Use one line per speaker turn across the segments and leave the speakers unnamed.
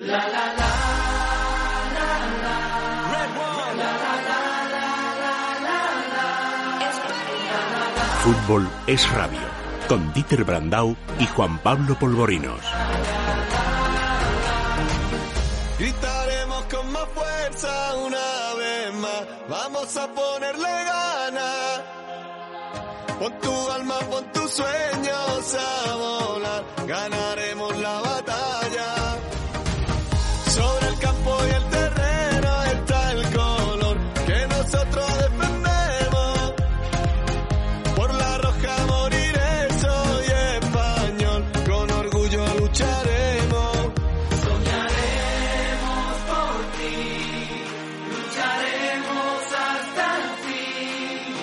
Fútbol es radio, con Dieter Brandau y Juan Pablo Polvorinos.
Gritaremos con más fuerza una vez más, vamos a ponerle ganas. Pon tu alma, pon tus sueños a volar, ganaremos la batalla. Sobre el campo y el terreno está el color que nosotros defendemos. Por la roja moriré, soy español, con orgullo lucharemos.
Soñaremos por ti, lucharemos hasta el fin,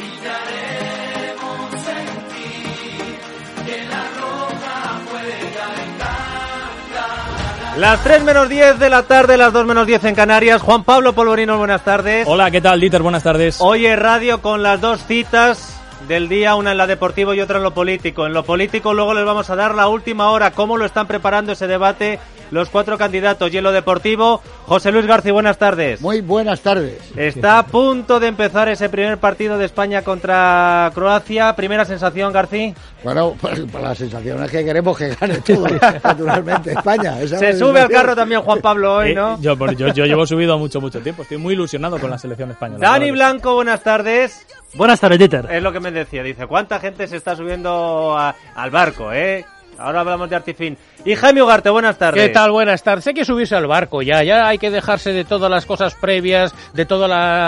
gritaremos en ti, que la roja juega en casa.
Las 3 menos 10 de la tarde, las 2 menos 10 en Canarias. Juan Pablo Polvorinos, buenas tardes.
Hola, ¿qué tal, Dieter? Buenas tardes.
Hoy es radio con las dos citas del día, una en lo deportivo y otra en lo político. En lo político luego les vamos a dar la última hora, cómo lo están preparando ese debate los 4 candidatos. Y en lo deportivo, José Luis García, buenas tardes.
Muy buenas tardes.
Está a punto de empezar ese primer partido de España contra Croacia. Primera sensación, García.
Bueno, pues la sensación es que queremos que gane todo, naturalmente, España.
Se sube al carro también Juan Pablo hoy, ¿no?
Yo llevo subido mucho tiempo. Estoy muy ilusionado con la selección española.
Dani Blanco, buenas tardes.
Buenas tardes, Dieter.
Es lo que me decía, dice, ¿cuánta gente se está subiendo al barco, Ahora hablamos de Artifin. Y Jaime Ugarte, buenas tardes.
¿Qué tal? Buenas tardes. Hay que subirse al barco ya hay que dejarse de todas las cosas previas, de toda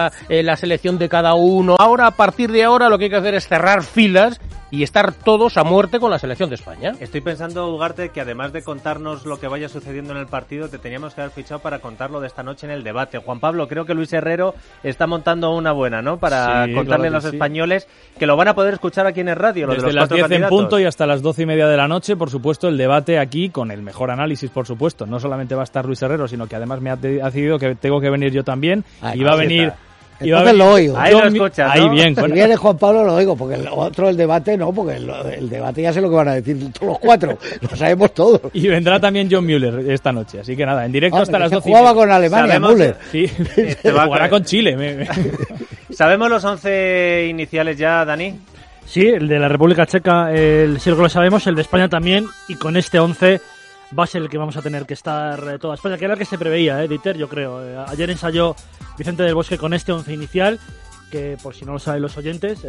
la selección de cada uno. Ahora, a partir de ahora, lo que hay que hacer es cerrar filas y estar todos a muerte con la selección de España.
Estoy pensando, Ugarte, que además de contarnos lo que vaya sucediendo en el partido, te teníamos que haber fichado para contarlo de esta noche en el debate. Juan Pablo, creo que Luis Herrero está montando una buena, ¿no? Para contarle a los españoles que lo van a poder escuchar aquí en el radio.
Desde las 10 en punto y hasta las 12:30 de la noche, por supuesto, el debate aquí con el mejor análisis, por supuesto. No solamente va a estar Luis Herrero, sino que además me ha decidido que tengo que venir yo también. Y va a venir...
Entonces lo oigo.
Ahí lo escuchas, ¿no?
Ahí bien.
Si viene Juan Pablo lo oigo, porque el debate no, porque el debate ya sé lo que van a decir todos los 4, lo sabemos todos.
Y vendrá también John Müller esta noche, así que nada, en directo hasta las 12.
Jugaba con Alemania, Müller.
Sí, jugará con Chile.
¿Sabemos los 11 iniciales ya, Dani?
Sí, el de la República Checa, sí lo sabemos, el de España también, y con este 11 va a ser el que vamos a tener que estar toda España, que era el que se preveía, Dieter, yo creo. Ayer ensayó Vicente del Bosque con este 11 inicial, que por si no lo saben los oyentes...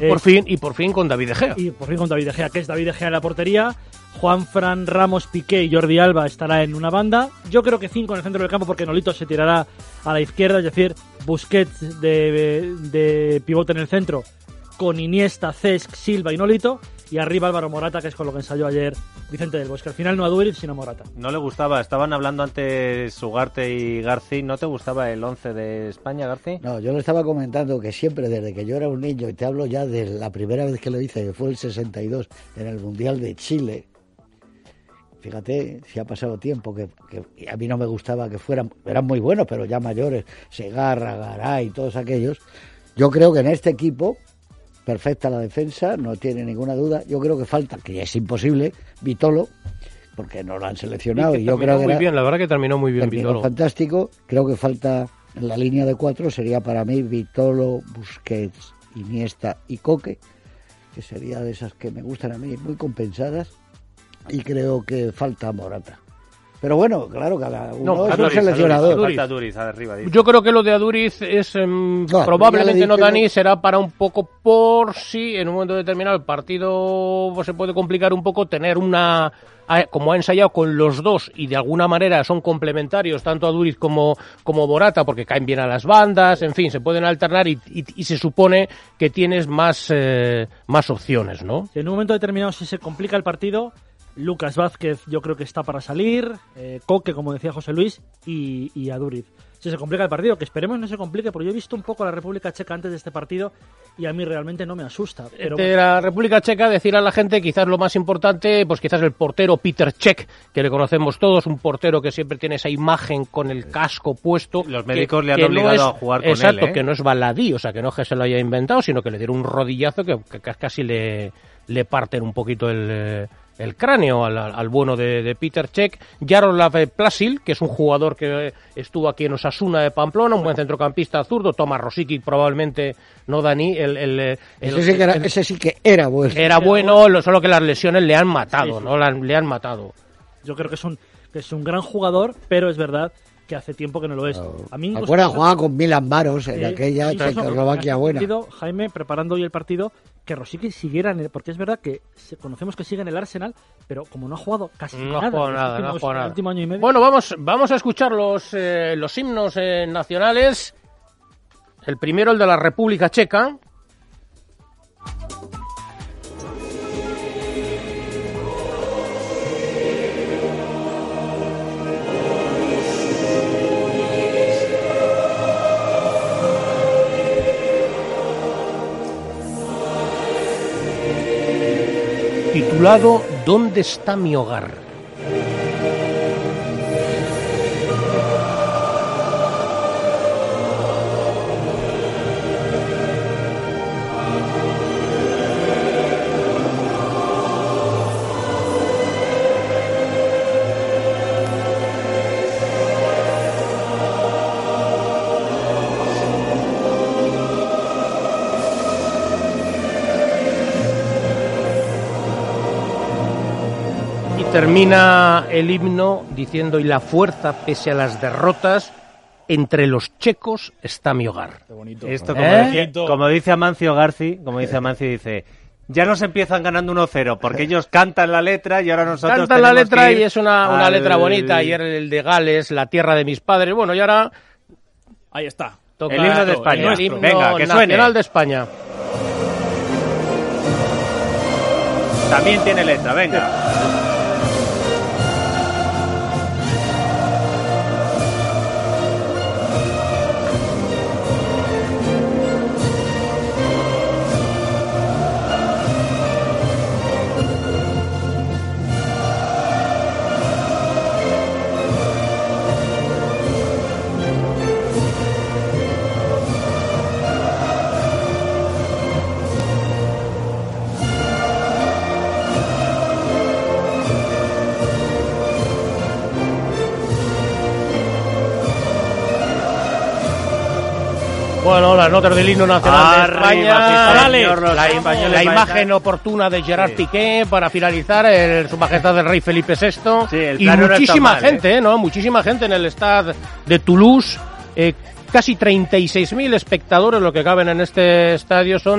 Y por fin con David De Gea.
Y por fin con David De Gea, que es David De Gea en la portería. Juanfran, Ramos, Piqué y Jordi Alba estará en una banda. Yo creo que 5 en el centro del campo, porque Nolito se tirará a la izquierda, es decir, Busquets de pivote en el centro, con Iniesta, Cesc, Silva y Nolito, y arriba Álvaro Morata, que es con lo que ensayó ayer Vicente del Bosque. Al final no a Duriz, sino a Morata.
No le gustaba, estaban hablando antes Ugarte y García. ¿No te gustaba el 11 de España, García?
No, yo le estaba comentando que siempre, desde que yo era un niño, y te hablo ya de la primera vez que lo hice, que fue el 62, en el Mundial de Chile. Fíjate, si ha pasado tiempo, que a mí no me gustaba que eran muy buenos, pero ya mayores, Segarra, Garay, todos aquellos. Yo creo que en este equipo, perfecta la defensa, no tiene ninguna duda. Yo creo que falta, que es imposible, Vitolo, porque no lo han seleccionado. Y yo creo que
muy bien, la verdad que terminó muy bien Vitolo.
Fantástico. Creo que falta en la línea de 4, sería para mí Vitolo, Busquets, Iniesta y Coque, que sería de esas que me gustan a mí, muy compensadas. Y creo que falta Morata. Pero bueno, claro, cada uno es un seleccionador.
Falta Duriz arriba.
Yo creo que lo de Aduriz es probablemente no, Dani, será para un poco por si en un momento determinado el partido se puede complicar un poco, tener una... Como ha ensayado con los dos y de alguna manera son complementarios, tanto Aduriz como Morata, porque caen bien a las bandas, en fin, se pueden alternar y se supone que tienes más opciones, ¿no?
En un momento determinado, si se complica el partido, Lucas Vázquez yo creo que está para salir, Coque, como decía José Luis, y Aduriz. Si se complica el partido, que esperemos no se complique, porque yo he visto un poco a la República Checa antes de este partido y a mí realmente no me asusta. Pero...
De la República Checa, decir a la gente, quizás lo más importante, pues quizás el portero Peter Cech, que le conocemos todos, un portero que siempre tiene esa imagen con el casco puesto.
Los médicos le han obligado a jugar con él.
Exacto, que no es baladí, o sea, que no es que se lo haya inventado, sino que le dieron un rodillazo que casi le parten un poquito el el cráneo al bueno de Peter Cech. Jaroslav Plasil, que es un jugador que estuvo aquí en Osasuna de Pamplona, un buen centrocampista zurdo. Tomas Rosicky, probablemente, no Dani.
Ese sí que era bueno.
Era bueno, solo que las lesiones le han matado, ¿no? Le han matado.
Yo creo que es un gran jugador, pero es verdad que hace tiempo que no lo es. A mí,
acuerdas, jugaba con Milan Baros en aquella Checoslovaquia buena.
Jaime, preparando hoy el partido, que Rosicky siguiera porque es verdad que conocemos que sigue en el Arsenal, pero como no ha jugado casi
no ha jugado nada.
Último año y medio.
Bueno, vamos a escuchar los himnos nacionales. El primero, el de la República Checa. Titulado ¿Dónde está mi hogar? Termina el himno diciendo: y la fuerza pese a las derrotas, entre los checos está mi hogar.
Qué bonito.
Esto, como dice Amancio Garci, dice: ya nos empiezan ganando 1-0, porque ellos cantan la letra y ahora nosotros
cantan la letra y es una letra bonita. Ayer el de Gales, la tierra de mis padres. Bueno, y ahora
ahí está.
Toca
el himno de España.
El himno
Venga, que suene.
Nacional de España.
También tiene letra, venga.
Bueno, las notas del himno nacional de España.
Sí,
la imagen oportuna de Gerard Piqué para finalizar, Su Majestad el Rey Felipe VI.
Sí,
y muchísima gente, ¿no? Muchísima gente en el Stade de Toulouse. Casi 36.000 espectadores lo que caben en este estadio, son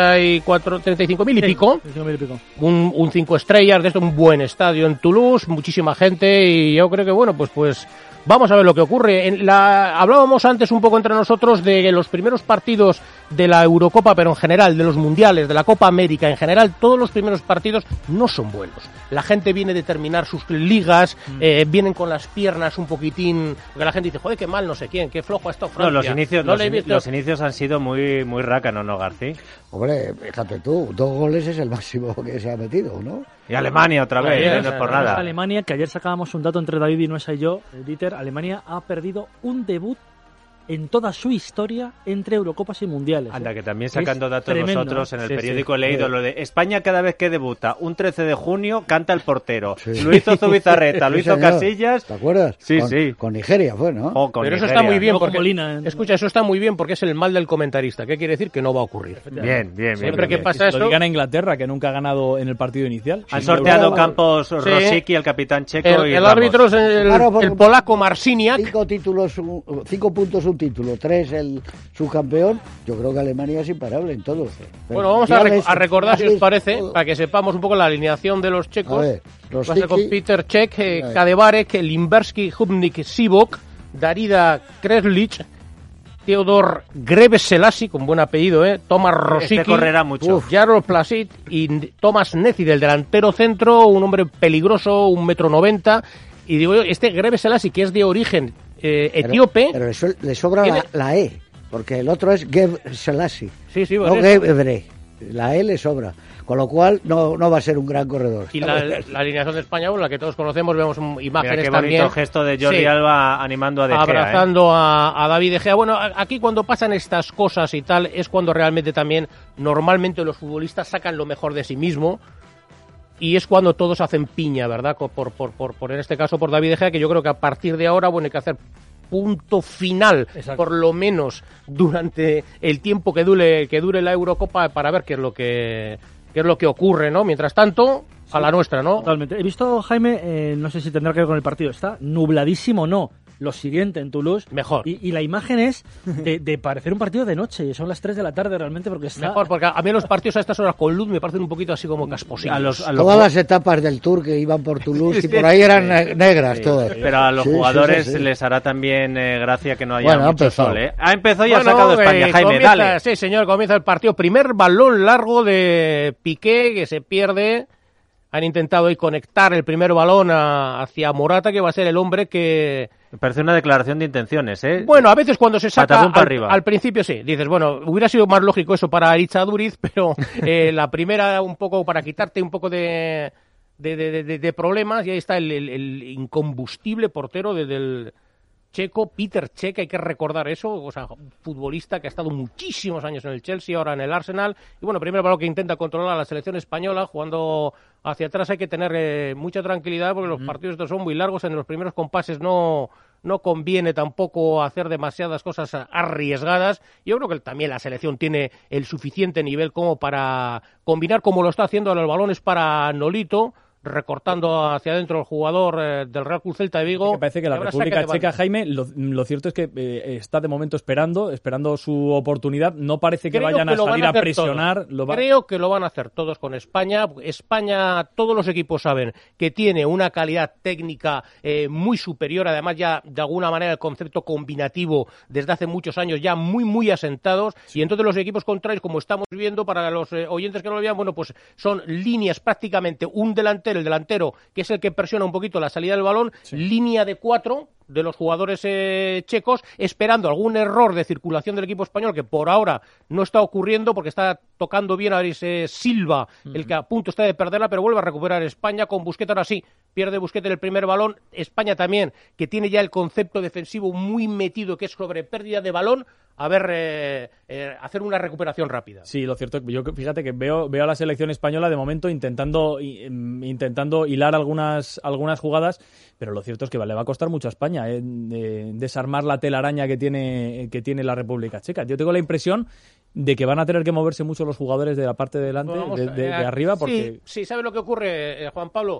35.000 y pico.
35.000 y pico.
Un 5 estrellas, de esto un buen estadio en Toulouse, muchísima gente, y yo creo que bueno, pues vamos a ver lo que ocurre. Hablábamos antes un poco entre nosotros de los primeros partidos de la Eurocopa, pero en general, de los mundiales, de la Copa América, en general, todos los primeros partidos no son buenos. La gente viene de terminar sus ligas, vienen con las piernas un poquitín, porque la gente dice, joder, qué mal, no sé quién, qué flojo ha estado Francia.
No, los inicios han sido muy rácanos, ¿no, García?
Hombre, fíjate tú, 2 goles es el máximo que se ha metido, ¿no?
Y Alemania otra vez, no es por nada.
Alemania, que ayer sacábamos un dato entre David y Nuesa y yo, Dieter, Alemania ha perdido un debut en toda su historia entre Eurocopas y Mundiales.
Anda, que también sacando datos
tremendo,
nosotros en el periódico he leído lo de España cada vez que debuta, un 13 de junio canta el portero. Sí. Lo hizo Zubizarreta, lo hizo Casillas.
¿Te acuerdas?
Sí,
con Nigeria fue, ¿no?
Pero eso está muy bien porque escucha, eso está muy bien porque es el mal del comentarista. ¿Qué quiere decir? Que no va a ocurrir.
Bien.
Siempre que pasa eso.
Lo digan a Inglaterra, que nunca ha ganado en el partido inicial.
Han sorteado Campos Rosicky, el capitán checo.
El árbitro es el polaco Marciniak.
5 puntos un título, 3 el subcampeón. Yo creo que Alemania es imparable en todo.
Bueno, vamos a recordar, si os parece, para que sepamos un poco la alineación de los checos.
A ver,
va a ser con Peter Cech, Kadebarek, Limberski, Hubnik, Sivok, Darida Kreslic, Theodor Grebe-Selassie, con buen apellido, Tomas Rosicky,
correrá mucho.
Jarro Plasit y Thomas Neci, del delantero centro, un hombre peligroso, 1,90 m. Y digo yo, Grebe-Selassie, que es de origen etíope.
Pero le sobra la E, porque el otro es Gebre-Selassie.
Sí,
no Gebre. La E le sobra. Con lo cual no va a ser un gran corredor.
Y la alineación de España, la que todos conocemos, vemos imágenes
qué
también.
Bonito gesto de Jordi Alba animando a De Gea.
Abrazando a David De Gea. Bueno, aquí cuando pasan estas cosas y tal, es cuando realmente también, normalmente los futbolistas sacan lo mejor de sí mismo. y es cuando todos hacen piña, ¿verdad? Por en este caso por David De Gea, que yo creo que a partir de ahora, bueno, hay que hacer punto final, por lo menos durante el tiempo que dure la Eurocopa, para ver qué es lo que ocurre, ¿no? Mientras tanto, a la nuestra, ¿no?
Totalmente. He visto, Jaime, no sé si tendrá que ver con el partido, está nubladísimo o no. Lo siguiente en Toulouse.
Mejor.
Y la imagen es de parecer un partido de noche. Son las 3 de la tarde realmente porque está...
Mejor, porque a mí los partidos a estas horas con luz me parecen un poquito así como casposillos.
Todas las etapas del Tour que iban por Toulouse y por ahí eran negras todas.
Pero a los jugadores les hará también gracia que no haya mucho sol, ¿eh? Ha empezado y ha sacado España, Jaime, dale.
Sí, señor, comienza el partido. Primer balón largo de Piqué, que se pierde. Han intentado ahí conectar el primer balón hacia Morata, que va a ser el hombre que...
Me parece una declaración de intenciones, ¿eh?
Bueno, a veces cuando se saca
arriba.
Al principio sí, dices, bueno, hubiera sido más lógico eso para Aritza Duriz, pero la primera un poco para quitarte un poco de problemas, y ahí está el incombustible portero del checo, Peter Cech, hay que recordar eso, o sea, un futbolista que ha estado muchísimos años en el Chelsea, ahora en el Arsenal, y bueno, primero balón que intenta controlar a la selección española, jugando hacia atrás. Hay que tener mucha tranquilidad porque los partidos estos son muy largos, en los primeros compases no conviene tampoco hacer demasiadas cosas arriesgadas. Yo creo que también la selección tiene el suficiente nivel como para combinar, como lo está haciendo ahora. El balón es para Nolito, recortando hacia adentro el jugador del Real Club Celta de Vigo.
Me parece que la República Checa, Jaime, lo cierto es que está de momento esperando su oportunidad. No parece que vayan a salir a presionar.
Creo que lo van a hacer todos con España. España, todos los equipos saben que tiene una calidad técnica muy superior. Además, ya de alguna manera el concepto combinativo desde hace muchos años ya muy asentados. Sí. Y entonces los equipos contrarios, como estamos viendo, para los oyentes que no lo vean, bueno, pues son líneas prácticamente un delantero, el delantero, que es el que presiona un poquito la salida del balón, sí. Línea de 4 de los jugadores checos, esperando algún error de circulación del equipo español, que por ahora no está ocurriendo porque está tocando bien a ese Silva, el que a punto está de perderla, pero vuelve a recuperar España con Busquets. Ahora sí, pierde Busquets el primer balón. España también, que tiene ya el concepto defensivo muy metido, que es sobre pérdida de balón, a ver, hacer una recuperación rápida.
Sí, lo cierto, yo fíjate que veo a la selección española de momento intentando hilar algunas jugadas, pero lo cierto es que le va a costar mucho a España desarmar la telaraña que tiene la República Checa. Yo tengo la impresión de que van a tener que moverse mucho los jugadores de la parte de delante, de arriba, porque...
Sí, ¿sabe lo que ocurre, Juan Pablo?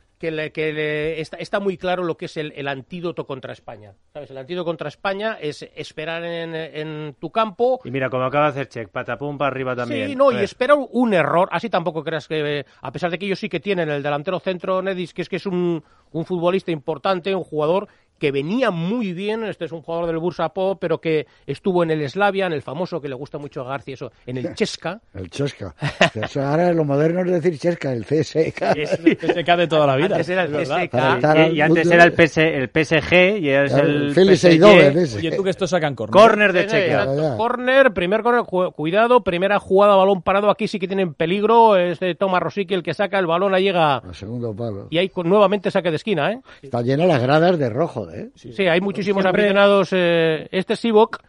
Que está muy claro lo que es el antídoto contra España. ¿Sabes? El antídoto contra España es esperar en tu campo.
Y mira, como acaba de hacer Cech, patapum para arriba también.
Sí, no, y esperar un error. Así tampoco creas que, a pesar de que ellos sí que tienen el delantero centro, Nedis, que es un futbolista importante, un jugador que venía muy bien. Este es un jugador del Bursaspor, pero que estuvo en el Slavia, en el famoso, que le gusta mucho a García, eso, en el Chesca.
El Chesca. Eso ahora lo moderno es decir Chesca, el CSK.
Es el CSK de toda la vida.
Antes era el CSK.
Y antes era el PSG y es el
PSG.
Oye, tú que estos sacan córner.
Córner de Checa.
Córner, primer córner, cuidado, primera jugada, balón parado. Aquí sí que tienen peligro. Es de Tomás Rosicky el que saca el balón, ahí llega
al segundo palo.
Y ahí nuevamente saque de esquina, ¿eh?
Está lleno las gradas de rojo, ¿eh?
Sí, hay muchísimos aficionados. Sivok,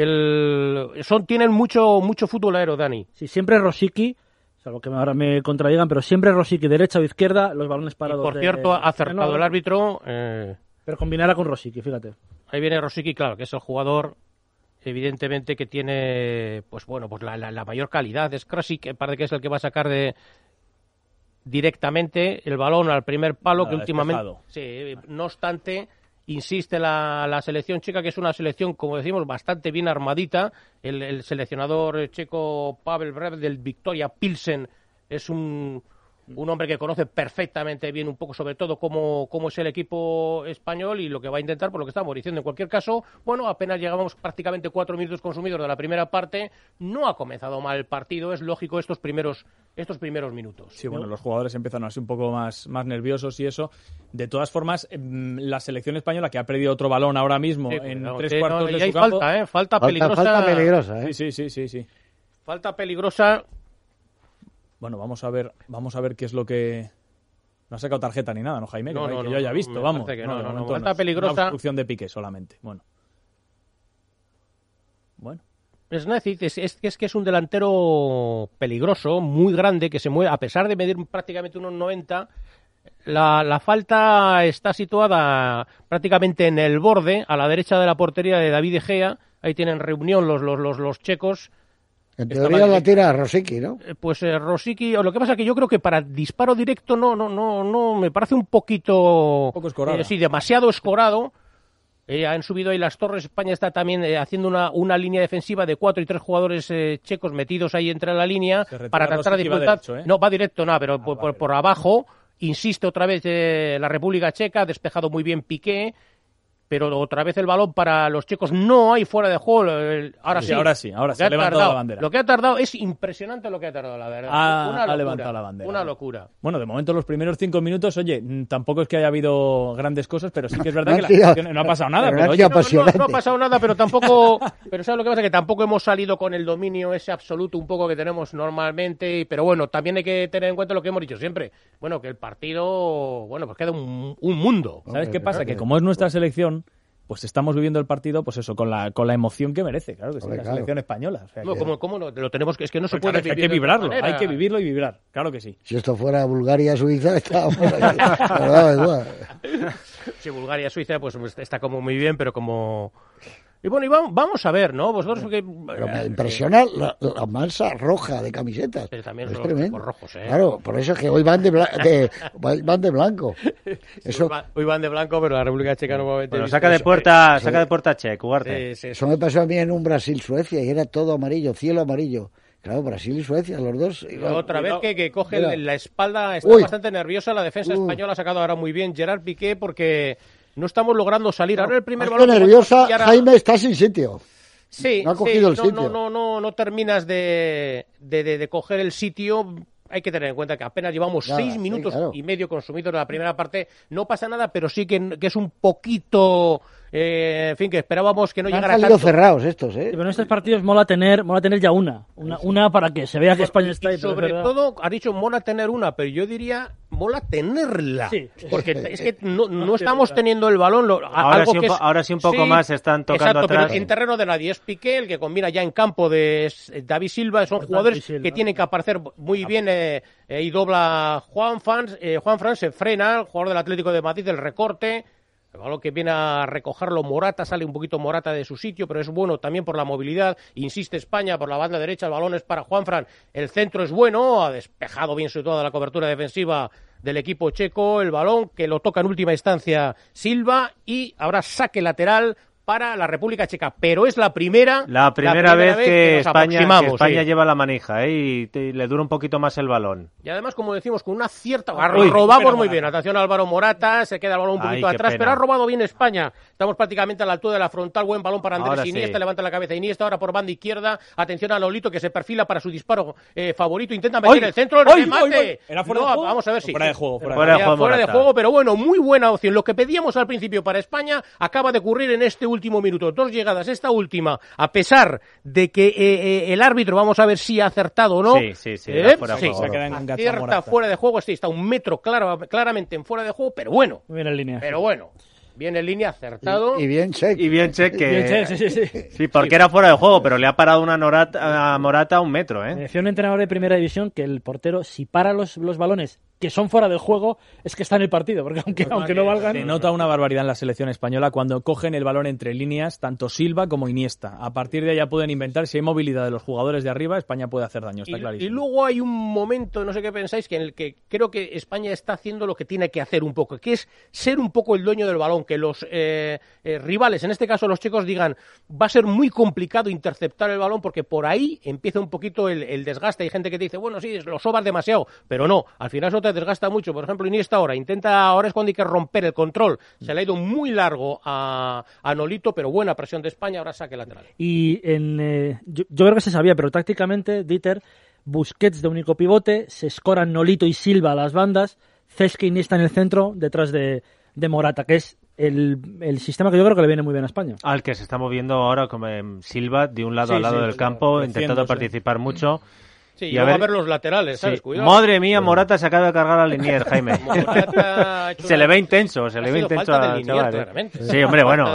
tienen mucho fútbol aéreo, Dani.
Sí, siempre Rosicky, salvo que ahora me contradigan, pero siempre Rosicky, derecha o izquierda, los balones parados.
Y por cierto, ha acertado el árbitro.
Pero combinará con Rosicky, fíjate.
Ahí viene Rosicky, claro, que es el jugador, evidentemente, que tiene, pues bueno, pues la mayor calidad. Es Krasic, que parece que es el que va a sacar directamente el balón al primer palo, que últimamente... Sí, no obstante... Insiste la selección checa, que es una selección, como decimos, bastante bien armadita. El seleccionador checo Pavel Brev del Victoria Pilsen es un hombre que conoce perfectamente bien un poco, sobre todo, cómo es el equipo español y lo que va a intentar, por lo que estamos diciendo. En cualquier caso, bueno, apenas llegamos prácticamente 4 minutos consumidos de la primera parte. No ha comenzado mal el partido, es lógico estos primeros minutos.
Sí, bueno, los jugadores empiezan así un poco más nerviosos y eso. De todas formas, la selección española, que ha perdido otro balón ahora mismo en 3/4 de su campo...
Falta peligrosa.
Falta peligrosa, ¿eh?
Sí.
Falta peligrosa.
Bueno, vamos a ver qué es lo que... No ha sacado tarjeta ni nada, ¿no, Jaime? Que yo haya visto, vamos.
No, falta peligrosa.
Una obstrucción de Piqué solamente. Bueno.
Snezic es que es un delantero peligroso, muy grande, que se mueve, a pesar de medir prácticamente unos 90, la falta está situada prácticamente en el borde, a la derecha de la portería de David De Gea. Ahí tienen reunión los checos.
En teoría la tira Rosicky, ¿no?
Pues Rosicky, lo que pasa es que yo creo que para disparo directo no me parece un poco
escorado.
Sí, demasiado escorado. Han subido ahí las torres. España está también haciendo una línea defensiva de 4 y 3 jugadores checos metidos ahí entre la línea para tratar de dificultar. No, va directo, pero por abajo. Insiste otra vez la República Checa, ha despejado muy bien Piqué, pero otra vez el balón para los checos. No hay fuera de juego. Ahora sí.
Ha levantado la bandera.
Lo que ha tardado es impresionante, lo que ha tardado, la verdad.
Ha levantado la bandera.
Una locura.
Bueno, de momento los primeros 5 minutos, oye, tampoco es que haya habido grandes cosas, pero sí que es verdad que no ha pasado nada.
No ha pasado nada, pero tampoco... Pero ¿sabes lo que pasa? Que tampoco hemos salido con el dominio ese absoluto un poco que tenemos normalmente. Pero bueno, también hay que tener en cuenta lo que hemos dicho siempre. Bueno, que el partido, pues queda un mundo.
¿Sabes qué pasa? Que como es nuestra selección, pues estamos viviendo el partido, pues eso, con la emoción que merece, claro, que es la selección española. O sea que...
¿Cómo lo tenemos? Es que no se puede vivir.
Hay que vibrarlo, hay que vivirlo y vibrar, claro que sí.
Si esto fuera Bulgaria-Suiza, estábamos aquí.
Si Bulgaria-Suiza, pues está como muy bien, pero como... Y bueno, vamos a ver, ¿no? Vosotros que...
Pero me impresiona la masa roja de camisetas.
Pero también son
tremendo.
los rojos, ¿eh?
Claro, por eso es que hoy van de blanco. Eso...
Hoy van de blanco, pero la República Checa nuevamente...
Bueno, saca de puerta Che, Ugarte.
Eso me pasó a mí en un Brasil-Suecia y era todo amarillo, cielo amarillo. Claro, Brasil y Suecia, los dos.
Otra vez que coge la espalda, está bastante nerviosa. La defensa española ha sacado ahora muy bien Gerard Piqué porque... No estamos logrando salir. Ahora el primer balón...
nerviosa, Jaime está sin sitio.
Sí,
no ha cogido el sitio.
No terminas de coger el sitio. Hay que tener en cuenta que apenas llevamos 6 minutos y medio consumidos de la primera parte. No pasa nada, pero sí que es un poquito... en fin, que esperábamos que no llegara tanto.
Han salido cerrados estos, ¿eh?
Pero en estos partidos mola tener ya una para que se vea que España está ahí.
Sobre todo, has dicho mola tener una, pero yo diría mola tenerla. Sí. Porque es que no estamos teniendo el balón.
Ahora sí un poco más están tocando atrás.
Pero en terreno de nadie. Es Piqué el que combina ya en campo de David Silva. Son jugadores que tienen que aparecer muy bien y dobla Juanfran. Juanfran se frena, el jugador del Atlético de Madrid, del recorte. El balón que viene a recogerlo Morata, sale un poquito Morata de su sitio, pero es bueno también por la movilidad. Insiste España por la banda derecha, el balón es para Juanfran. El centro es bueno, ha despejado bien sobre todo la cobertura defensiva del equipo checo. El balón que lo toca en última instancia Silva y ahora saque lateral para la República Checa, pero es la primera
vez que España lleva la manija, y le dura un poquito más el balón.
Y además, como decimos, con una cierta... robamos muy bien. Atención a Álvaro Morata, se queda el balón un poquito atrás, pero ha robado bien España. Estamos prácticamente a la altura de la frontal, buen balón para Andrés Iniesta, levanta la cabeza Iniesta, ahora por banda izquierda, atención a Lolito que se perfila para su disparo favorito, intenta meter el centro, el remate.
¿Era fuera de juego?
Vamos a ver si...
Fuera de juego.
Fuera de juego, pero bueno, muy buena opción. Lo que pedíamos al principio para España acaba de ocurrir en este último minuto. 2 llegadas, esta última, a pesar de que el árbitro, vamos a ver si ha acertado o no.
Sí, fuera de juego.
Acierta fuera de juego, está un metro claramente en fuera de juego, pero bueno.
Muy bien en línea.
Pero bueno. Bien en línea, acertado.
Y bien check.
Sí, porque era fuera de juego, pero le ha parado una Morata a un metro, ¿eh?
Me decía un entrenador de primera división que el portero, si para los balones que son fuera del juego, es que está en el partido, porque aunque no valgan...
Se nota una barbaridad en la selección española cuando cogen el balón entre líneas, tanto Silva como Iniesta. A partir de ahí ya pueden inventar, si hay movilidad de los jugadores de arriba, España puede hacer daño, está clarísimo.
Y luego hay un momento, no sé qué pensáis, que en el que creo que España está haciendo lo que tiene que hacer un poco, que es ser un poco el dueño del balón, que los rivales, en este caso los checos, digan, va a ser muy complicado interceptar el balón porque por ahí empieza un poquito el desgaste. Hay gente que te dice, bueno, sí, lo sobas demasiado, pero no, al final eso te desgasta mucho. Por ejemplo, Iniesta ahora es cuando hay que romper el control. Se le ha ido muy largo a Nolito, pero buena presión de España, ahora saque lateral.
Y yo creo que se sabía, pero tácticamente, Dieter, Busquets de único pivote, se escoran Nolito y Silva a las bandas, Cesca y Iniesta en el centro, detrás de Morata, que es el sistema que yo creo que le viene muy bien a España.
Al que se está moviendo ahora como Silva de un lado al lado del campo, intentando participar mucho.
Sí, y a ver los laterales, ¿sabes?
Sí.
Cuidado.
Madre mía, Morata se acaba de cargar a Linier, Jaime. Se le ve intenso, se le ve intenso
a
al chaval.
claramente.
Sí, hombre, bueno.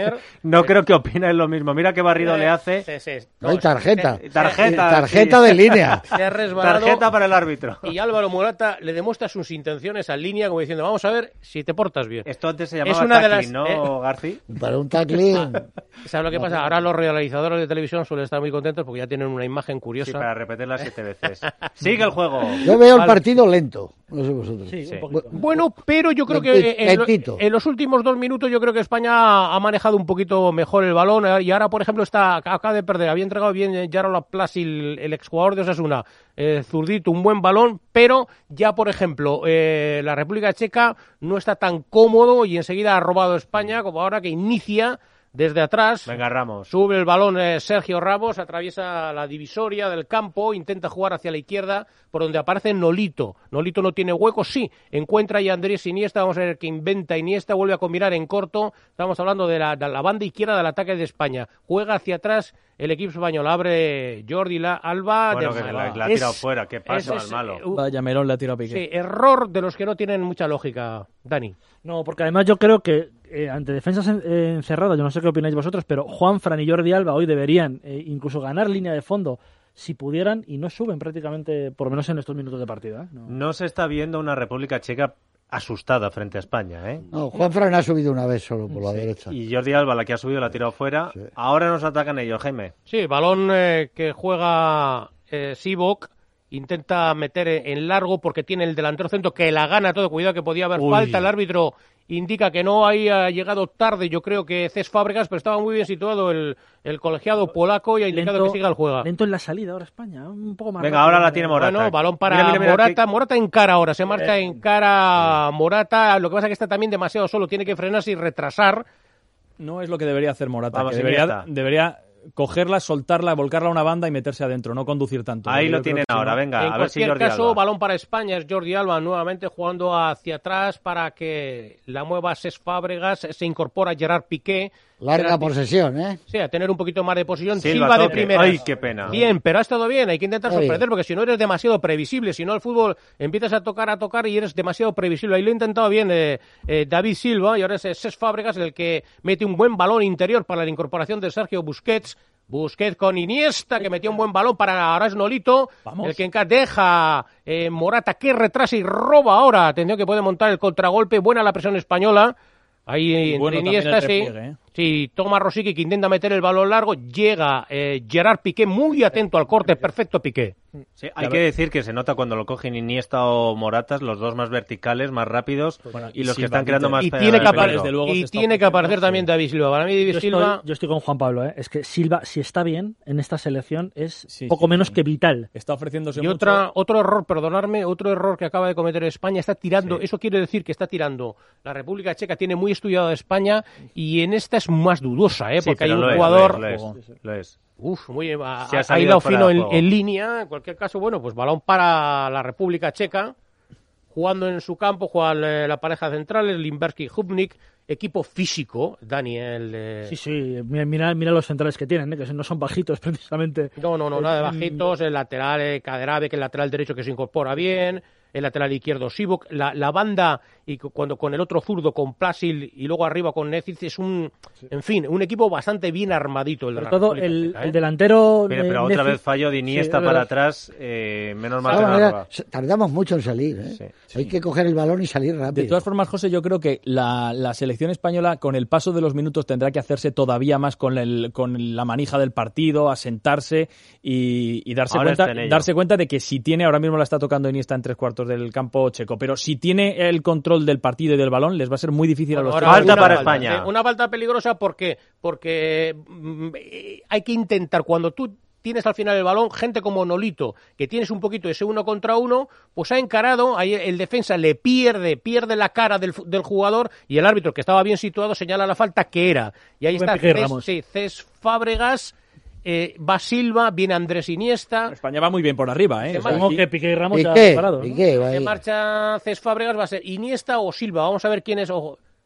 No creo que opine lo mismo. Mira qué barrido le hace.
Sí.
No hay tarjeta.
Tarjeta
de línea.
Se ha resbalado.
Tarjeta para el árbitro.
Y Álvaro Morata le demuestra sus intenciones a Línea como diciendo, vamos a ver si te portas bien.
Esto antes se llamaba
es una
tackling,
de las,
¿no, Garci?
Para un tackling.
¿Sabes lo que pasa? Ahora los realizadores de televisión suelen estar muy contentos porque ya tienen una imagen curiosa.
Sí, para repetirla 7 veces. Sigue el juego.
Yo veo el partido lento. No sé vosotros.
Sí,
sí. Bueno, pero yo creo que en los últimos 2 minutos yo creo que España ha manejado un poquito mejor el balón y ahora, por ejemplo, acaba de perder. Había entregado bien Jaroslav Plasil, el exjugador de Osasuna, zurdito, un buen balón, pero ya, por ejemplo, la República Checa no está tan cómodo y enseguida ha robado España como ahora que inicia desde atrás.
Venga, Ramos.
Sube el balón Sergio Ramos, atraviesa la divisoria del campo, intenta jugar hacia la izquierda, por donde aparece Nolito. Nolito no tiene hueco, sí. Encuentra ahí a Andrés Iniesta, vamos a ver qué inventa Iniesta, vuelve a combinar en corto. Estamos hablando de la banda izquierda del ataque de España. Juega hacia atrás el equipo español, abre Jordi Alba.
Bueno, que la ha tirado fuera, qué paso al malo.
Vaya melón le ha tirado Piqué.
Sí, error de los que no tienen mucha lógica, Dani.
No, porque además yo creo que ante defensas encerradas, yo no sé qué opináis vosotros, pero Juanfran y Jordi Alba hoy deberían incluso ganar línea de fondo si pudieran y no suben prácticamente, por lo menos en estos minutos de partida.
No se está viendo una República Checa asustada frente a España, ¿eh?
No, Juanfran ha subido una vez solo por la derecha.
Y Jordi Alba, la que ha subido, la ha tirado fuera. Sí. Ahora nos atacan ellos, Jaime.
Sí, balón que juega Sivok. Intenta meter en largo porque tiene el delantero centro que la gana todo. Cuidado que podía haber falta. El árbitro indica que no haya llegado tarde. Yo creo que Cés Fábregas, pero estaba muy bien situado el colegiado polaco y ha indicado que siga el juego.
Lento en la salida ahora España. Un poco más.
Venga,
rápido.
ahora la tiene Morata.
Bueno, balón para Morata. Morata en cara ahora. Se marcha en cara Morata. Lo que pasa es que está también demasiado solo. Tiene que frenarse y retrasar.
No es lo que debería hacer Morata.
Vamos,
que debería cogerla, soltarla, volcarla a una banda y meterse adentro, no conducir tanto.
Ahí lo tienen ahora, venga, a ver si Jordi Alba. En
cualquier caso, balón para España, es Jordi Alba nuevamente jugando hacia atrás para que la mueva Cés Fábregas, se incorpora Gerard Piqué.
Larga posesión, ¿eh?
Sí, a tener un poquito más de posesión. Silva de primera.
Ay, qué pena.
Bien, pero ha estado bien, hay que intentar sorprender porque si no eres demasiado previsible, si no el fútbol empiezas a tocar y eres demasiado previsible. Ahí lo ha intentado bien David Silva y ahora es Cés Fábregas el que mete un buen balón interior para la incorporación de Sergio Busquets. Busquets con Iniesta, que metió un buen balón para ahora es Nolito. Vamos. El que deja Morata que retrasa y roba ahora. Atención que puede montar el contragolpe. Buena la presión española. Ahí entre Iniesta, sí. Sí, toma Rosicky que intenta meter el balón largo. Llega Gerard Piqué, muy atento al corte. Perfecto Piqué.
Sí, hay que decir que se nota cuando lo cogen Iniesta o Moratas, los dos más verticales, más rápidos, y los que están creando más
peligro. Y tiene que aparecer también David Silva. Para mí David Silva...
Yo estoy con Juan Pablo, ¿eh? Es que Silva, si está bien en esta selección, es poco menos que vital.
Está ofreciéndose
y
mucho.
Otro error, perdonadme, otro error que acaba de cometer España, está tirando, eso quiere decir que está tirando. La República Checa tiene muy estudiado a España y en esta es más dudosa, porque hay un jugador...
Lo es.
Uf, muy bien, ha ido fino en línea. En cualquier caso, bueno, pues balón para la República Checa. Jugando en su campo, juegan la pareja central, Limberski y Hubnik. Equipo físico, Daniel.
Sí, mira los centrales que tienen, que no son bajitos precisamente.
No, nada de bajitos. El lateral, Kaderabek, que el lateral derecho que se incorpora bien. El lateral izquierdo, Sivok. La banda, y cuando con el otro zurdo, con Plasil, y luego arriba con Nezic, es un equipo bastante bien armadito.
Sobre todo el delantero...
Pero otra vez fallo de Iniesta para atrás, menos mal que
tardamos mucho en salir, ¿eh? Sí. Hay que coger el balón y salir rápido.
De todas formas, José, yo creo que la selección española, con el paso de los minutos, tendrá que hacerse todavía más con la manija del partido, asentarse y darse cuenta de que si tiene, ahora mismo la está tocando Iniesta en 3/4 del campo checo, pero si tiene el control del partido y del balón, les va a ser muy difícil a los chicos.
Falta para España.
Una falta peligrosa porque hay que intentar, cuando tú tienes al final el balón, gente como Nolito, que tienes un poquito ese 1 contra 1, pues ha encarado, ahí el defensa le pierde la cara del jugador y el árbitro, que estaba bien situado, señala la falta que era. Y ahí está Cés Fábregas. Va Silva, viene Andrés Iniesta.
España va muy bien por arriba, ¿eh?
Supongo que Piqué y Ramos ya han parado.
Se marcha Cés Fábregas, va a ser Iniesta o Silva. Vamos a ver quién es.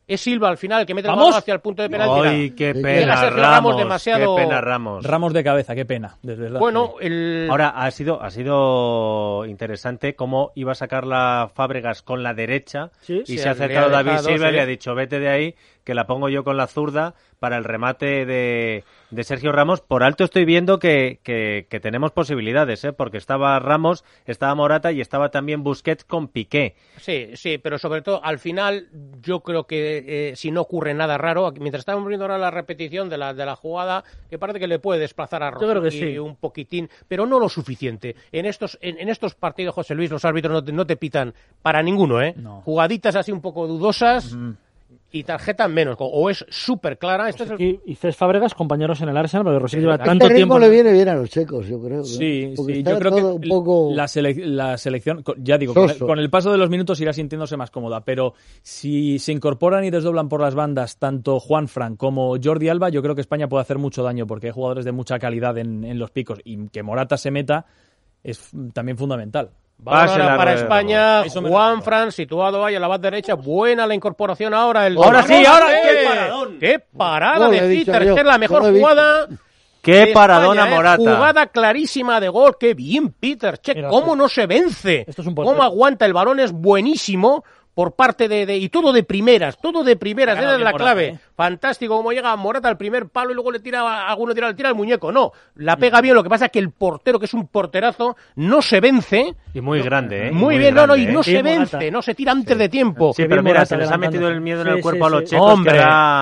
Es Silva al final el que mete el balón hacia el punto de penalti.
¡Ay, qué pena, Ramos!
Demasiado...
¡Qué pena, Ramos!
Ramos de cabeza, qué pena, de verdad.
Bueno,
Ahora, ha sido interesante cómo iba a sacar la Fábregas con la derecha y se ha acercado David Silva y le ha dicho, vete de ahí, que la pongo yo con la zurda para el remate de Sergio Ramos. Por alto estoy viendo que tenemos posibilidades, porque estaba Ramos, estaba Morata y estaba también Busquets con Piqué.
Sí, pero sobre todo al final yo creo que si no ocurre nada raro, mientras estamos viendo ahora la repetición de la jugada, que parece que le puede desplazar a Rossi un poquitín, pero no lo suficiente. En estos partidos, José Luis, los árbitros no te pitan para ninguno,
No.
Jugaditas así un poco dudosas. Y tarjeta menos, o es súper clara.
Y Cés Fábregas, compañeros en el Arsenal, porque Rossi lleva
Este
tanto tiempo.
le viene bien a los checos, yo creo.
Sí,
porque
yo creo que
un poco...
la selección, ya digo, con el paso de los minutos irá sintiéndose más cómoda, pero si se incorporan y desdoblan por las bandas tanto Juanfran como Jordi Alba, yo creo que España puede hacer mucho daño, porque hay jugadores de mucha calidad en los picos, y que Morata se meta es también fundamental.
Para España, Juanfran, situado ahí a la banda derecha. Buena la incorporación ahora.
Ahora sí,
¡Qué paradón! ¡Qué parada de Peter! Es la mejor jugada.
¡Qué paradona Morata!
Jugada clarísima de gol. ¡Qué bien, Peter! ¿Cómo no se vence? ¿Cómo aguanta el balón? Es buenísimo. Por parte y todo de primeras, esa es la clave. Fantástico cómo llega Morata al primer palo y luego le tira al muñeco. No, la pega bien, lo que pasa es que el portero, que es un porterazo, no se vence.
Y muy grande, ¿eh?
Muy bien, grande, no se vence, Morata. No se tira antes de tiempo.
Sí, pero mira, se les ha metido el miedo en el cuerpo a los checos.
¡Hombre!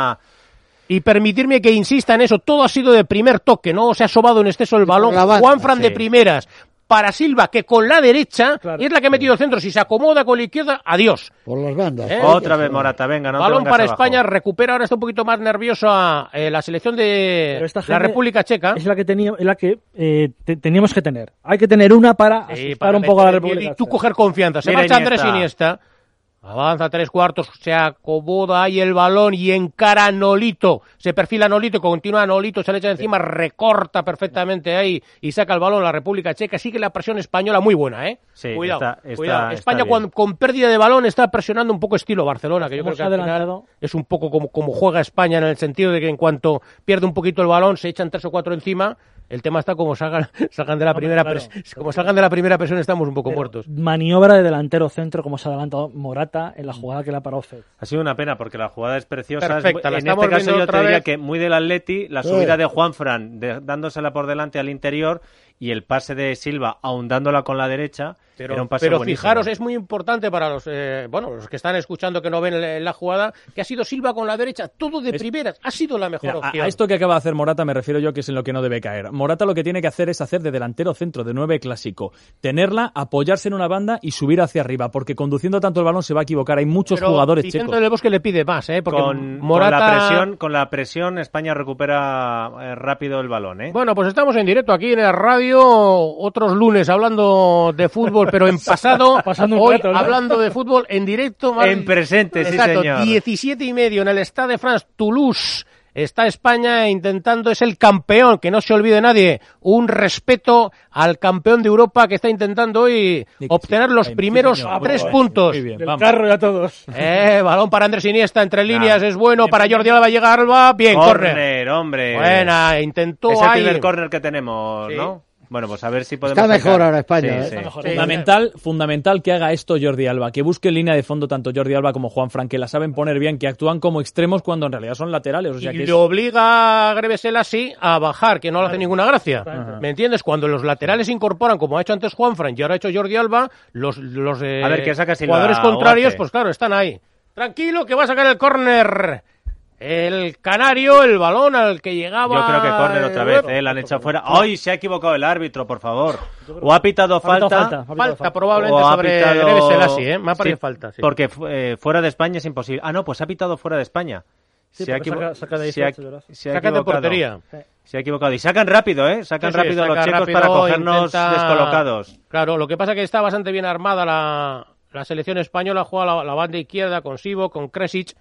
Y permitirme que insista en eso, todo ha sido de primer toque, no se ha sobado en exceso el balón. Juanfran de primeras. Para Silva, que con la derecha, y es la que ha metido el centro, si se acomoda con la izquierda, adiós.
Por las bandas.
Otra vez Morata, venga, no
balón
te
para
abajo.
España, recupera, ahora está un poquito más nerviosa la selección de la República Checa.
Es la que teníamos que tener. Hay que tener una para asustar un poco a la República Checa.
Y tú coger confianza. Se marcha Andrés Iniesta. Avanza 3/4, se acomoda ahí el balón y encara a Nolito. Se perfila Nolito, continúa Nolito, se le echa encima, recorta perfectamente ahí y saca el balón a la República Checa. Sigue la presión española muy buena, ¿eh?
Sí,
cuidado.
Está
España con pérdida de balón está presionando un poco estilo Barcelona, que yo creo que al final es un poco como juega España, en el sentido de que en cuanto pierde un poquito el balón se echan 3 o 4 encima. El tema está como salgan de la primera como salgan de la primera presión, estamos un poco muertos.
Maniobra de delantero centro, como se ha adelantado Morata en la jugada que le ha parado Fed.
Ha sido una pena porque la jugada es preciosa.
Perfecta,
en este caso yo te diría que muy del Atleti, la subida de Juanfran dándosela por delante al interior y el pase de Silva ahondándola con la derecha. Era un pase buenísimo.
Fijaros, es muy importante para los que están escuchando, que no ven la jugada, que ha sido Silva con la derecha, todo de primeras, ha sido la mejor opción.
A esto que acaba de hacer Morata me refiero yo, que es en lo que no debe caer. Morata lo que tiene que hacer es hacer de delantero centro, de 9 clásico, tenerla, apoyarse en una banda y subir hacia arriba, porque conduciendo tanto el balón se va a equivocar. Hay muchos jugadores checos.
Vicente del Bosque le pide más, porque
con la presión España recupera rápido el balón, ¿eh?
Bueno, pues estamos en directo aquí en la radio, otros lunes hablando de fútbol, pero en pasado, hoy rato, ¿no? Hablando de fútbol en directo.
En presente, exacto, sí señor.
17:30 en el Stade de France, Toulouse. Está España intentando, es el campeón, que no se olvide nadie, un respeto al campeón de Europa que está intentando hoy obtener los primeros 3 puntos.
Bien, del carro y a todos.
Balón para Andrés Iniesta, entre líneas, es bueno, para Jordi Alba, llega Alba, bien, córner.
Hombre.
Buena, intentó
es
ahí.
el primer córner que tenemos, sí. ¿No? Bueno, pues a ver si podemos...
Está mejor ahora España.
Sí,
Fundamental que haga esto Jordi Alba, que busque en línea de fondo tanto Jordi Alba como Juanfran, que la saben poner bien, que actúan como extremos cuando en realidad son laterales. O sea,
y le obliga a Greve Selassie a bajar, que no le hace ninguna gracia. ¿Me entiendes? Cuando los laterales se incorporan, como ha hecho antes Juanfran y ahora ha hecho Jordi Alba, los
a ver, que saca
jugadores contrarios, pues claro, están ahí. Tranquilo, que va a sacar el córner. El canario, el balón al que llegaba...
Yo creo que córner otra vez, la han echado fuera. ¡Ay, se ha equivocado el árbitro, por favor! O ha pitado falta
probablemente sobre Greve Selassie, me ha parecido falta. Sí.
Porque fuera de España es imposible. Ah, no, pues ha pitado fuera de España.
Sí, saca
de portería.
Se ha equivocado. Y sacan rápido, Sacan rápido los checos para cogernos descolocados.
Claro, lo que pasa es que está bastante bien armada la selección española. Juega la banda izquierda con Sivo, con Kresic,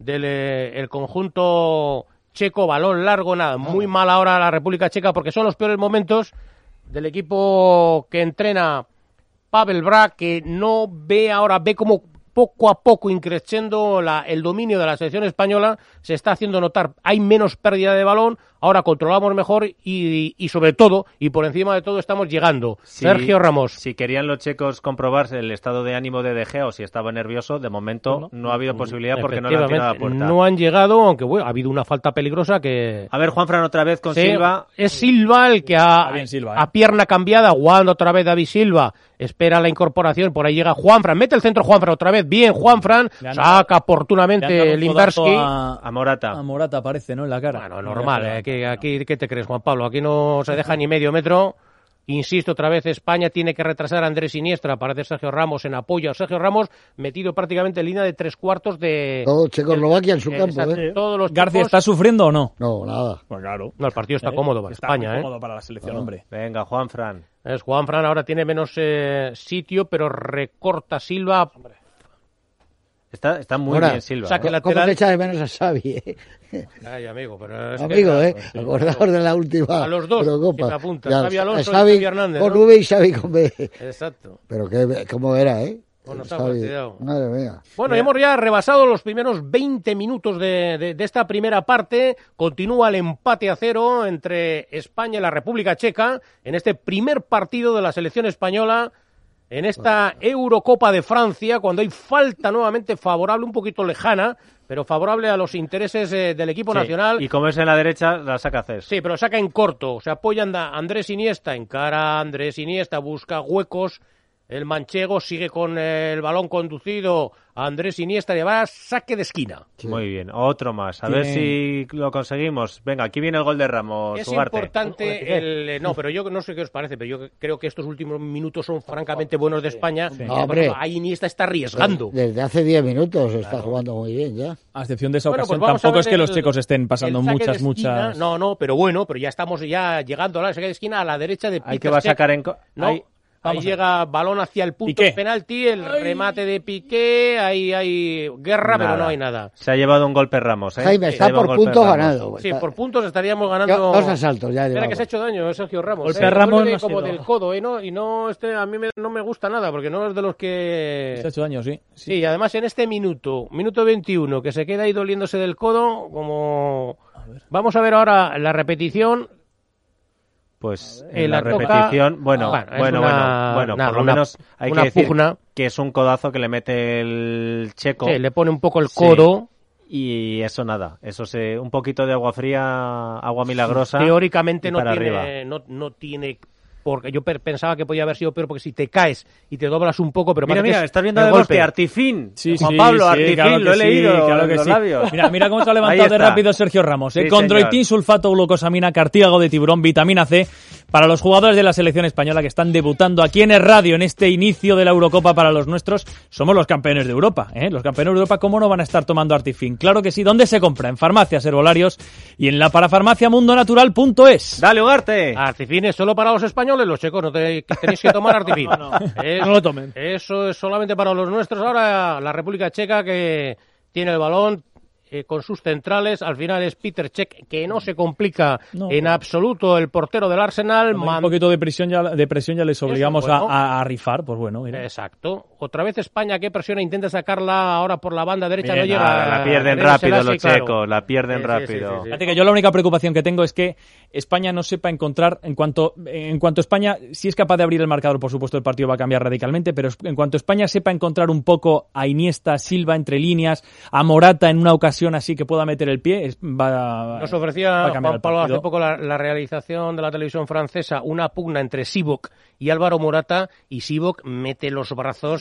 el conjunto checo, balón largo, nada, muy mal ahora la República Checa, porque son los peores momentos del equipo que entrena Pavel Bra, que no ve ahora, ve como poco a poco increciendo el dominio de la selección española, se está haciendo notar, hay menos pérdida de balón, ahora controlamos mejor y sobre todo, y por encima de todo, estamos llegando. Sí, Sergio Ramos.
Si querían los checos comprobar el estado de ánimo de De Gea o si estaba nervioso, de momento no ha habido posibilidad porque no le han tirado a la puerta.
No han llegado, aunque bueno, ha habido una falta peligrosa que...
A ver, Juanfran, otra vez con Silva.
Es Silva el que a pierna cambiada, jugando otra vez David Silva, espera la incorporación, por ahí llega Juanfran, mete el centro Juanfran otra vez, bien Juanfran, saca oportunamente Limberski.
A Morata.
A Morata aparece, ¿no? En la cara.
Bueno, normal, aquí, ¿qué te crees, Juan Pablo? Aquí no se deja ni medio metro. Insisto, otra vez España tiene que retrasar a Andrés Iniesta, aparece Sergio Ramos en apoyo a Sergio Ramos, metido prácticamente en línea de 3/4 de...
Todo Checoslovaquia en su campo,
todos los
García, ¿está sufriendo o no?
No, nada.
Pues claro.
No, el partido está cómodo para España,
cómodo para la selección, hombre.
Venga, Juanfran.
Juanfran ahora tiene menos sitio, pero recorta Silva.
Está muy bien Silva.
¿Cómo que echa de menos a Xavi?
Ay, amigo, pero es
amigo, acordaos de la última.
A los dos
Eurocopa.
que te apuntas, Xavi Alonso y
Xavi
Xavi Hernández,
con
¿no?
V y Xavi con B.
Exacto.
Pero cómo era,
Bueno, está
Xavi,
fastidiado.
madre mía.
Bueno, hemos ya rebasado los primeros 20 minutos de esta primera parte. Continúa el empate a 0 entre España y la República Checa en este primer partido de la selección española en esta Eurocopa de Francia, cuando hay falta nuevamente favorable, un poquito lejana, pero favorable a los intereses del equipo nacional.
Y como es en la derecha, la saca Cés.
Sí, pero saca en corto. Se apoya Andrés Iniesta, encara a Andrés Iniesta, busca huecos. El manchego sigue con el balón conducido a Andrés Iniesta, lleva saque de esquina.
Sí. Muy bien, otro más. A ver si lo conseguimos. Venga, aquí viene el gol de Ramos.
Es
Ugarte.
Importante No, pero yo no sé qué os parece, pero yo creo que estos últimos minutos son francamente buenos de España.
Sí. No, hombre.
Ahí Iniesta está arriesgando.
Desde hace 10 minutos está jugando muy bien ya.
A excepción de esa ocasión, pues tampoco es que los checos estén pasando muchas...
No, pero ya estamos llegando a la saque de esquina a la derecha de Peter.
Hay que va a sacar en...
Ahí llega balón hacia el punto de penalti, el remate de Piqué, ahí hay guerra, pero no hay nada.
Se ha llevado un golpe Ramos,
Jaime, está por puntos ganado.
Sí, por puntos estaríamos ganando.
Dos asaltos ya.
Espera que se ha hecho daño, Sergio Ramos.
Golpe Ramos no
como del codo, y no a mí no me gusta nada, porque no es de los que...
Se ha hecho daño, sí.
Sí, y además en este minuto 21, que se queda ahí doliéndose del codo, como... Vamos a ver ahora la repetición.
Pues en la repetición, bueno, por lo menos hay que decir que es un codazo que le mete el checo.
Sí, le pone un poco el codo.
Y eso nada, un poquito de agua fría, agua milagrosa.
Teóricamente no tiene... Porque yo pensaba que podía haber sido peor, porque si te caes y te doblas un poco, pero
mira, estás viendo además que Artifin, Juan Pablo, Artifin, claro lo he leído,
claro que
los labios.
Mira cómo se ha levantado de rápido Sergio Ramos. Condroitin, sulfato, glucosamina, cartílago de tiburón, vitamina C, para los jugadores de la selección española que están debutando aquí en el radio en este inicio de la Eurocopa para los nuestros. Somos los campeones de Europa, Los campeones de Europa, ¿cómo no van a estar tomando Artifin? Claro que sí. ¿Dónde se compra? En farmacias, herbolarios y en la parafarmaciamundonatural.es.
Dale, Ugarte.
Artifin es solo para los españoles, los checos no tenéis que tomar Artifin.
No lo tomen.
Eso es solamente para los nuestros. Ahora la República Checa, que tiene el balón con sus centrales, al final es Peter Cech, que no se complica en absoluto el portero del Arsenal.
Un poquito de presión ya les obligamos a rifar, pues bueno. Mira.
Exacto. Otra vez España que presiona, intenta sacarla ahora por la banda derecha,
no llega. La pierden rápido los checos, la pierden rápido.
Sí. Fíjate que yo la única preocupación que tengo es que España no sepa encontrar, en cuanto España, si es capaz de abrir el marcador, por supuesto el partido va a cambiar radicalmente, pero en cuanto España sepa encontrar un poco a Iniesta, Silva entre líneas, a Morata en una ocasión así que pueda meter el pie,
nos ofrecía Juan Pablo hace poco la realización de la televisión francesa, una pugna entre Sivok y Álvaro Morata, y Sivok mete los brazos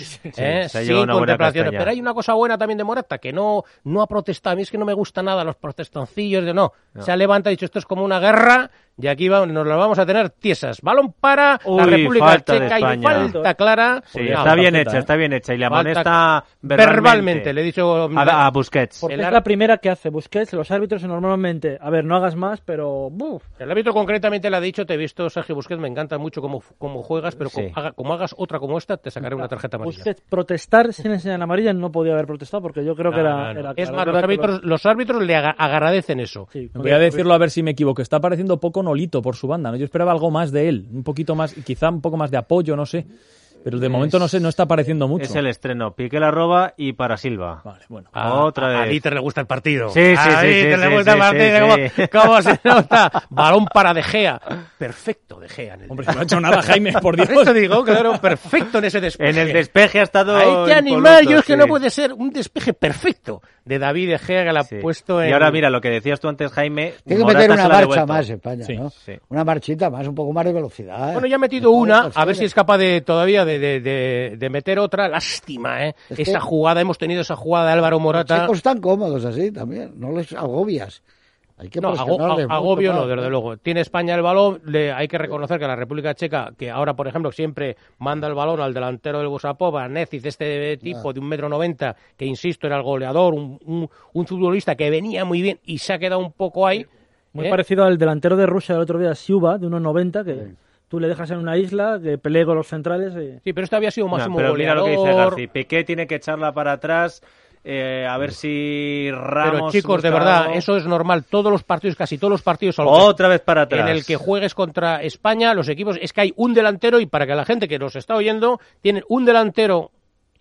sin contemplación. Pero hay una cosa buena también de Morata, que no ha protestado. A mí es que no me gusta nada los protestoncillos se ha levantado y ha dicho, esto es como una guerra, y aquí nos las vamos a tener tiesas. Balón para la República Checa y falta clara.
Sí, está bien hecha y le amonesta
verbalmente. Le he dicho
a Busquets.
Porque es la primera que hace Busquets. Los árbitros normalmente, no hagas más, pero...
El árbitro concretamente le ha dicho, te he visto, Sergio Busquets, me encanta mucho cómo juegas, pero como hagas otra como esta, te sacaré una tarjeta amarilla.
Busquets, protestar sin enseñar amarilla no podía haber protestado, porque yo creo que era
es más, los árbitros le agradecen eso.
Sí, voy a decirlo a ver si me equivoco. Está pareciendo poco Nolito por su banda, ¿no? Yo esperaba algo más de él, un poquito más, quizá un poco más de apoyo, no sé. pero de momento no está apareciendo mucho.
Es el estreno. Piqué la roba y para Silva.
Vale, bueno.
Otra vez.
A Dieter le gusta el partido.
Sí.
A Dieter le gusta el partido. ¿Cómo se nota? Balón para De Gea. Perfecto De Gea.
Hombre, no ha hecho nada, Jaime, por Dios.
Eso digo, claro, perfecto en ese despeje.
En el despeje ha estado...
Hay que animar, yo es que no puede ser un despeje perfecto de David De Gea que la ha puesto en...
Y ahora mira, lo que decías tú antes, Jaime...
Tiene que meter una marcha más España, ¿no?
Sí.
Una marchita más, un poco más de velocidad.
Bueno, ya ha metido una, a ver si es capaz todavía de meter otra. Lástima, ¿eh? Esa jugada, hemos tenido esa jugada de Álvaro Morata.
Los chicos están cómodos así también, no les agobias. Hay que
agobio no, desde luego. Tiene España el balón, hay que reconocer que la República Checa, que ahora, por ejemplo, siempre manda el balón al delantero del Busapova, Necic, este tipo de 1,90 m, que insisto, era el goleador, un futbolista que venía muy bien y se ha quedado un poco ahí.
Muy parecido al delantero de Rusia del otro día, Siuba, de 1,90 m, que tú le dejas en una isla, que pelee con los centrales.
Sí, pero este había sido máximo
pero
goleador.
Mira lo que dice García. Piqué tiene que echarla para atrás. A ver si Ramos...
Pero chicos, de verdad, eso es normal. Casi todos los partidos...
Otra vez para atrás.
En el que juegues contra España, los equipos... Es que hay un delantero, y para que la gente que nos está oyendo, tienen un delantero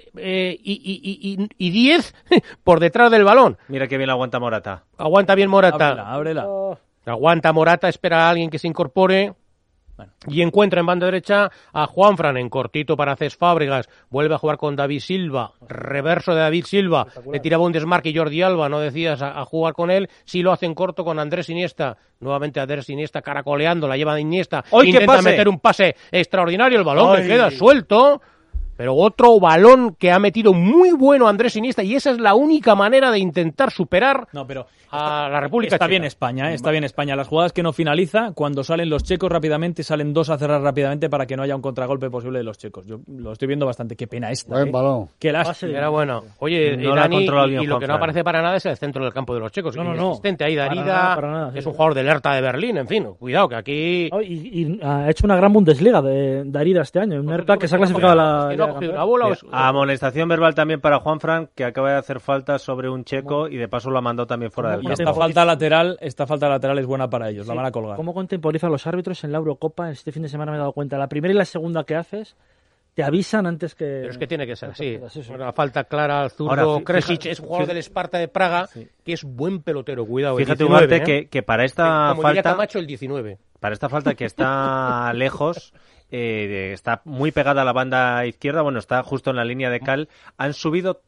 y 10 por detrás del balón.
Mira qué bien aguanta Morata.
Aguanta bien Morata.
Ábrela.
Aguanta Morata, espera a alguien que se incorpore. Y encuentra en banda derecha a Juanfran en cortito para Cesc Fábregas. Vuelve a jugar con David Silva. Reverso de David Silva. Le tiraba un desmarque y Jordi Alba, no decías a jugar con él. Sí lo hace en corto con Andrés Iniesta. Nuevamente Andrés Iniesta caracoleando. La lleva de Iniesta. Intenta meter un pase extraordinario. El balón que queda suelto. Pero otro balón que ha metido muy bueno Andrés Iniesta, y esa es la única manera de intentar superar a la República Checa.
Está bien España, está bien España. Las jugadas que no finaliza, cuando salen los checos rápidamente, salen dos a cerrar rápidamente para que no haya un contragolpe posible de los checos. Yo lo estoy viendo bastante. Qué pena esta.
Buen balón.
Qué lástima.
Era bueno. Oye,
no
Dani,
bien
y lo que no aparece para nada es el centro del campo de los checos.
No.
Ahí Darida, es un jugador del Hertha de Berlín, en fin, cuidado que aquí...
Y ha hecho una gran Bundesliga de Darida este año. Un Hertha que se ha clasificado a la
bola.
Amonestación verbal también para Juanfran, que acaba de hacer falta sobre un checo y de paso lo ha mandado también fuera del campo.
Esta falta lateral es buena para ellos, la van a colgar.
¿Cómo contemporizan los árbitros en la Eurocopa? Este fin de semana me he dado cuenta. La primera y la segunda que haces te avisan antes que...
Pero es que tiene que ser así. Una falta clara al zurdo. Kresic es un jugador del Sparta de Praga, que es buen pelotero, cuidado.
Fíjate, Ugarte, que para esta
como
falta...
Camacho, el 19.
Para esta falta que está lejos... está muy pegada a la banda izquierda, bueno, está justo en la línea de cal, han subido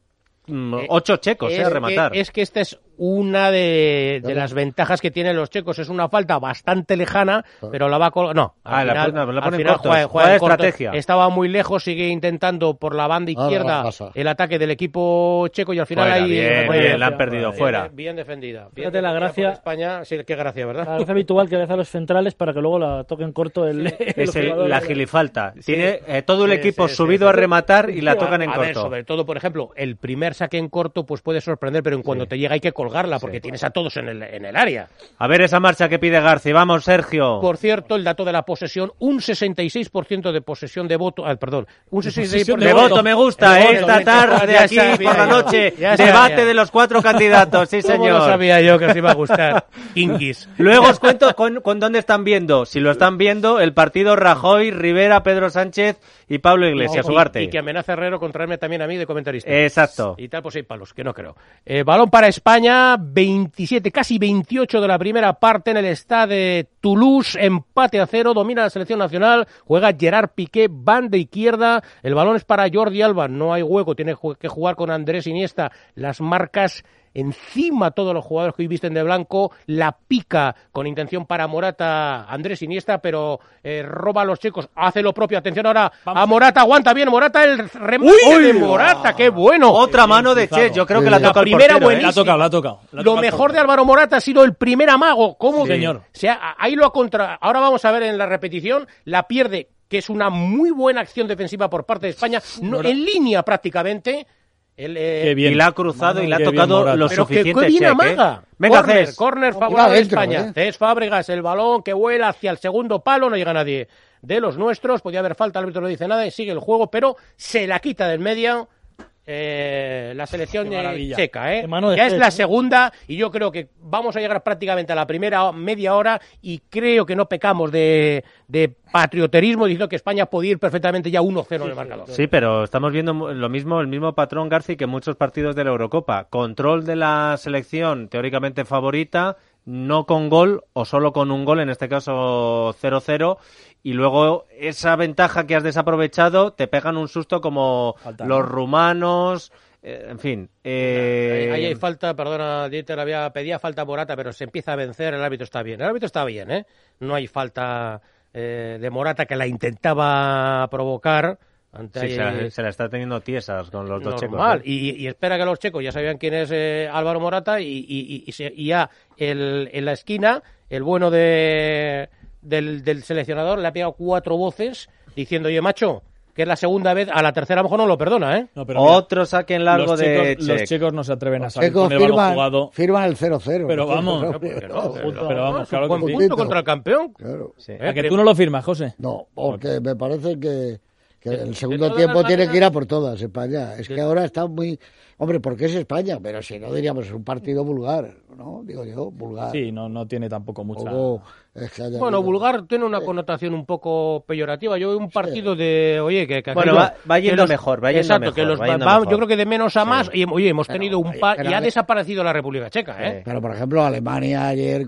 8 checos a rematar.
Es que esta es una de las ventajas que tienen los checos. Es una falta bastante lejana, pero la va a colgar. No, al final juega de estrategia. Estaba muy lejos, sigue intentando por la banda izquierda el ataque del equipo checo y al final
bien, la han perdido fuera.
Bien defendida.
Fíjate la gracia.
España, sí, qué gracia, ¿verdad?
Es habitual que le hace a los centrales para que luego la toquen corto
la gilifalta. Tiene todo el equipo subido a rematar y la tocan en corto.
A ver, sobre todo, por ejemplo, el primer saque en corto pues puede sorprender, pero en cuanto te llega hay que colgarla porque tienes a todos en el área.
A ver esa marcha que pide García. Vamos, Sergio.
Por cierto, el dato de la posesión, un 66% de posesión de voto. Perdón, un 66%
de voto. Me gusta, esta tarde aquí por la noche. Debate de los 4 candidatos, sí señor.
No sabía yo que os iba a gustar. Inguis.
Luego os cuento con dónde están viendo. Si lo están viendo, el partido Rajoy, Rivera, Pedro Sánchez y Pablo Iglesias, Ugarte.
Y que amenaza Herrero con traerme también a mí de comentarista.
Exacto.
Y tal, pues 6 palos, que no creo. Balón para España, 27, casi 28 de la primera parte en el Stade de Toulouse, empate a 0, domina la selección nacional, juega Gerard Piqué, banda izquierda, el balón es para Jordi Alba, no hay hueco, tiene que jugar con Andrés Iniesta, las marcas encima todos los jugadores que hoy visten de blanco, la pica con intención para Morata, Andrés Iniesta, pero roba a los checos, hace lo propio, atención ahora a Morata, aguanta bien Morata, el remate de Morata, qué bueno.
Otra mano de Che, yo creo que la toca el
primera
portero,
buenísima.
La ha tocado.
Lo mejor de Álvaro Morata ha sido el primer amago, ¿cómo?
Señor.
O sea, ahí lo ha contra... Ahora vamos a ver en la repetición, la pierde, que es una muy buena acción defensiva por parte de España, en línea prácticamente.
Y la ha cruzado y la ha tocado lo suficiente.
Qué bien amaga.
Venga,
Corner favorable de España. Cesc Fábregas, el balón que vuela hacia el segundo palo, no llega nadie de los nuestros. Podía haber falta, el árbitro no dice nada y sigue el juego, pero se la quita del medio. la selección checa,
ya
es la segunda y yo creo que vamos a llegar prácticamente a la primera media hora y creo que no pecamos de patrioterismo diciendo que España podía ir perfectamente ya 1-0 en el marcador.
Sí, pero estamos viendo el mismo patrón, Garci, que muchos partidos de la Eurocopa. Control de la selección teóricamente favorita, no con gol o solo con un gol, en este caso 0-0, y luego esa ventaja que has desaprovechado te pegan un susto como los rumanos, en fin.
Ahí hay falta, perdona, Dieter, pedía falta Morata, pero se empieza a vencer, el árbitro está bien, no hay falta de Morata que la intentaba provocar.
Se la está teniendo tiesas con los dos checos.
Y espera que los checos ya sabían quién es Álvaro Morata y ya en la esquina el bueno del seleccionador le ha pegado 4 voces diciendo, oye, macho, que es la segunda vez, a la tercera a lo mejor no lo perdona, ¿eh?
No, pero mira,
otro saque en largo de
Los checos no se atreven a salir con el balón jugado.
Firman el 0-0.
Pero vamos,
claro que sí. Punto contra el campeón.
Claro.
Sí. ¿A que tú no lo firmas, José?
No, porque me parece que el segundo tiempo tiene que ir a por todas España. Es que ahora está muy... Hombre, porque es España, pero si no diríamos es un partido vulgar, ¿no? Digo yo, vulgar.
Sí, no tiene tampoco mucha...
Bueno, vulgar tiene una connotación un poco peyorativa. Yo veo un partido de... Oye, que
bueno, va yendo mejor, va yendo mejor.
Exacto, yo creo que de menos a más. Y, oye, hemos tenido un par... Y ha desaparecido la República Checa, ¿eh?
Pero, por ejemplo, Alemania ayer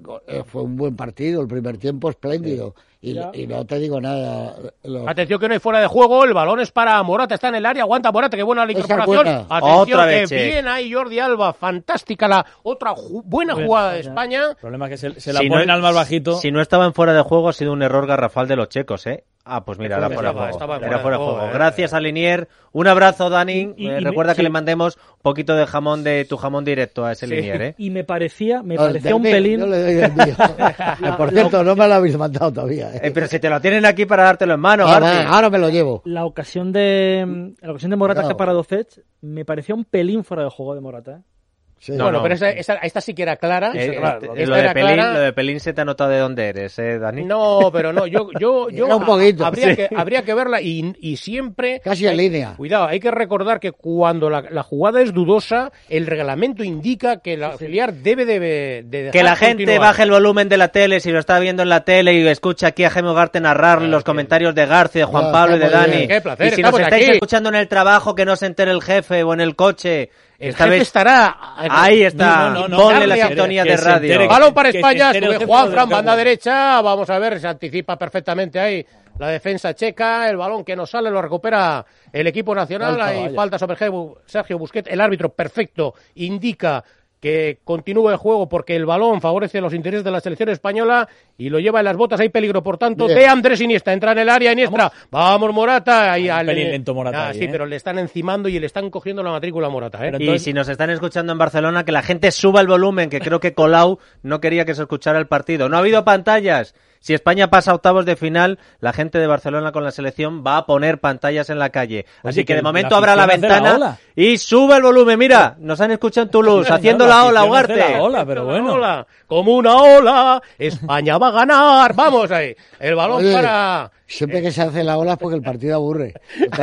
fue un buen partido. El primer tiempo espléndido. Y no te digo nada.
Atención que no hay fuera de juego, el balón es para Morata, está en el área, aguanta Morata, qué buena la incorporación. Atención,
otra vez,
bien ahí Jordi Alba, fantástica la otra buena jugada de España.
El problema es que se la ponen al más bajito.
Si no estaba en fuera de juego ha sido un error garrafal de los checos, ¿eh? Ah, pues mira, era fuera de juego. Gracias a Linier. Un abrazo, Dani. Recuerda que le mandemos un poquito de jamón de tu jamón directo a ese Linier, ¿eh?
Y me parecía un pelín...
Yo le doy el mío. Por cierto, no me lo habéis mandado todavía.
Pero si te lo tienen aquí para dártelo en mano,
ahora me lo llevo.
La ocasión de Morata que ha parado Zech me parecía un pelín fuera de juego de Morata, ¿eh?
Sí.
Bueno, pero esta sí que era clara.
Lo de Pelín se te ha notado de dónde eres, Dani.
No, pero no, yo
un poquito,
habría que verla y siempre...
Casi en línea.
Cuidado, hay que recordar que cuando la jugada es dudosa, el reglamento indica que el auxiliar debe de dejar
que la gente
continuar.
baje el volumen de la tele, si lo está viendo en la tele y escucha aquí a Jaime Ugarte narrar los comentarios de García, de Juan Pablo y de Dani.
Qué placer,
y si nos estáis
aquí
escuchando en el trabajo, que no se entere el jefe o en el coche...
El jefe estará...
Ahí está, ponle la sintonía de radio.
Balón para España, sube Juanfran, banda derecha, vamos a ver, se anticipa perfectamente ahí la defensa checa, el balón que nos sale lo recupera el equipo nacional, hay falta sobre Sergio Busquets, el árbitro perfecto indica que continúe el juego porque el balón favorece los intereses de la selección española y lo lleva en las botas, hay peligro, por tanto, de Andrés Iniesta, entra en el área, Iniesta, vamos Morata,
un pelín lento Morata
sí, pero le están encimando y le están cogiendo la matrícula a Morata, ¿eh?
Y si nos están escuchando en Barcelona, que la gente suba el volumen, que creo que Colau no quería que se escuchara el partido. No ha habido pantallas. Si España pasa a octavos de final, la gente de Barcelona con la selección va a poner pantallas en la calle. Así que de momento abra la ventana y sube el volumen. Mira, nos han escuchado en Toulouse haciendo la ola, Ugarte.
Pero bueno.
Como una ola, España va a ganar. Vamos ahí. El balón para...
Siempre que se hace la ola es porque el partido aburre.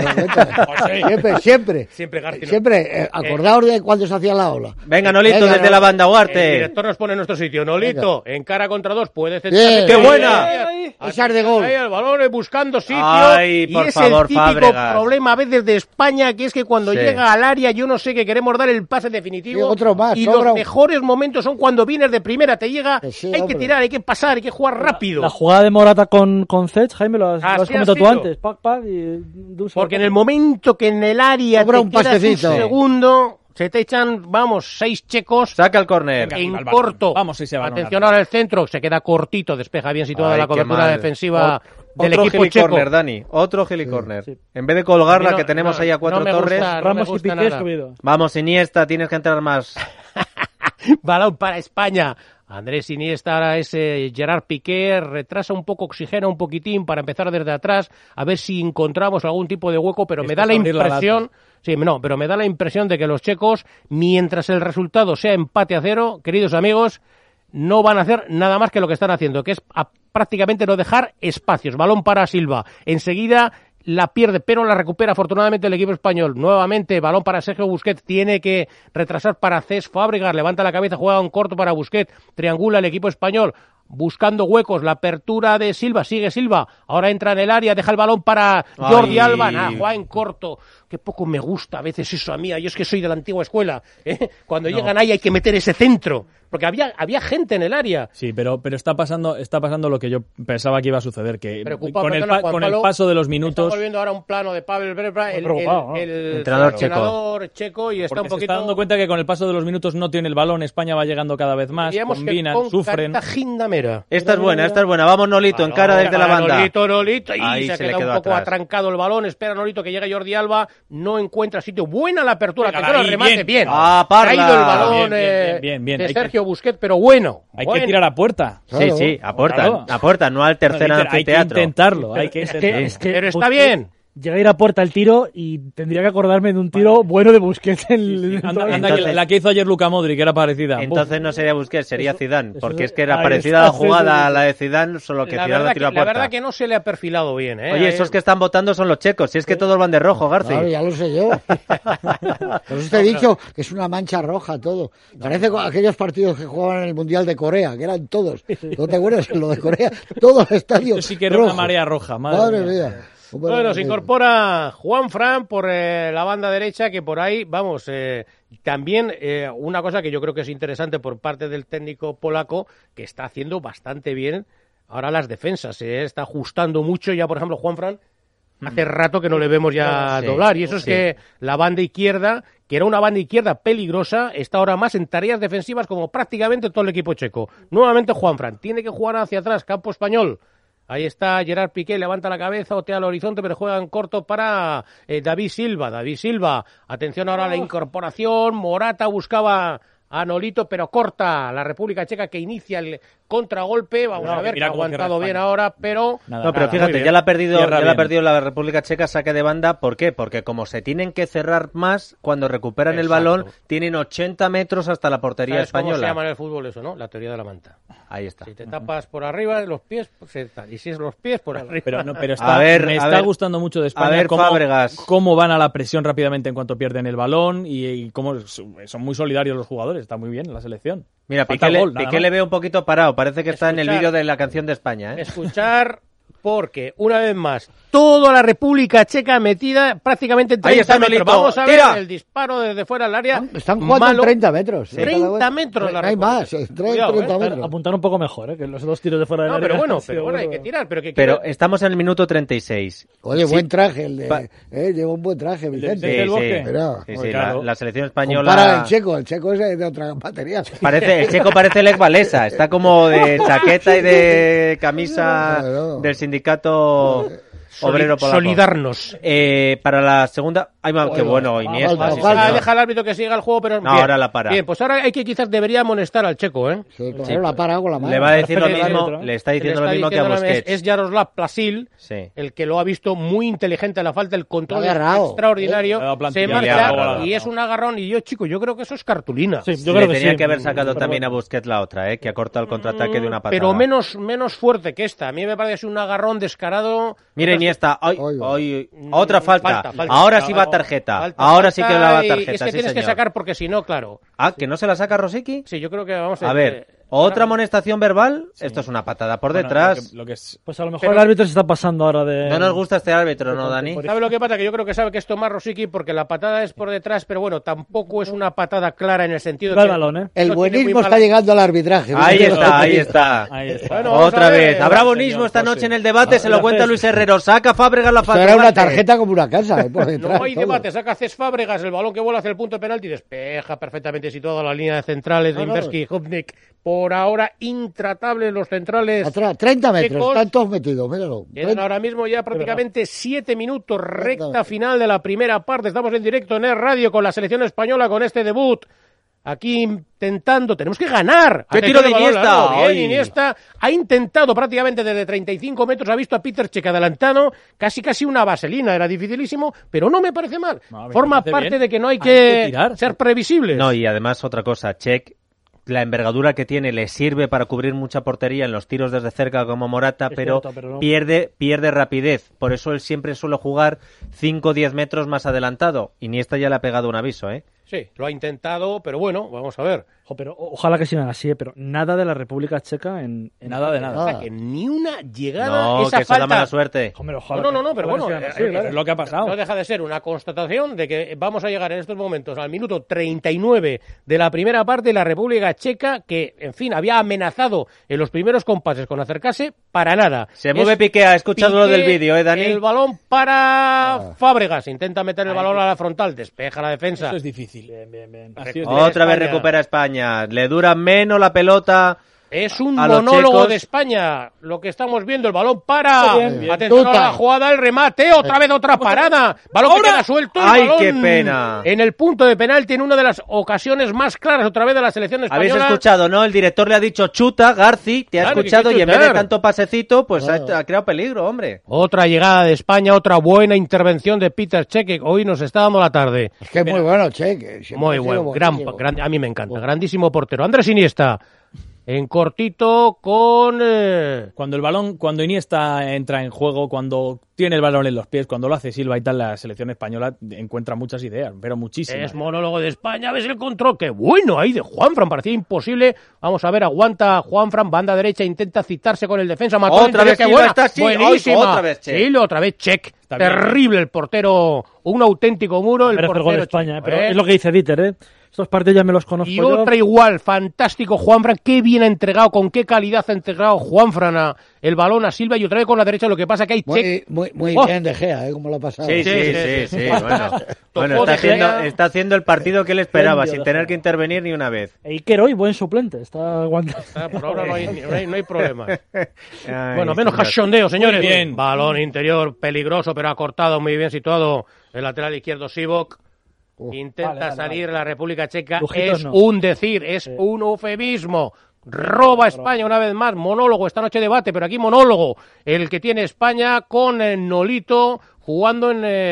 Siempre. Siempre. Acordaos de cuando se hacía la ola.
Venga, Nolito, desde la banda, Ugarte.
El director nos pone en nuestro sitio. Nolito, en cara contra 2, puede
centrar.
¡Qué buena!
Echar de gol.
Ahí el balón buscando sitio.
Ay, por favor,
el típico
Fábregas.
problema a veces de España, que es que cuando llega al área, yo no sé, que queremos dar el pase definitivo.
Otro más,
y los mejores momentos son cuando vienes de primera, te llega, hay que tirar, hay que pasar, hay que jugar rápido.
La jugada de Morata con Zech, Jaime, lo has comentado tú antes.
Porque en el momento que en el área te quedas un segundo, se te echan, 6 checos.
Saca el córner.
En corto.
Vamos, si se va.
Atención ahora el centro, se queda cortito, despeja bien situada la cobertura defensiva del equipo checo.
Corner, Dani. Otro gilicorner. Sí. En vez de colgarla, que tenemos ahí a 4 torres.
Ramos y Piqué subido.
Vamos, Iniesta, tienes que entrar más.
Balón para España. Andrés Iniesta, ahora ese Gerard Piqué, retrasa un poco, oxigena un poquitín para empezar desde atrás, a ver si encontramos algún tipo de hueco, pero me da la impresión, pero me da la impresión de que los checos, mientras el resultado sea empate a 0, queridos amigos, no van a hacer nada más que lo que están haciendo, que es prácticamente no dejar espacios. Balón para Silva. Enseguida la pierde, pero la recupera afortunadamente el equipo español. Nuevamente, balón para Sergio Busquets, tiene que retrasar para Cesc Fábregas, levanta la cabeza, juega un corto para Busquets, triangula el equipo español, buscando huecos, la apertura de Silva, sigue Silva, ahora entra en el área, deja el balón para Jordi Alba, juega en corto, que poco me gusta a veces eso a mí, yo es que soy de la antigua escuela, cuando llegan ahí hay que meter ese centro, porque había gente en el área.
Sí, pero está pasando lo que yo pensaba que iba a suceder, que con el paso de los minutos...
Estamos viendo ahora un plano de Pavel Vrba, el
entrenador
checo, y está un poquito...
se está dando cuenta que con el paso de los minutos no tiene el balón, España va llegando cada vez más, combinan, sufren...
Esta es buena, vamos Nolito, encara desde la banda.
Nolito, y se queda un poco atrancado el balón, espera Nolito que llegue Jordi Alba, no encuentra sitio, buena la apertura, el remate, bien. Ha ido el balón
bien.
de Sergio Busquets, pero bueno.
Hay que tirar a puerta.
Sí, a puerta, no al tercer anfiteatro.
Hay que intentarlo.
Pero está bien.
Llega a ir a puerta el tiro y tendría que acordarme de un tiro bueno de Busquets.
La que hizo ayer Luka Modric, que era parecida.
Entonces no sería Busquets, sería Zidane, porque es que era parecida la jugada a la de Zidane, solo que Zidane lo tiró a puerta.
La verdad que no se le ha perfilado bien.
Oye, esos que están votando son los checos, si es que todos van de rojo, Garci.
Claro, ya lo sé yo. Por eso te he dicho que es una mancha roja todo. Parece aquellos partidos que jugaban en el Mundial de Corea, que eran todos. ¿No te acuerdas? Lo de Corea, todos los estadios.
Eso sí que era una marea roja,
madre mía.
Bueno, se incorpora Juanfran por la banda derecha, que por ahí, vamos, también una cosa que yo creo que es interesante por parte del técnico polaco, que está haciendo bastante bien ahora las defensas, se está ajustando mucho ya, por ejemplo, Juanfran, hace rato que no le vemos ya doblar, y eso es que la banda izquierda, que era una banda izquierda peligrosa, está ahora más en tareas defensivas como prácticamente todo el equipo checo. Nuevamente Juanfran, tiene que jugar hacia atrás, campo español. Ahí está Gerard Piqué, levanta la cabeza, otea al horizonte, pero juega en corto para David Silva. David Silva, atención ahora a la incorporación. Morata buscaba a Nolito, pero corta la República Checa, que inicia el contragolpe. Vamos a ver, que ha aguantado bien ahora, pero...
pero fíjate, ya la ha perdido la República Checa, saque de banda. ¿Por qué? Porque como se tienen que cerrar más, cuando recuperan el balón, tienen 80 metros hasta la portería española.
¿Cómo se llama en el fútbol eso, no? La teoría de la manta.
Ahí está.
Si te tapas por arriba, los pies, y si es los pies, por arriba.
Pero está gustando mucho de España cómo van a la presión rápidamente en cuanto pierden el balón y cómo son muy solidarios los jugadores. Está muy bien la selección.
Mira, Piqué le veo un poquito parado. Parece que está en el vídeo de la canción de España.
Escuchar, porque, una vez más, toda la República Checa metida prácticamente en 30 metros. Vamos a ver el disparo desde fuera del área.
Están jugando en 30 metros.
30 metros la
República. Hay más, 30 metros.
Apuntar un poco mejor, que los dos tiros de fuera del área.
Pero bueno, hay que tirar.
Pero estamos en el minuto 36.
Oye, buen traje. Lleva un buen traje, Vicente.
Sí, la selección española...
Para el checo es de otra batería.
El checo parece Lech Walesa. Está como de chaqueta y de camisa del sindicato obrero polaco.
Solidarnos.
Para la segunda... qué bueno, Iniesta.
Deja al árbitro que siga el juego, pero...
No, bien. Ahora la para.
Bien, pues ahora quizás debería amonestar al checo, ¿eh?
Sí, la para con la mano.
Le va a decir lo mismo, le está diciendo lo mismo que a Busquets.
Es Jaroslav Plasil, el que lo ha visto muy inteligente a la falta, el control extraordinario. Se marcha y es un agarrón. Y yo creo que eso es cartulina.
Sí, yo creo que tenía que haber sacado también a Busquets la otra, que ha cortado el contraataque de una patada.
Pero menos fuerte que esta. A mí me parece un agarrón descarado.
Mira, Iniesta, otra falta. Ahora sí va tarjeta. Ahora sí que la va tarjeta.
Es que tienes que sacar porque si no, claro.
¿Que no se la saca Rosicky?
Sí, yo creo que vamos
a ver. ¿Otra amonestación verbal? Sí. Esto es una patada por detrás.
Pues a lo mejor el árbitro se está pasando ahora de...
No nos gusta este árbitro, ¿no, Dani?
¿Sabe lo que pasa? Que yo creo que sabe que es Tomás Rosicky porque la patada es por detrás, pero bueno, tampoco es una patada clara en el sentido de que...
balón,
El buenismo está llegando al arbitraje.
Ahí está. Bueno, otra vez. Habrá buenismo esta noche en el debate, se lo cuenta Luis Herrero. Saca Fábregas la falta.
Era una tarjeta como una casa, por detrás.
No hay debate, saca Cesc Fábregas, el balón que vuela hacia el punto de penalti, despeja perfectamente situado la línea de centrales de Inverski y Hubnik. Por ahora, intratables los centrales.
Atrás, 30 metros, están todos metidos, míralo.
Quedan ahora mismo ya prácticamente 7 minutos, recta final de la primera parte. Estamos en directo en ES Radio con la selección española, con este debut. Aquí intentando, tenemos que ganar.
¡Qué tiro de Iniesta!
Iniesta ha intentado prácticamente desde 35 metros, ha visto a Peter Cech adelantado, casi una vaselina, era dificilísimo, pero no me parece mal. Forma parte de que no hay que ser previsibles.
No, y además otra cosa, Cech la envergadura que tiene le sirve para cubrir mucha portería en los tiros desde cerca como Morata, pero
no.
pierde rapidez. Por eso él siempre suele jugar 5 o 10 metros más adelantado. Iniesta ya le ha pegado un aviso, ¿eh?
Sí, lo ha intentado, pero bueno, vamos a ver.
Pero ojalá que sigan así, pero nada de la República Checa en
nada de nada.
O sea, que ni una llegada,
No,
esa
que
falta.
eso da mala suerte.
Hombre, ojalá
No, pero bueno,
Es lo que ha pasado.
no deja de ser una constatación de que vamos a llegar en estos momentos al minuto 39 de la primera parte de la República Checa, que, en fin, había amenazado en los primeros compases con acercarse para nada.
Se mueve Piqué, ha escuchado lo del vídeo, Dani.
El balón para Fábregas, intenta meter el balón a la frontal, despeja la defensa.
Eso es difícil.
Bien.
Así es.
Otra vez
España.
recupera España. Le dura menos la pelota.
Es un
a los
monólogo
checos.
de España, lo que estamos viendo, el balón para,
Bien.
atención a
Tuta.
la jugada, el remate, otra vez otra parada, balón que queda suelto, el
¡Ay,
balón
qué pena!
en el punto de penalti en una de las ocasiones más claras otra vez de la selección española.
Habéis escuchado, ¿no? El director le ha dicho chuta, Garci, te ha
Claro,
escuchado
que hay que
y en vez de
chutar.
tanto pasecito, pues ha creado peligro, hombre.
Otra llegada de España, otra buena intervención de Peter Cech, que hoy nos está dando la tarde.
Es que es muy bueno, Che. que siempre
Muy
ha sido
bueno,
buenísimo.
a mí me encanta, grandísimo portero. Andrés Iniesta, en cortito con...
Cuando Iniesta entra en juego, cuando tiene el balón en los pies, cuando lo hace Silva y tal, la selección española encuentra muchas ideas, pero muchísimas.
Es monólogo de España, ves el control, qué bueno ahí de Juanfran, parecía imposible. Vamos a ver, aguanta Juanfran, banda derecha, intenta citarse con el defensa. Mató
Otra vez
qué
Silva
buena,
está, sí,
buenísima.
otra vez Cech.
Sí, otra vez Cech.
Está bien.
Terrible el portero, un auténtico muro. El
Merece el
portero
gol de España,
Cech,
pero es lo que dice Dieter, ¿eh? Estos partidos ya me los conozco
Y
yo.
otra igual, fantástico Juanfran, qué bien ha entregado, con qué calidad ha entregado Juanfran el balón a Silva y otra vez con la derecha, lo que pasa que hay Cech.
Muy
Oh.
bien De Gea, ¿eh? Como lo ha pasado.
Sí. Bueno,
Tocó
está
De Gea.
está haciendo el partido que él esperaba,
Genio
sin
de
tener
Gea.
que intervenir ni una vez.
Iker hoy, buen suplente, está aguantando.
Por ahora no hay problema.
Ay,
Bueno, menos
señor.
cachondeo, señores.
Muy bien.
Balón interior, peligroso, pero acortado, muy bien situado. El lateral izquierdo, Sivok. Intenta
vale,
salir la República Checa.
Lujitos
Es
no.
un decir, es un eufemismo. Roba España una vez más. Monólogo, esta noche debate, pero aquí monólogo. El que tiene España con Nolito jugando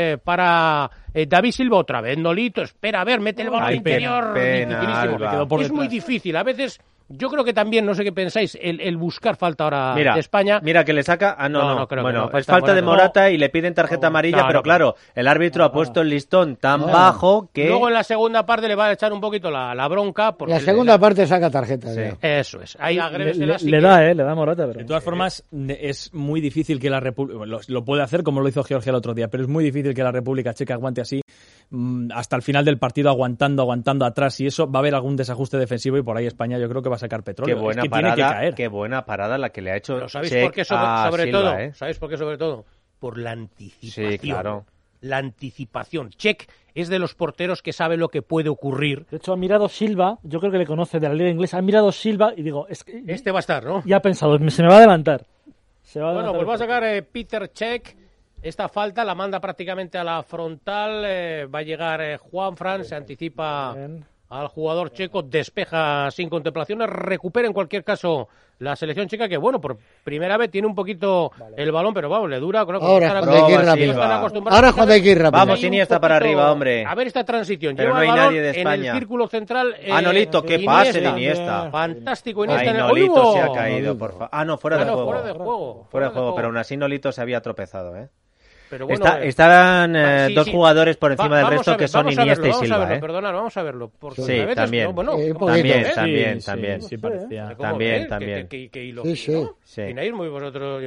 para David Silva otra vez. Nolito, espera, a ver, mete el balón
Ay,
interior.
pena,
dificilísimo.
Alba.
Quedó por
Es muy
detrás.
difícil. A veces, yo creo que también, no sé qué pensáis, el buscar falta ahora
Mira,
de España.
mira que le saca. Ah,
No,
no.
no creo que
Bueno,
no.
es falta de
No.
Morata y le piden tarjeta amarilla,
No,
pero
no,
claro, el árbitro ha puesto el listón tan bajo que.
Luego en la segunda parte le va a echar un poquito la bronca. Porque
La segunda parte saca tarjeta. ya.
Eso es. Ahí agrégensela si
Le da Morata, pero...
De todas formas, es muy difícil que la República... Lo puede hacer como lo hizo Georgia el otro día, pero es muy difícil que la República Checa aguante así hasta el final del partido, aguantando atrás, y eso va a haber algún desajuste defensivo y por ahí España yo creo que va a sacar petróleo.
Qué buena
es que tiene que
parada,
caer.
qué buena parada la que le ha hecho.
Pero ¿sabéis
Cech
por qué
a
sobre
Silva,
todo?
¿eh?
¿Sabéis por qué sobre todo? Por la anticipación.
Sí, claro.
La anticipación. Cech es de los porteros que sabe lo que puede ocurrir.
De hecho, ha mirado Silva, yo creo que le conoce de la liga inglesa, ha mirado Silva y digo, es que...
Este va a estar, ¿no?
Y ha pensado, se me va a adelantar.
Bueno, pues va a sacar Peter Cech. Esta falta la manda prácticamente a la frontal. Va a llegar Juanfran, se anticipa
Bien.
al jugador checo, despeja sin contemplaciones, recupera en cualquier caso la selección checa, que bueno, por primera vez tiene un poquito el balón, pero vamos, le dura. Creo que
Ahora
están
cuando hay que ir
Silva.
rápido.
están acostumbrados.
Ahora cuando hay que ir rápido.
Vamos,
Hay un
Iniesta para
poquito-
arriba, hombre.
A ver esta transición.
Pero
Lleva
no hay
el balón
nadie de
en
España.
el círculo central.
Nolito, qué pase de Iniesta.
Fantástico Iniesta.
Ay,
en el-
Nolito
¡Uy,
se ha
oh!
caído, por favor. Ah, no, fuera de
Bueno,
juego.
fuera de juego.
Fuera de juego, pero aún así Nolito se había tropezado, ¿eh?
Pero bueno,
Estaban
sí,
dos
sí.
jugadores por encima del
Vamos
resto
a ver,
que son
vamos a
Iniesta
verlo,
y Silva,
vamos a verlo,
¿eh?
Perdonad, vamos a verlo. Porque
Sí,
a veces,
también.
no, bueno,
Un
¿cómo
poquito.
ves?
También,
Sí,
también.
sí, parecía.
¿Cómo
También,
ves?
también.
Que
Sí,
ilógico,
sí.
¿no?
Sí.
Opináis muy vosotros.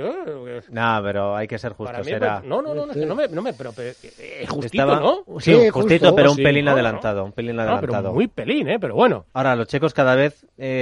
No, pero hay que ser
Para
justos.
mí,
Era...
no, es que no me, pero justito,
Estaba...
¿no?
Sí,
Sí,
justito,
justo.
pero un
Sí.
pelín
No, no.
adelantado, un pelín
No,
adelantado.
pero muy pelín, pero bueno.
Ahora, los checos cada vez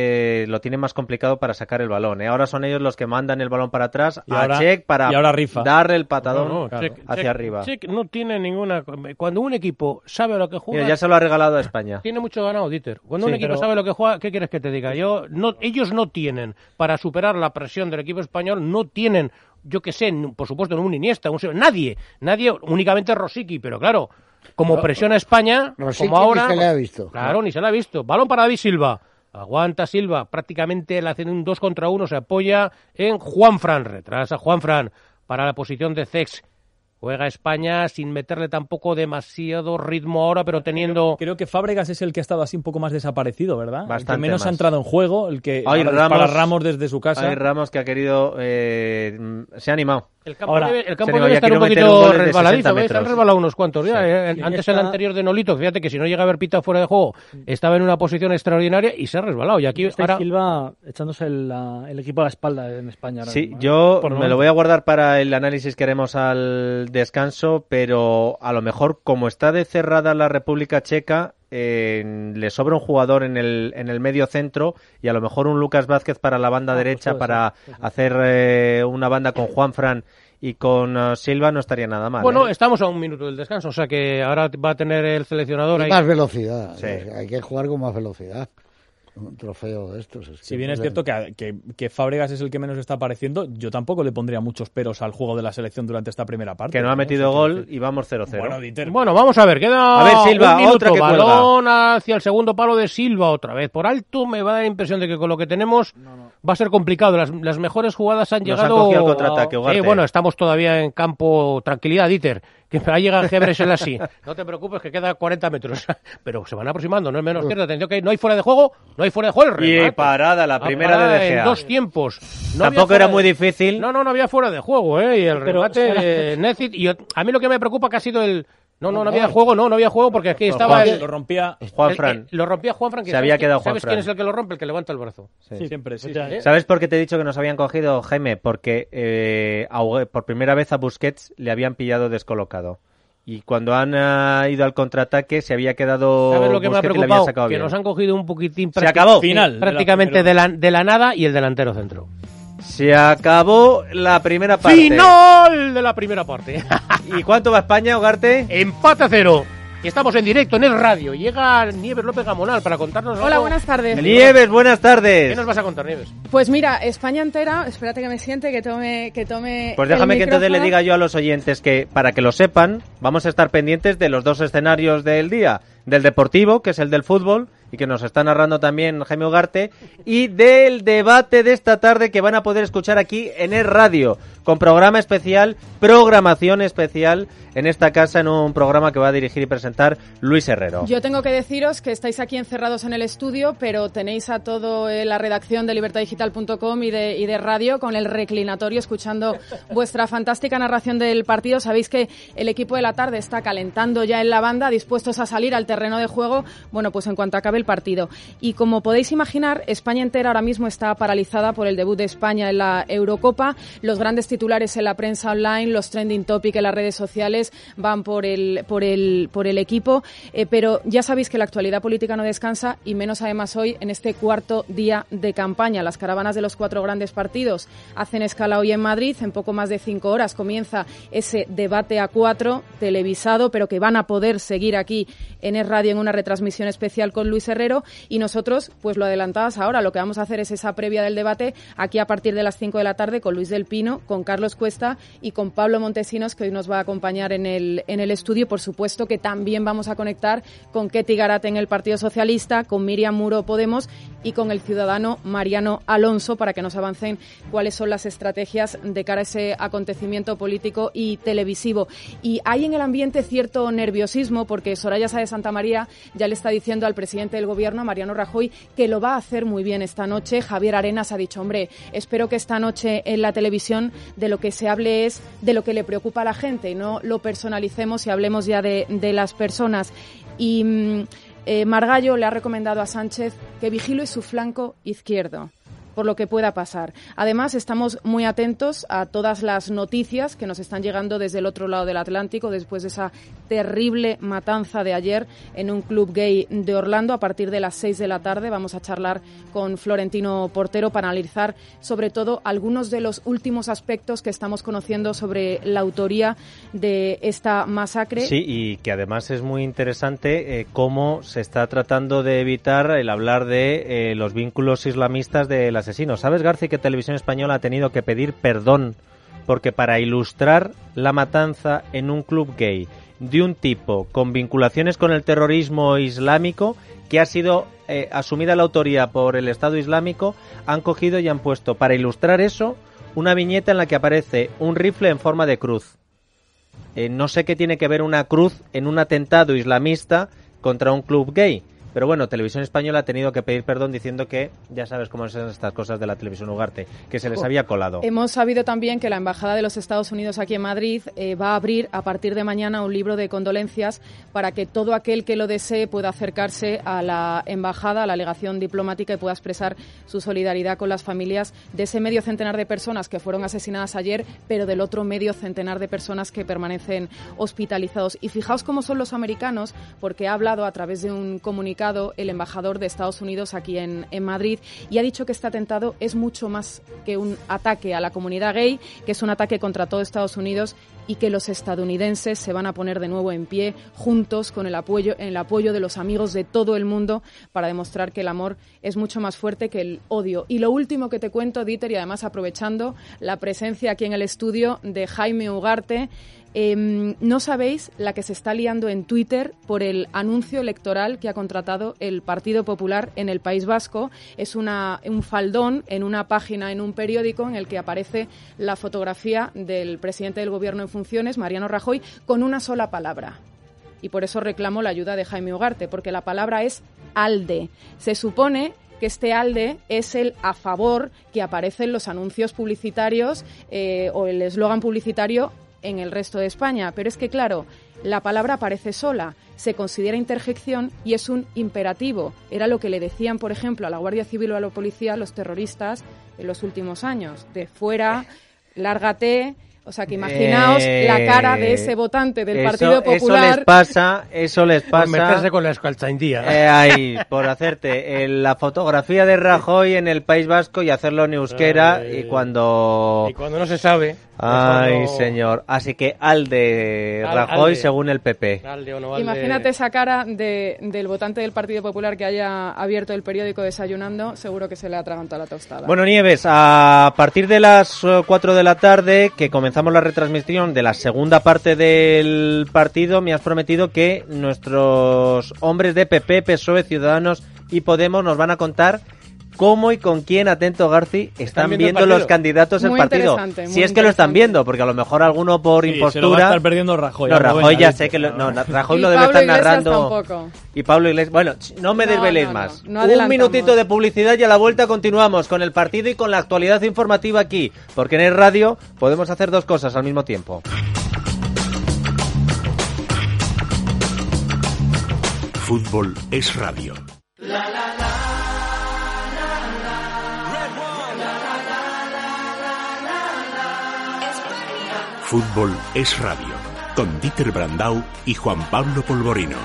lo tienen más complicado para sacar el balón, ¿eh? Ahora son ellos los que mandan el balón para atrás
Y
a
ahora-
Cech para
y ahora rifa.
darle el patadón
No,
claro.
hacia arriba.
Cech no tiene ninguna. Cuando un equipo sabe a lo que juega.
Mira, ya se lo ha regalado a España.
Tiene mucho ganado, Dieter. Cuando
Sí,
un equipo
pero-
sabe lo que juega, ¿qué quieres que te diga? Ellos no tienen, para superar la presión del equipo español, no tienen, yo que sé, por supuesto, un Iniesta, nadie, únicamente Rosicky, pero claro, como presiona España,
Rosicky
como ahora...
ni se le ha visto.
Claro, ni se le ha visto. Balón para David Silva. Aguanta Silva, prácticamente le hacen un 2 contra 1, se apoya en Juanfran, retrasa Juanfran para la posición de Cech. juega España sin meterle tampoco demasiado ritmo ahora, pero teniendo...
Creo que Fábregas es el que ha estado así un poco más desaparecido, ¿verdad?
Bastante
el que menos
más.
ha entrado en juego, el que
para
Ramos desde su casa.
Hay Ramos que ha querido... se ha animado.
El campo
Ahora,
debe estar un poquito resbaladizo, ¿ves? Han resbalado unos cuantos ya. Antes el anterior de Nolito, fíjate que si no llega a haber pitado fuera de juego, estaba en una posición extraordinaria y se ha resbalado. Y aquí ahora...
Silva echándose el equipo a la espalda en España. Ahora
Sí,
mismo,
yo me lo voy a guardar para el análisis que haremos al descanso, pero a lo mejor como está de cerrada la República Checa, le sobra un jugador en el medio centro y a lo mejor un Lucas Vázquez para la banda derecha para hacer una banda con Juanfran y con Silva no estaría nada mal.
Bueno, estamos a un minuto del descanso, o sea que ahora va a tener el seleccionador ahí.
Más velocidad,
Sí.
Hay que jugar con más velocidad. Un trofeo de estos.
Si bien es cierto que Fábregas es el que menos está apareciendo, yo tampoco le pondría muchos peros al juego de la selección durante esta primera parte.
Que no ha metido gol y vamos 0-0.
Bueno, vamos a ver, queda
a ver, Silva,
un minuto,
otra que
balón hacia el segundo palo de Silva otra vez. Por alto me va a dar la impresión de que con lo que tenemos va a ser complicado. Las mejores jugadas han llegado...
han cogido el contraataque, Ugarte.
Bueno, estamos todavía en campo... Tranquilidad, Dieter, que va a llegar Gebre Selassie. No te preocupes que queda 40 metros. Pero se van aproximando, no es menos cierto. Atención que no hay fuera de juego, el remate.
Y parada, la primera
Parada
de De Gea.
en 2 tiempos.
Tampoco era muy difícil.
No había fuera de juego, y el remate Necit. Y a mí lo que me preocupa que ha sido el... No había juego porque aquí estaba
lo rompía
Juanfran. Lo rompía Juanfran.
Se había quedado
¿Sabes
Juanfran.
quién es el que lo rompe? El que levanta el brazo.
Sí, siempre, sí.
¿Sabes por qué te he dicho que nos habían cogido, Jaime? Porque por primera vez a Busquets le habían pillado descolocado. Y cuando han ido al contraataque se había quedado...
¿Sabes lo que me ha
Busquets y le había
preocupado?
sacado
Que
bien.
nos han cogido un poquitín...
Se acabó.
Final
prácticamente de la nada y el delantero centro.
Se acabó la primera parte.
¡Final de la primera parte!
¿Y cuánto va España, Ugarte?
Empate a 0. Estamos en directo en el radio. Llega Nieves López Gamonal para contarnos
Hola,
algo.
buenas tardes.
Nieves, buenas tardes.
¿Qué nos vas a contar, Nieves?
Pues mira, España entera, espérate que me siente, que tome
Pues déjame
el
que entonces le
micrófono.
diga yo a los oyentes que, para que lo sepan, vamos a estar pendientes de los 2 escenarios del día. Del deportivo, que es el del fútbol, y que nos está narrando también Jaime Ugarte, y del debate de esta tarde que van a poder escuchar aquí en el radio, con programa especial, programación especial en esta casa, en un programa que va a dirigir y presentar Luis Herrero.
Yo tengo que deciros que estáis aquí encerrados en el estudio, pero tenéis a todo la redacción de libertadigital.com y de radio con el reclinatorio escuchando vuestra fantástica narración del partido. Sabéis que el equipo de la tarde está calentando ya en la banda, dispuestos a salir al terreno de juego, bueno, pues en cuanto acabe el partido. Y como podéis imaginar, España entera ahora mismo está paralizada por el debut de España en la Eurocopa. Los grandes titulares en la prensa online, los trending topic en las redes sociales van por el equipo, pero ya sabéis que la actualidad política no descansa, y menos además hoy en este cuarto día de campaña. Las caravanas de los 4 grandes partidos hacen escala hoy en Madrid. En poco más de 5 horas comienza ese debate a 4 televisado, pero que van a poder seguir aquí en Es Radio en una retransmisión especial con Luis Herrero, y nosotros, pues lo adelantabas ahora, lo que vamos a hacer es esa previa del debate aquí a partir de las 5 de la tarde con Luis del Pino, con Carlos Cuesta y con Pablo Montesinos, que hoy nos va a acompañar en el estudio. Por supuesto que también vamos a conectar con Ketty Garate en el Partido Socialista, con Miriam Muro Podemos y con el ciudadano Mariano Alonso, para que nos avancen cuáles son las estrategias de cara a ese acontecimiento político y televisivo. Y hay en el ambiente cierto nerviosismo porque Soraya Sáez de Santamaría ya le está diciendo al presidente del gobierno, Mariano Rajoy, que lo va a hacer muy bien esta noche. Javier Arenas ha dicho, hombre, espero que esta noche en la televisión de lo que se hable es de lo que le preocupa a la gente y no lo personalicemos y hablemos ya de las personas. Y Margallo le ha recomendado a Sánchez que vigile su flanco izquierdo por lo que pueda pasar. Además, estamos muy atentos a todas las noticias que nos están llegando desde el otro lado del Atlántico después de esa terrible matanza de ayer en un club gay de Orlando. A partir de las 6 de la tarde vamos a charlar con Florentino Portero para analizar sobre todo algunos de los últimos aspectos que estamos conociendo sobre la autoría de esta masacre.
Sí, y que además es muy interesante cómo se está tratando de evitar el hablar de los vínculos islamistas del asesino. ¿Sabes, García, que Televisión Española ha tenido que pedir perdón porque para ilustrar la matanza en un club gay de un tipo con vinculaciones con el terrorismo islámico, que ha sido asumida la autoría por el Estado Islámico, han cogido y han puesto, para ilustrar eso, una viñeta en la que aparece un rifle en forma de cruz? no sé qué tiene que ver una cruz en un atentado islamista contra un club gay. Pero bueno, Televisión Española ha tenido que pedir perdón diciendo que ya sabes cómo son estas cosas de la televisión Ugarte, que se les había colado.
Hemos sabido también que la Embajada de los Estados Unidos aquí en Madrid va a abrir a partir de mañana un libro de condolencias para que todo aquel que lo desee pueda acercarse a la Embajada, a la legación diplomática y pueda expresar su solidaridad con las familias de ese medio centenar de personas que fueron asesinadas ayer, pero del otro medio centenar de personas que permanecen hospitalizados. Y fijaos cómo son los americanos, porque ha hablado a través de un comunicado el embajador de Estados Unidos aquí en Madrid y ha dicho que este atentado es mucho más que un ataque a la comunidad gay, que es un ataque contra todo Estados Unidos y que los estadounidenses se van a poner de nuevo en pie juntos con el apoyo de los amigos de todo el mundo para demostrar que el amor es mucho más fuerte que el odio. Y lo último que te cuento, Dieter, y además aprovechando la presencia aquí en el estudio de Jaime Ugarte, no sabéis la que se está liando en Twitter por el anuncio electoral que ha contratado el Partido Popular en el País Vasco. Es un faldón en una página, en un periódico, en el que aparece la fotografía del presidente del Gobierno en funciones, Mariano Rajoy, con una sola palabra. Y por eso reclamo la ayuda de Jaime Ugarte, porque la palabra es ALDE. Se supone que este ALDE es el a favor que aparece en los anuncios publicitarios o el eslogan publicitario en el resto de España, pero es que claro, la palabra aparece sola, se considera interjección y es un imperativo. Era lo que le decían, por ejemplo, a la Guardia Civil o a la policía los terroristas en los últimos años, de fuera, lárgate. O sea, que imaginaos la cara de ese votante del Partido Popular.
Eso les pasa.
Por meterse con la escalchandía.
Por hacerte la fotografía de Rajoy en el País Vasco y hacerlo en euskera y cuando
no se sabe.
Ay, señor. Así que ALDE Rajoy ALDE, según el PP.
ALDE o no ALDE.
Imagínate esa cara del votante del Partido Popular que haya abierto el periódico desayunando, seguro que se le ha atragantado la tostada.
Bueno, Nieves, a partir de las 4 de la tarde, que comenzamos la retransmisión de la segunda parte del partido, me has prometido que nuestros hombres de PP, PSOE, Ciudadanos y Podemos nos van a contar cómo y con quién, atento Garci, están viendo los candidatos el partido. Si es que lo están viendo, porque a lo mejor alguno por impostura...
Se lo va a estar perdiendo Rajoy.
No, Rajoy ya sé que... Rajoy lo debe estar narrando... Y Pablo Iglesias... Bueno, no me desveléis más. Un minutito de publicidad y a la vuelta continuamos con el partido y con la actualidad informativa aquí, porque en el radio podemos hacer dos cosas al mismo tiempo.
Fútbol es radio. Fútbol es radio, con Dieter Brandau y Juan Pablo Polvorinos.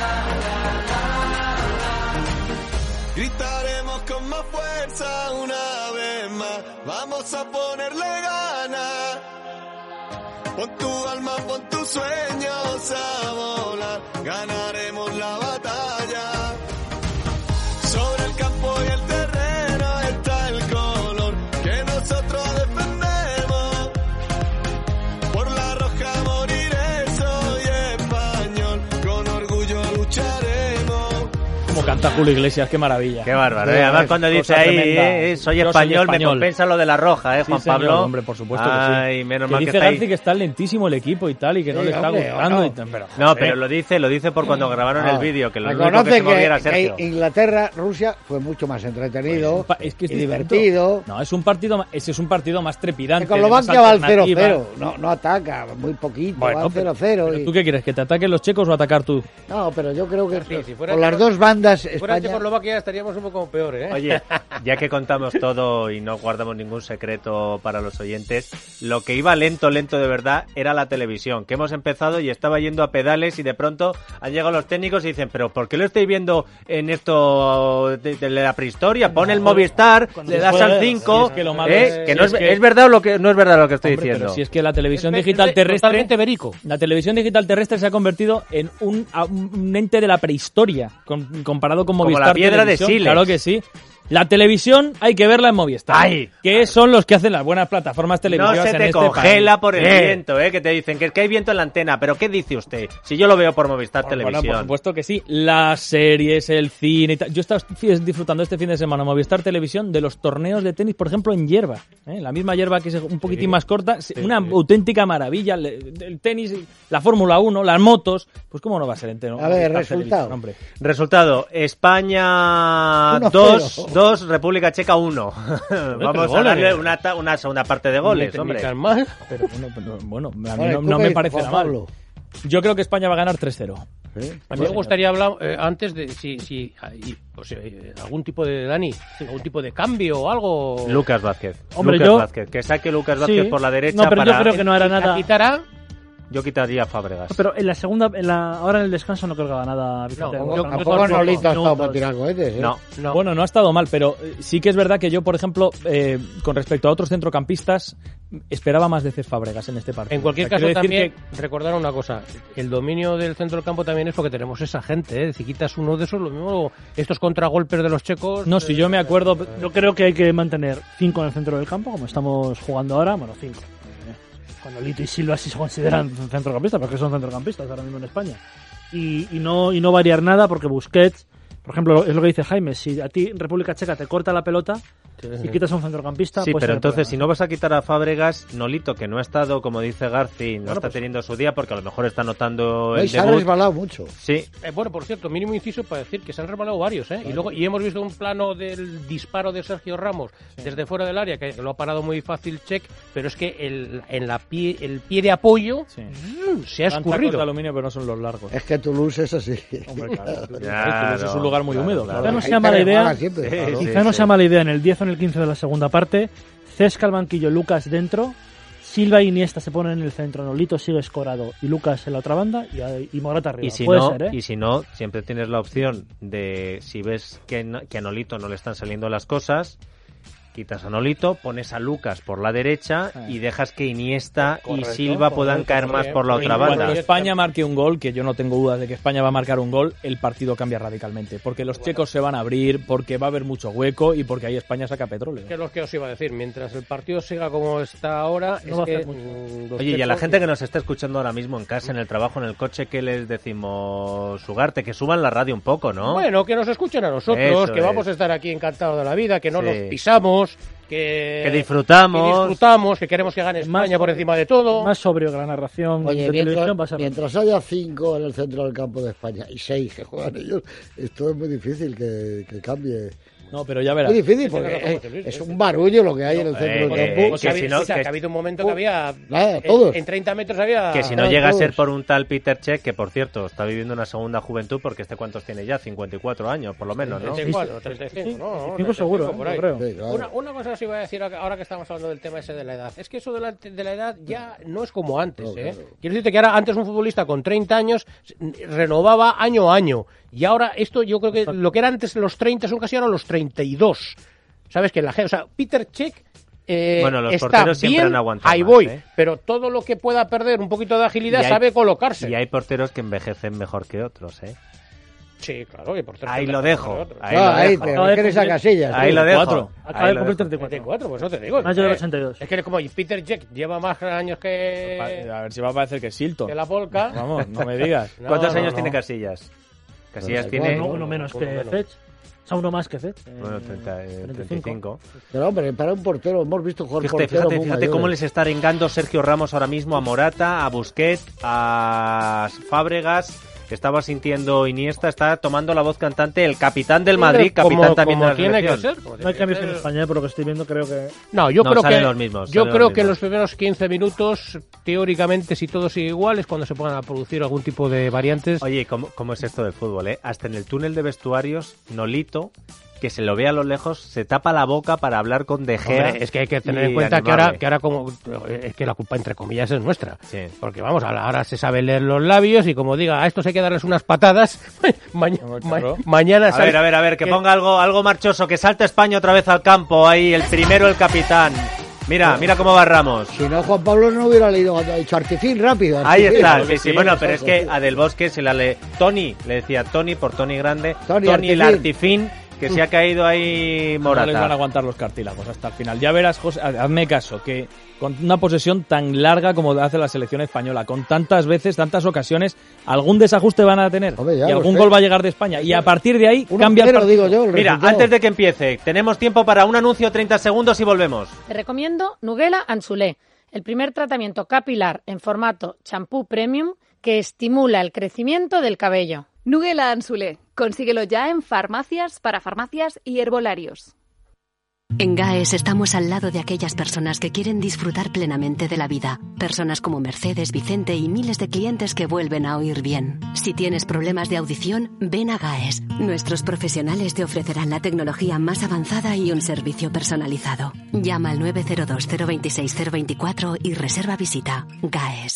Gritaremos con más fuerza una vez más, vamos a ponerle ganas. Pon tu alma, pon tus sueños a volar, ganaremos la batalla. Sobre el campo y el terreno está el color que nosotros defendemos. Por la roja moriré, soy español, con orgullo lucharemos.
Como canta Julio Iglesias, qué maravilla.
Qué bárbaro. Además cuando dice ahí, soy español, me compensa lo de la roja, Juan Pablo.
Señor, hombre, por supuesto que sí.
Menos
que
mal
dice
que
Garci que está lentísimo el equipo y tal, y que no le está gustando.
Pero lo dice por cuando grabaron el vídeo, que lo único que se movía era Sergio.
Que Inglaterra-Rusia fue mucho más entretenido y divertido.
No, es un partido más trepidante.
Eslovaquia va al 0-0, no ataca, muy poquito, va al 0-0.
¿Tú qué quieres, que te ataquen los checos o atacar tú?
No, pero yo creo que por las dos bandas España...
Checoslovaquia estaríamos un poco peor, ¿eh?
Oye, ya que contamos todo y no guardamos ningún secreto para los oyentes, lo que iba lento de verdad era la televisión, que hemos empezado y estaba yendo a pedales y de pronto han llegado los técnicos y dicen, pero ¿por qué lo estáis viendo en esto de la prehistoria? Pon el Movistar, le das al 5,
si
es verdad o lo que no es verdad lo que estoy diciendo.
Pero si es que la televisión digital terrestre, la televisión digital terrestre se ha convertido en un ente de la prehistoria comparado con Movistar.
Como la piedra de Siles.
Claro que sí. La televisión hay que verla en Movistar.
¡Ay!
Que son los que hacen las buenas plataformas televisivas
No se
en
te
este
congela
país.
por el viento, que te dicen que hay viento en la antena. ¿Pero qué dice usted? Si yo lo veo por Movistar Televisión.
Bueno, por supuesto que sí. Las series, el cine y tal. Yo he estado disfrutando este fin de semana en Movistar Televisión de los torneos de tenis, por ejemplo, en hierba. La misma hierba que es un poquitín más corta. Una auténtica maravilla. El tenis, la Fórmula 1, las motos. Pues cómo no va a ser entero.
A ver, resultado.
Resultado, España 2, República Checa 1. Vamos a darle una segunda parte de goles, hombre.
Mal.
Pero bueno, a mí no me parece nada mal. Yo creo que España va a ganar 3-0.
A mí me gustaría hablar antes de si algún tipo de algún tipo de cambio o algo.
Lucas Vázquez.
Hombre,
Vázquez. Que saque Lucas Vázquez por la derecha.
No, pero yo creo que no hará nada.
¿Quitará?
Yo quitaría a Fábregas.
Pero en la segunda, ahora en el descanso no creo que haga nada.
Tampoco Nolito ha estado para tirar cohetes.
No.
Bueno, no ha estado mal, pero sí que es verdad que yo, por ejemplo, con respecto a otros centrocampistas, esperaba más de Cesc Fábregas en este partido.
En cualquier caso, también recordar una cosa. El dominio del centro del campo también es porque tenemos esa gente, Si quitas uno de esos, lo mismo estos contragolpes de los checos...
No, si yo me acuerdo...
Yo creo que hay que mantener 5 en el centro del campo, como estamos jugando ahora. Bueno, 5. Cuando Lito y Silva sí se consideran centrocampistas, porque son centrocampistas ahora mismo en España. Y no variar nada, porque Busquets, por ejemplo, es lo que dice Jaime, si a ti República Checa te corta la pelota y quitas a un centrocampista...
Sí,
pues
pero entonces si no vas a quitar a Fábregas, Nolito, que no ha estado, como dice Garci, no está teniendo su día, porque a lo mejor está notando el
se ha
debut.
resbalado mucho.
Sí.
Bueno, por cierto, mínimo inciso para decir que se han resbalado varios, Y hemos visto un plano del disparo de Sergio Ramos desde fuera del área, que lo ha parado muy fácil Check, pero es que el pie de apoyo se ha escurrido.
De aluminio, pero no son los largos.
Es que Toulouse es así.
Hombre, claro. Toulouse es un lugar muy húmedo.
Quizá no sea mala idea. Quizá no sea mala idea en el 10 o en el 15 de la segunda parte. Cesc al banquillo, Lucas dentro. Silva e Iniesta se ponen en el centro, Nolito sigue escorado y Lucas en la otra banda y Morata arriba.
Y si no, siempre tienes la opción de, si ves que a Nolito no le están saliendo las cosas, quitas a Nolito, pones a Lucas por la derecha y dejas que Iniesta y Silva puedan caer más por la otra banda.
Cuando España marque un gol, que yo no tengo dudas de que España va a marcar un gol, el partido cambia radicalmente. Porque los checos se van a abrir, porque va a haber mucho hueco y porque ahí España saca petróleo.
Que es lo que os iba a decir, mientras el partido siga como está ahora,
Oye, y a la gente que nos está escuchando ahora mismo en casa, en el trabajo, en el coche, ¿qué les decimos, Ugarte? Que suban la radio un poco, ¿no?
Bueno, que nos escuchen a nosotros, que vamos a estar aquí encantados de la vida, que no nos pisamos, que disfrutamos, que queremos que gane España por encima de todo.
Más sobrio que la narración.
Oye, mientras haya 5 en el centro del campo de España y 6 que juegan ellos, esto es muy difícil que cambie.
No, pero ya verás.
Es difícil porque es un barullo lo que hay en el centro del campo.
Que ha habido un momento que había...
todos.
En 30 metros había...
Que si no llega a ser por un tal Peter Cech, que por cierto está viviendo una segunda juventud, porque ¿cuántos tiene ya? 54 años, por lo menos, ¿no?
34, 35, ¿no?
35 seguro, por ahí.
Creo. Sí, claro. Una cosa os iba a decir ahora que estamos hablando del tema ese de la edad. Es que eso de la edad ya no es como antes, Quiero decirte que ahora antes un futbolista con 30 años renovaba año a año. Y ahora esto yo creo que lo que era antes los 30 son casi ahora los 32. ¿Sabes? Que la gente, o sea, Peter Cech
los
está
porteros
bien,
siempre han aguantado
ahí
más,
voy, pero todo lo que pueda perder un poquito de agilidad sabe colocarse.
Y hay porteros que envejecen mejor que otros,
Sí, claro, y porteros
ahí lo dejo.
Ahí tienes a Casillas.
Ahí lo dejo.
Acaba de cumplir 34,
pues no te digo.
Más de 82.
Es que como Peter Cech lleva más años que...
A ver si va a parecer que es Silton.
Que la Polka.
Vamos, no me digas.
¿Cuántos años tiene Casillas? Casillas tiene...
Uno menos que Cech. O sea, uno más que Cech.
Bueno, 35.
Pero hombre, para un portero hemos visto jugar portero
Fíjate cómo les está arengando Sergio Ramos ahora mismo a Morata, a Busquets, a Fábregas. Estaba sintiendo Iniesta, está tomando la voz cantante el capitán del Madrid, capitán también de la selección.
No hay cambios en España, por lo que estoy viendo, creo que...
No, yo creo que
los mismos.
Yo creo que en los primeros 15 minutos, teóricamente, si todo sigue igual, es cuando se pongan a producir algún tipo de variantes.
Oye, ¿cómo es esto del fútbol, Hasta en el túnel de vestuarios, Nolito, que se lo ve a lo lejos, se tapa la boca para hablar con De Gea.
Hombre, es que hay que tener en cuenta que ahora como es que la culpa entre comillas es nuestra.
Sí.
Porque vamos, ahora se sabe leer los labios y como diga, a estos hay que darles unas patadas. Mañana
a ver, que ponga algo marchoso, que salte España otra vez al campo, ahí el primero el capitán. Mira cómo va Ramos.
Si no, Juan Pablo no hubiera leído, ha dicho Artifín rápido.
Ahí está, sí. Bueno, pero es que a Del Bosque se la lee Tony, le decía Tony por Tony Grande, Tony el Artifín, que se ha caído ahí Morata.
No les van a aguantar los cartílagos hasta el final. Ya verás, José, hazme caso, que con una posesión tan larga como hace la selección española, con tantas veces, tantas ocasiones, algún desajuste van a tener.
Hombre,
y algún gol va a llegar de España. Y a partir de ahí cambia el partido.
Digo yo,
Mira, antes de que empiece, tenemos tiempo para un anuncio, 30 segundos y volvemos.
Te recomiendo Nugela Ansulé, el primer tratamiento capilar en formato champú premium que estimula el crecimiento del cabello.
Nugela Ansulé. Consíguelo ya en farmacias, parafarmacias y herbolarios.
En GAES estamos al lado de aquellas personas que quieren disfrutar plenamente de la vida. Personas como Mercedes, Vicente y miles de clientes que vuelven a oír bien. Si tienes problemas de audición, ven a GAES. Nuestros profesionales te ofrecerán la tecnología más avanzada y un servicio personalizado. Llama al 902 026 024 y reserva visita. GAES.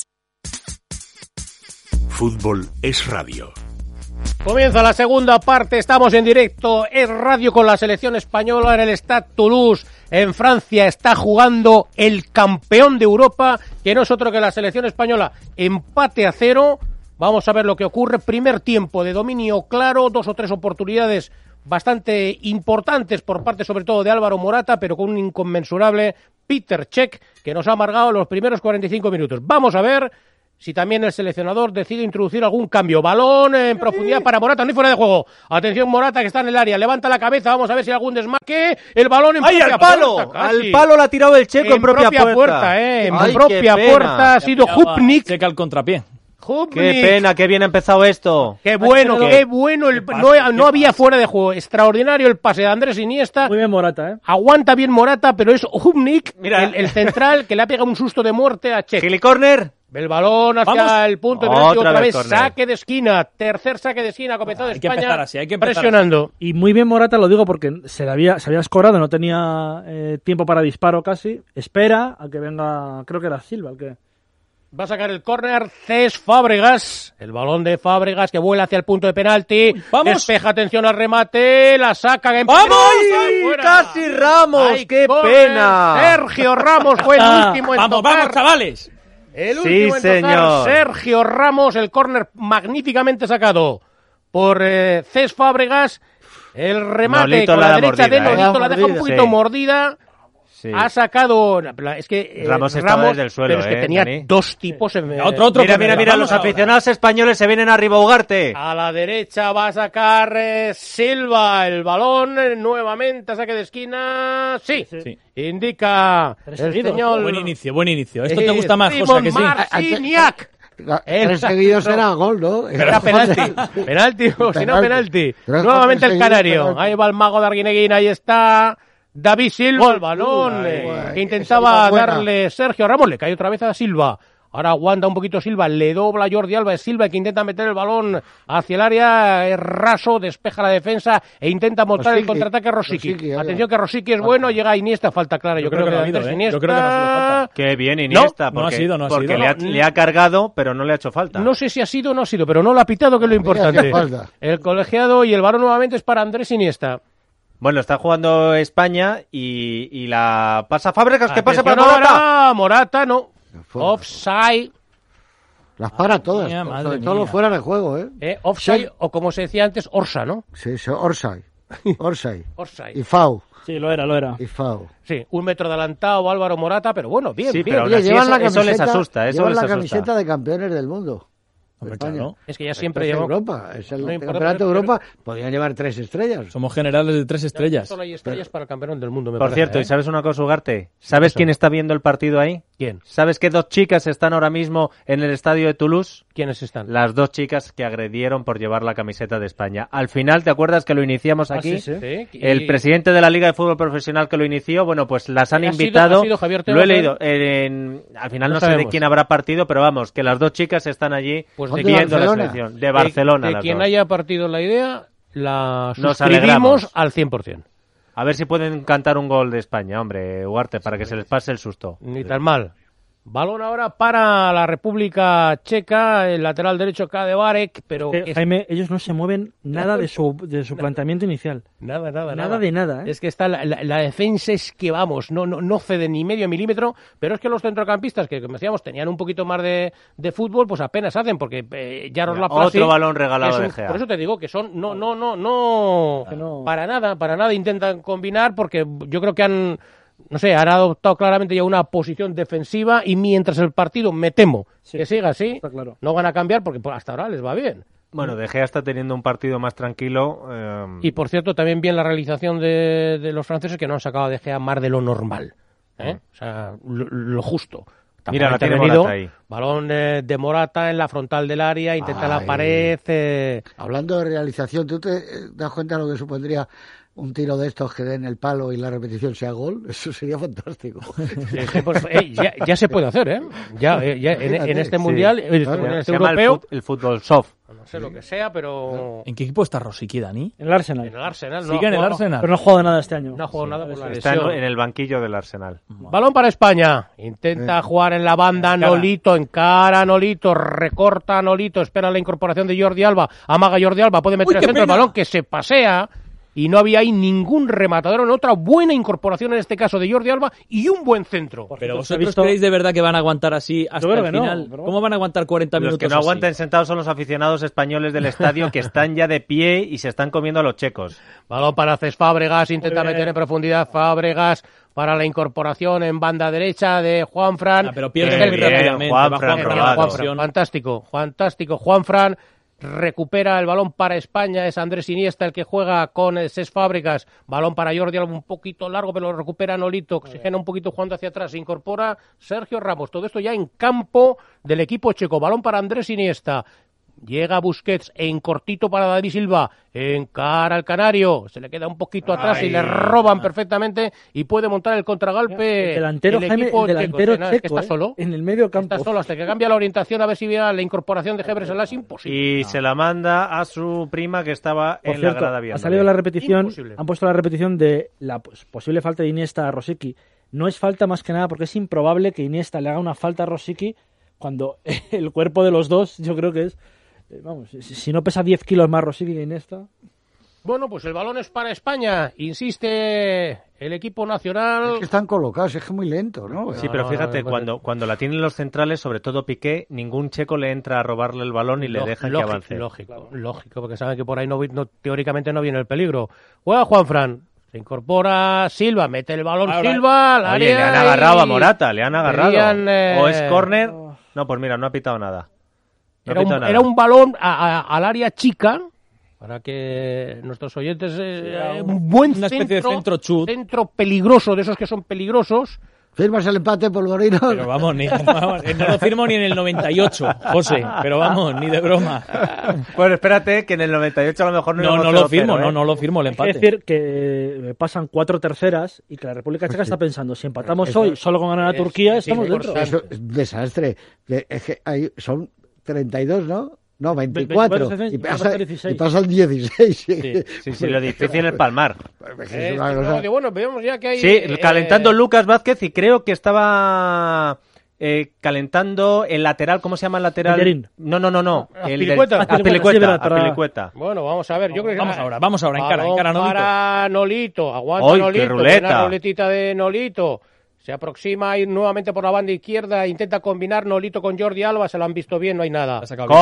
Fútbol es radio.
Comienza la segunda parte, estamos en directo, es radio con la selección española en el Stade Toulouse, en Francia. Está jugando el campeón de Europa, que no es otro que la selección española. Empate a 0, vamos a ver lo que ocurre. Primer tiempo de dominio claro, 2 o 3 oportunidades bastante importantes por parte sobre todo de Álvaro Morata, pero con un inconmensurable Peter Cech, que nos ha amargado los primeros 45 minutos. Vamos a ver si también el seleccionador decide introducir algún cambio. Balón en profundidad para Morata, no hay fuera de juego. Atención Morata, que está en el área, levanta la cabeza, vamos a ver si hay algún desmarque. El balón en propia puerta.
Al palo la ha tirado el checo en propia puerta.
En propia puerta ha sido Hupnik.
Checa el contrapié.
Qué pena, qué bien ha empezado esto.
Qué bueno, qué bueno. No había fuera de juego. Extraordinario el pase de Andrés Iniesta.
Muy bien Morata,
Aguanta bien Morata, pero es Hupnik, el central, que le ha pegado un susto de muerte a Cech.
Gili corner.
El balón hacia el punto de penalti, otra vez saque de esquina, tercer saque de esquina, comenzado de España,
hay que
presionando.
Y muy bien Morata, lo digo porque se había escorado, no tenía tiempo para disparo casi. Espera a que venga, creo que era Silva el que...
Va a sacar el córner Cesc Fábregas, el balón de Fábregas que vuela hacia el punto de penalti.
¡Vamos!
Despeja, atención al remate, la saca.
¡Vamos! ¡Casi Ramos!
¡Ay,
¡Qué pena!
Sergio Ramos fue el último en tocar.
¡Vamos, chavales!
El último en tocar, Sergio Ramos, el córner magníficamente sacado por Cesc Fábregas. El remate
Nolito
con la derecha
mordida,
de Nolito la deja un poquito mordida. Sí. Ha sacado... Es que
Ramos estaba desde el suelo,
pero es que tenía
Dani.
dos tipos en...
Otro,
mira, los aficionados españoles se vienen arriba a Ugarte.
A la derecha va a sacar Silva el balón nuevamente a saque de esquina. Sí. Indica el señor...
Buen inicio. Esto te gusta más, José, que sí.
Marciniak.
Tres seguidos era gol, ¿no?
Era penalti o si no penalti. Nuevamente el canario. Ahí va el mago de Arguineguín, ahí está... David Silva, el balón que intentaba darle Sergio Ramos, le cae otra vez a Silva. Ahora aguanta un poquito Silva, le dobla Jordi Alba, es Silva que intenta meter el balón hacia el área, es raso, despeja la defensa e intenta montar el contraataque Rosicky. Atención que Rosicky es bueno, llega a Iniesta, falta clara. Yo creo que no ha habido,
Iniesta. Yo creo que no ha sido falta.
Qué bien Iniesta,
no ha sido.
Le ha cargado, pero no le ha hecho falta.
No sé si ha sido o no ha sido, pero no lo ha pitado, que es lo importante. El colegiado y el balón nuevamente es para Andrés Iniesta.
Bueno, está jugando España y la pasa Fábregas, que pasa para
Morata. Morata, no. Offside.
Las para todas, sobre todo fuera de juego,
Offside, o como se decía antes, Orsa, ¿no?
Sí, Orsay.
Offside.
Y Fau.
Sí, lo era.
Y Fau.
Sí, 1 metro adelantado Álvaro Morata, pero bueno, bien.
Pero
llevan la camiseta,
eso les asusta.
Llevan la camiseta de campeones del mundo.
Hombre, claro.
Es que ya siempre lleva
Europa, es el campeonato de Europa, podrían llevar 3 estrellas.
Somos generales de 3 estrellas.
Solo hay estrellas para el campeón del mundo,
Por cierto, ¿y sabes una cosa, Ugarte? ¿Sabes quién está viendo el partido ahí?
¿Quién?
¿Sabes que 2 chicas están ahora mismo en el estadio de Toulouse?
¿Quiénes están?
Las 2 chicas que agredieron por llevar la camiseta de España. Al final, ¿te acuerdas que lo iniciamos aquí?
Sí.
El presidente de la Liga de Fútbol Profesional que lo inició, bueno, pues las han invitado.
¿Ha sido Javier
lo he leído. Al final no sé de quién habrá partido, pero vamos, que las 2 chicas están allí viendo la selección. De Barcelona.
De quien haya partido la idea, la
Nos
suscribimos al 100%.
A ver si pueden cantar un gol de España, hombre, Ugarte, para que se les pase el susto.
Ni tan mal. Balón ahora para la República Checa, el lateral derecho Kadevarek, pero...
Jaime, ellos no se mueven nada de su planteamiento inicial.
Nada.
Nada de nada, ¿eh?
Es que está la defensa es que vamos, no cede ni medio milímetro, pero es que los centrocampistas, que como decíamos, tenían un poquito más de fútbol, pues apenas hacen, porque Jaroslav Pasi...
Otro balón regalado de Gea.
Por eso te digo que son... No. Para nada intentan combinar, porque yo creo que han adoptado claramente ya una posición defensiva y mientras el partido, me temo, que siga así,
claro,
no van a cambiar porque hasta ahora les va bien.
Bueno, De Gea está teniendo un partido más tranquilo.
Y por cierto, también bien la realización de los franceses, que no han sacado a De Gea más de lo normal. O sea, lo justo.
Mira, la tiene Morata ahí.
Balón de Morata en la frontal del área, intenta la pared.
Hablando de realización, ¿tú te das cuenta de lo que supondría un tiro de estos que den el palo y la repetición sea gol? Eso sería fantástico.
Sí, pues, ya se puede hacer, ¿eh? Ya en este mundial, en este europeo,
el fútbol soft.
No sé lo que sea, pero...
¿En qué equipo está Rosicky, Dani?
En el Arsenal.
En el Arsenal.
Sigue en el Arsenal.
Pero no ha jugado nada este año.
No ha jugado nada por la
Está
lesión.
en el banquillo del Arsenal.
Balón para España. Intenta jugar en la banda Nolito, encara Nolito, recorta Nolito, espera la incorporación de Jordi Alba, amaga Jordi Alba, puede meter el centro, el balón que se pasea. Y no había ahí ningún rematador en otra buena incorporación, en este caso de Jordi Alba, y un buen centro.
Pero vosotros creéis de verdad que van a aguantar así hasta el final.
No,
¿Cómo van a aguantar 40 minutos?
Los que no aguanten sentados son los aficionados españoles del estadio que están ya de pie y se están comiendo a los checos.
Balón para Cés Fábregas, intenta meter en profundidad Fábregas para la incorporación en banda derecha de Juanfran.
Pero pierde muy rápidamente.
Juanfran,
fantástico. Juanfran recupera el balón para España, es Andrés Iniesta el que juega con Cés Fábregas, balón para Jordi Alba un poquito largo, pero lo recupera Nolito, oxigena un poquito jugando hacia atrás, se incorpora Sergio Ramos, todo esto ya en campo del equipo checo, balón para Andrés Iniesta. Llega Busquets en cortito para David Silva, encara al canario, se le queda un poquito atrás y le roban perfectamente y puede montar el contragolpe.
El delantero, Jaime, el delantero checo,
es que está solo.
En el medio campo.
Está solo hasta que cambia la orientación a ver si viene la incorporación de Gebre Selassie, imposible.
Y se la manda a su prima que estaba en la grada viendo.
Ha salido la repetición, han puesto la repetición de la posible falta de Iniesta a Rosicky. No es falta más que nada porque es improbable que Iniesta le haga una falta a Rosicky cuando el cuerpo de los dos, yo creo que es... Vamos, si no pesa 10 kilos más Rosicky que Iniesta.
Bueno, pues el balón es para España, insiste el equipo nacional.
Es que están colocados, es que es muy lento, ¿no?
Sí, pero fíjate, cuando la tienen los centrales, sobre todo Piqué, ningún checo le entra a robarle el balón y le deja que avance.
Lógico, porque saben que por ahí teóricamente no viene el peligro. Juega Juanfran. Se incorpora Silva, mete el balón Silva al área.
Oye, le han agarrado a Morata, le han agarrado. ¿O es córner? No, pues mira, no ha pitado nada.
Era un balón al área chica, para que nuestros oyentes... un buen
una especie de
centro peligroso, de esos que son peligrosos.
¿Firmas el empate, Polvorino?
Pero vamos, no lo firmo ni en el 98, José, pero vamos, ni de broma.
Bueno, espérate, que en el 98 a lo mejor
no lo firmo, no lo firmo el empate.
Es decir, que pasan 4 terceras y que la República Checa está pensando, si empatamos hoy, solo con ganar a Turquía, estamos dentro.
Eso es un desastre. Es que son 32, ¿no? No, 24. Y pasan 16.
Sí, lo difícil es palmar.
Bueno, vemos ya que hay...
Sí, calentando Lucas Vázquez y creo que estaba calentando el lateral, ¿cómo se llama el lateral?
Bellerín.
No.
Azpilicueta. Bueno, vamos a ver. Yo creo que
vamos ahora, encara Nolito.
Para Nolito, aguanta Nolito.
Ruleta.
Ruletita de Nolito. Se aproxima a ir nuevamente por la banda izquierda, intenta combinar Nolito con Jordi Alba, se lo han visto bien, no hay nada.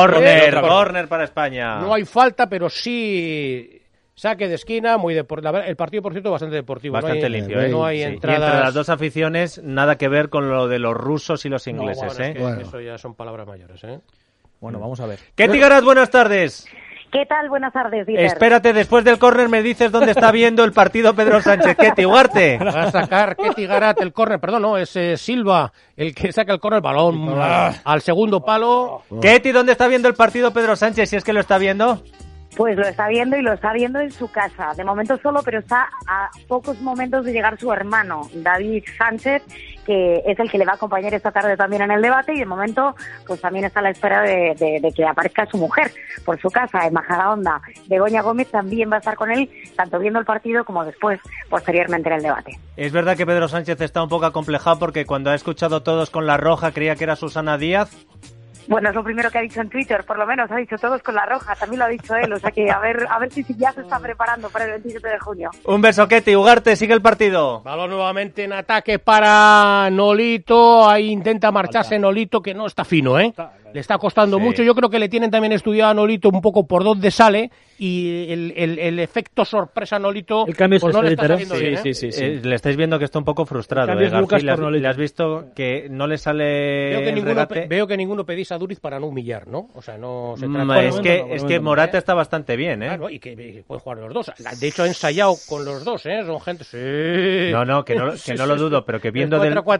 Córner para España.
No hay falta, pero sí saque de esquina, muy deportivo. El partido, por cierto, bastante deportivo.
Bastante limpio,
No hay entradas.
Y entre las dos aficiones, nada que ver con lo de los rusos y los ingleses.
Eso ya son palabras mayores.
Bueno, vamos a ver.
Ketty Garat, buenas tardes.
¿Qué tal? Buenas tardes, Dieter.
Espérate, después del córner me dices dónde está viendo el partido Pedro Sánchez. Ketty, Ugarte.
Va a sacar Ketty Garat el córner, perdón, no, es Silva el que saca el córner, balón al segundo palo.
Ketty, ¿dónde está viendo el partido Pedro Sánchez, si es que lo está viendo?
Pues lo está viendo y lo está viendo en su casa. De momento solo, pero está a pocos momentos de llegar su hermano, David Sánchez, que es el que le va a acompañar esta tarde también en el debate, y de momento pues también está a la espera de que aparezca su mujer por su casa, en Majadahonda. Begoña Gómez también va a estar con él, tanto viendo el partido como después, posteriormente en el debate.
Es verdad que Pedro Sánchez está un poco acomplejado porque cuando ha escuchado todos con la roja creía que era Susana Díaz.
Bueno, es lo primero que ha dicho en Twitter, por lo menos ha dicho todos con la roja, también lo ha dicho él, o sea que a ver si ya se está preparando para el 27 de junio.
Un beso, Ketty. Ugarte, sigue el partido.
Balón nuevamente en ataque para Nolito, ahí intenta marcharse Nolito, que no está fino, le está costando mucho. Yo creo que le tienen también estudiado a Nolito un poco por dónde sale, y el efecto sorpresa a Nolito
el cambio
pues no le está saliendo bien.
Sí. Le estáis viendo que está un poco frustrado, García, le has visto que no le sale
veo que ninguno pedís a Duriz para no humillar, ¿no? O sea, no se
trata es que Morata está bastante bien,
Claro, y que pueden jugar los dos. De hecho, ha ensayado con los dos, son gente... Sí.
No, que no lo dudo, pero que viendo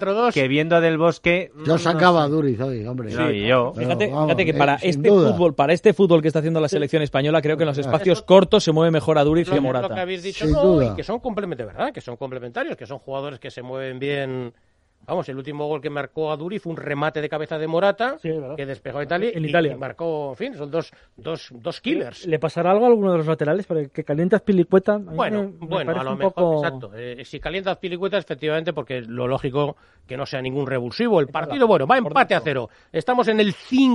del Bosque...
Yo sacaba a Duriz hoy, hombre.
Sí, y yo.
Fíjate que para este fútbol que está haciendo la selección española, creo que en los espacios cortos se mueve mejor a Duriz que Morata.
Lo que habéis dicho, y que son ¿verdad? Que son complementarios, que son jugadores que se mueven bien. Vamos, el último gol que marcó a Duriz fue un remate de cabeza de Morata, que despejó en Italia. Y marcó, en fin, son dos killers.
¿Le pasará algo a alguno de los laterales para que calienta Azpilicueta?
Bueno, a lo mejor, exacto. Si calienta Azpilicueta, efectivamente, porque lo lógico que no sea ningún revulsivo. El partido, va empate a 0. Estamos en el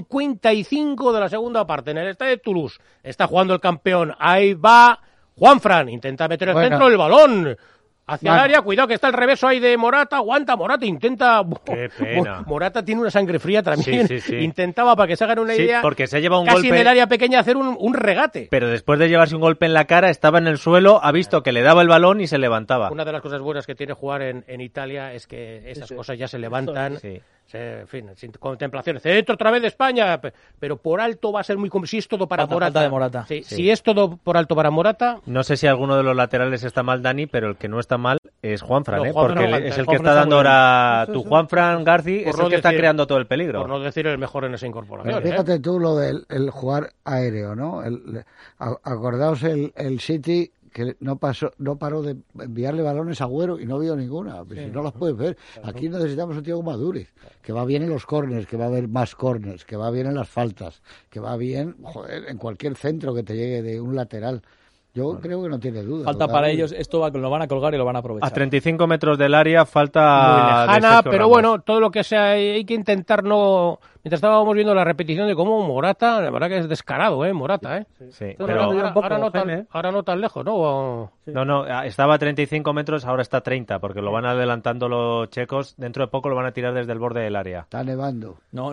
55 de la segunda parte, en el estadio de Toulouse. Está jugando el campeón. Ahí va Juanfran. Intenta meter el centro del balón. Hacia el área, cuidado que está el reverso ahí de Morata, aguanta Morata, intenta...
Qué pena.
Morata tiene una sangre fría también, sí. Intentaba, para que se hagan una idea,
porque se lleva un
casi
golpe
en el área pequeña hacer un regate.
Pero después de llevarse un golpe en la cara, estaba en el suelo, ha visto que le daba el balón y se levantaba.
Una de las cosas buenas que tiene jugar en Italia es que esas cosas ya se levantan, en fin, sin contemplaciones. Centro otra vez de España, pero por alto va a ser muy... Si es todo para Morata. Si es todo por alto para Morata...
No sé si alguno de los laterales está mal, Dani, pero el que no está mal es Juanfran, porque es el que está dando ahora tu Juanfran García, es el que está creando todo el peligro.
Por no decir el mejor en esa incorporación.
Pero fíjate tú lo del jugar aéreo, ¿no? Acordaos el City que no paró de enviarle balones a Agüero y no vio ninguna. Pues si no las puedes ver. Aquí necesitamos un tío como Duriz, que va bien en los córners, que va a haber más córners, que va bien en las faltas, que va bien, en cualquier centro que te llegue de un lateral. Yo creo que no tiene duda.
Falta para ellos, esto lo van a colgar y lo van a aprovechar.
A 35 metros del área falta...
Muy lejana, pero bueno, todo lo que sea, hay que intentar no... Mientras estábamos viendo la repetición de cómo Morata, la verdad que es descarado, Morata,
Sí,
pero ahora no tan lejos, ¿no?
Sí. No, estaba a 35 metros, ahora está a 30, porque lo van adelantando los checos. Dentro de poco lo van a tirar desde el borde del área.
Está nevando.
No.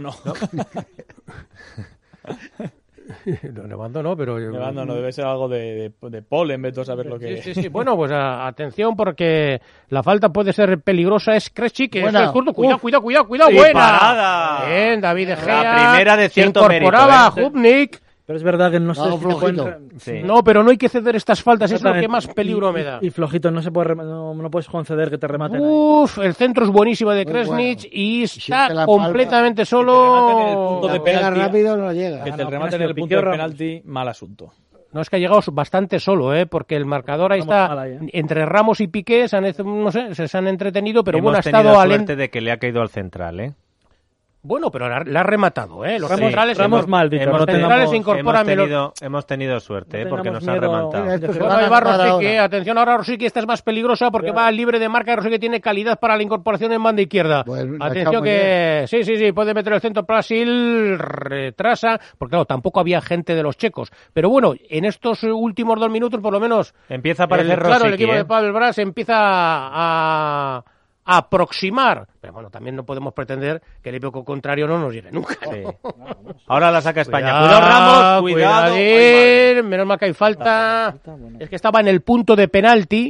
Nevando no, pero...
Nevando no, debe ser algo de polen, vete a saber lo que...
Sí. Bueno, pues atención, porque la falta puede ser peligrosa. Es Krejci, que buena. Es el zurdo. Cuidado. ¡Buena!
Parada.
Bien, David De Gea.
La primera de cierto
incorporaba a Hubnik.
Pero es verdad que no sé
si no, pero no hay que ceder estas faltas, es lo que más peligro me da.
Y flojito, no puedes conceder que te rematen.
El centro es buenísimo de Kresnic y está completamente solo.
Que te penalti, rápido no llega.
Que te rematen el punto de penalti, mal asunto.
No, es que ha llegado bastante solo, porque el marcador ahí está entre Ramos y Piqué, se han entretenido, pero bueno, ha estado
al suerte de que le ha caído al central,
Bueno, pero la ha rematado, Los centrales se incorporan.
Hemos tenido suerte, porque nos ha rematado.
Atención ahora, Rosique, esta es más peligrosa porque va libre de marca. Rosique tiene calidad para la incorporación en banda izquierda. Bueno, atención que... Sí, puede meter el centro Brasil, retrasa, porque claro, tampoco había gente de los checos. Pero bueno, en estos últimos 2 minutos, por lo menos...
Empieza a aparecer
Rosique. Claro, el equipo de Pavel Brás empieza a aproximar, pero bueno, también no podemos pretender que el equipo contrario no nos llegue nunca, ¿no?
Sí. Ahora la saca España. Cuidado Ramos, cuidado.
Menos mal que hay falta. Es que estaba en el punto de penalti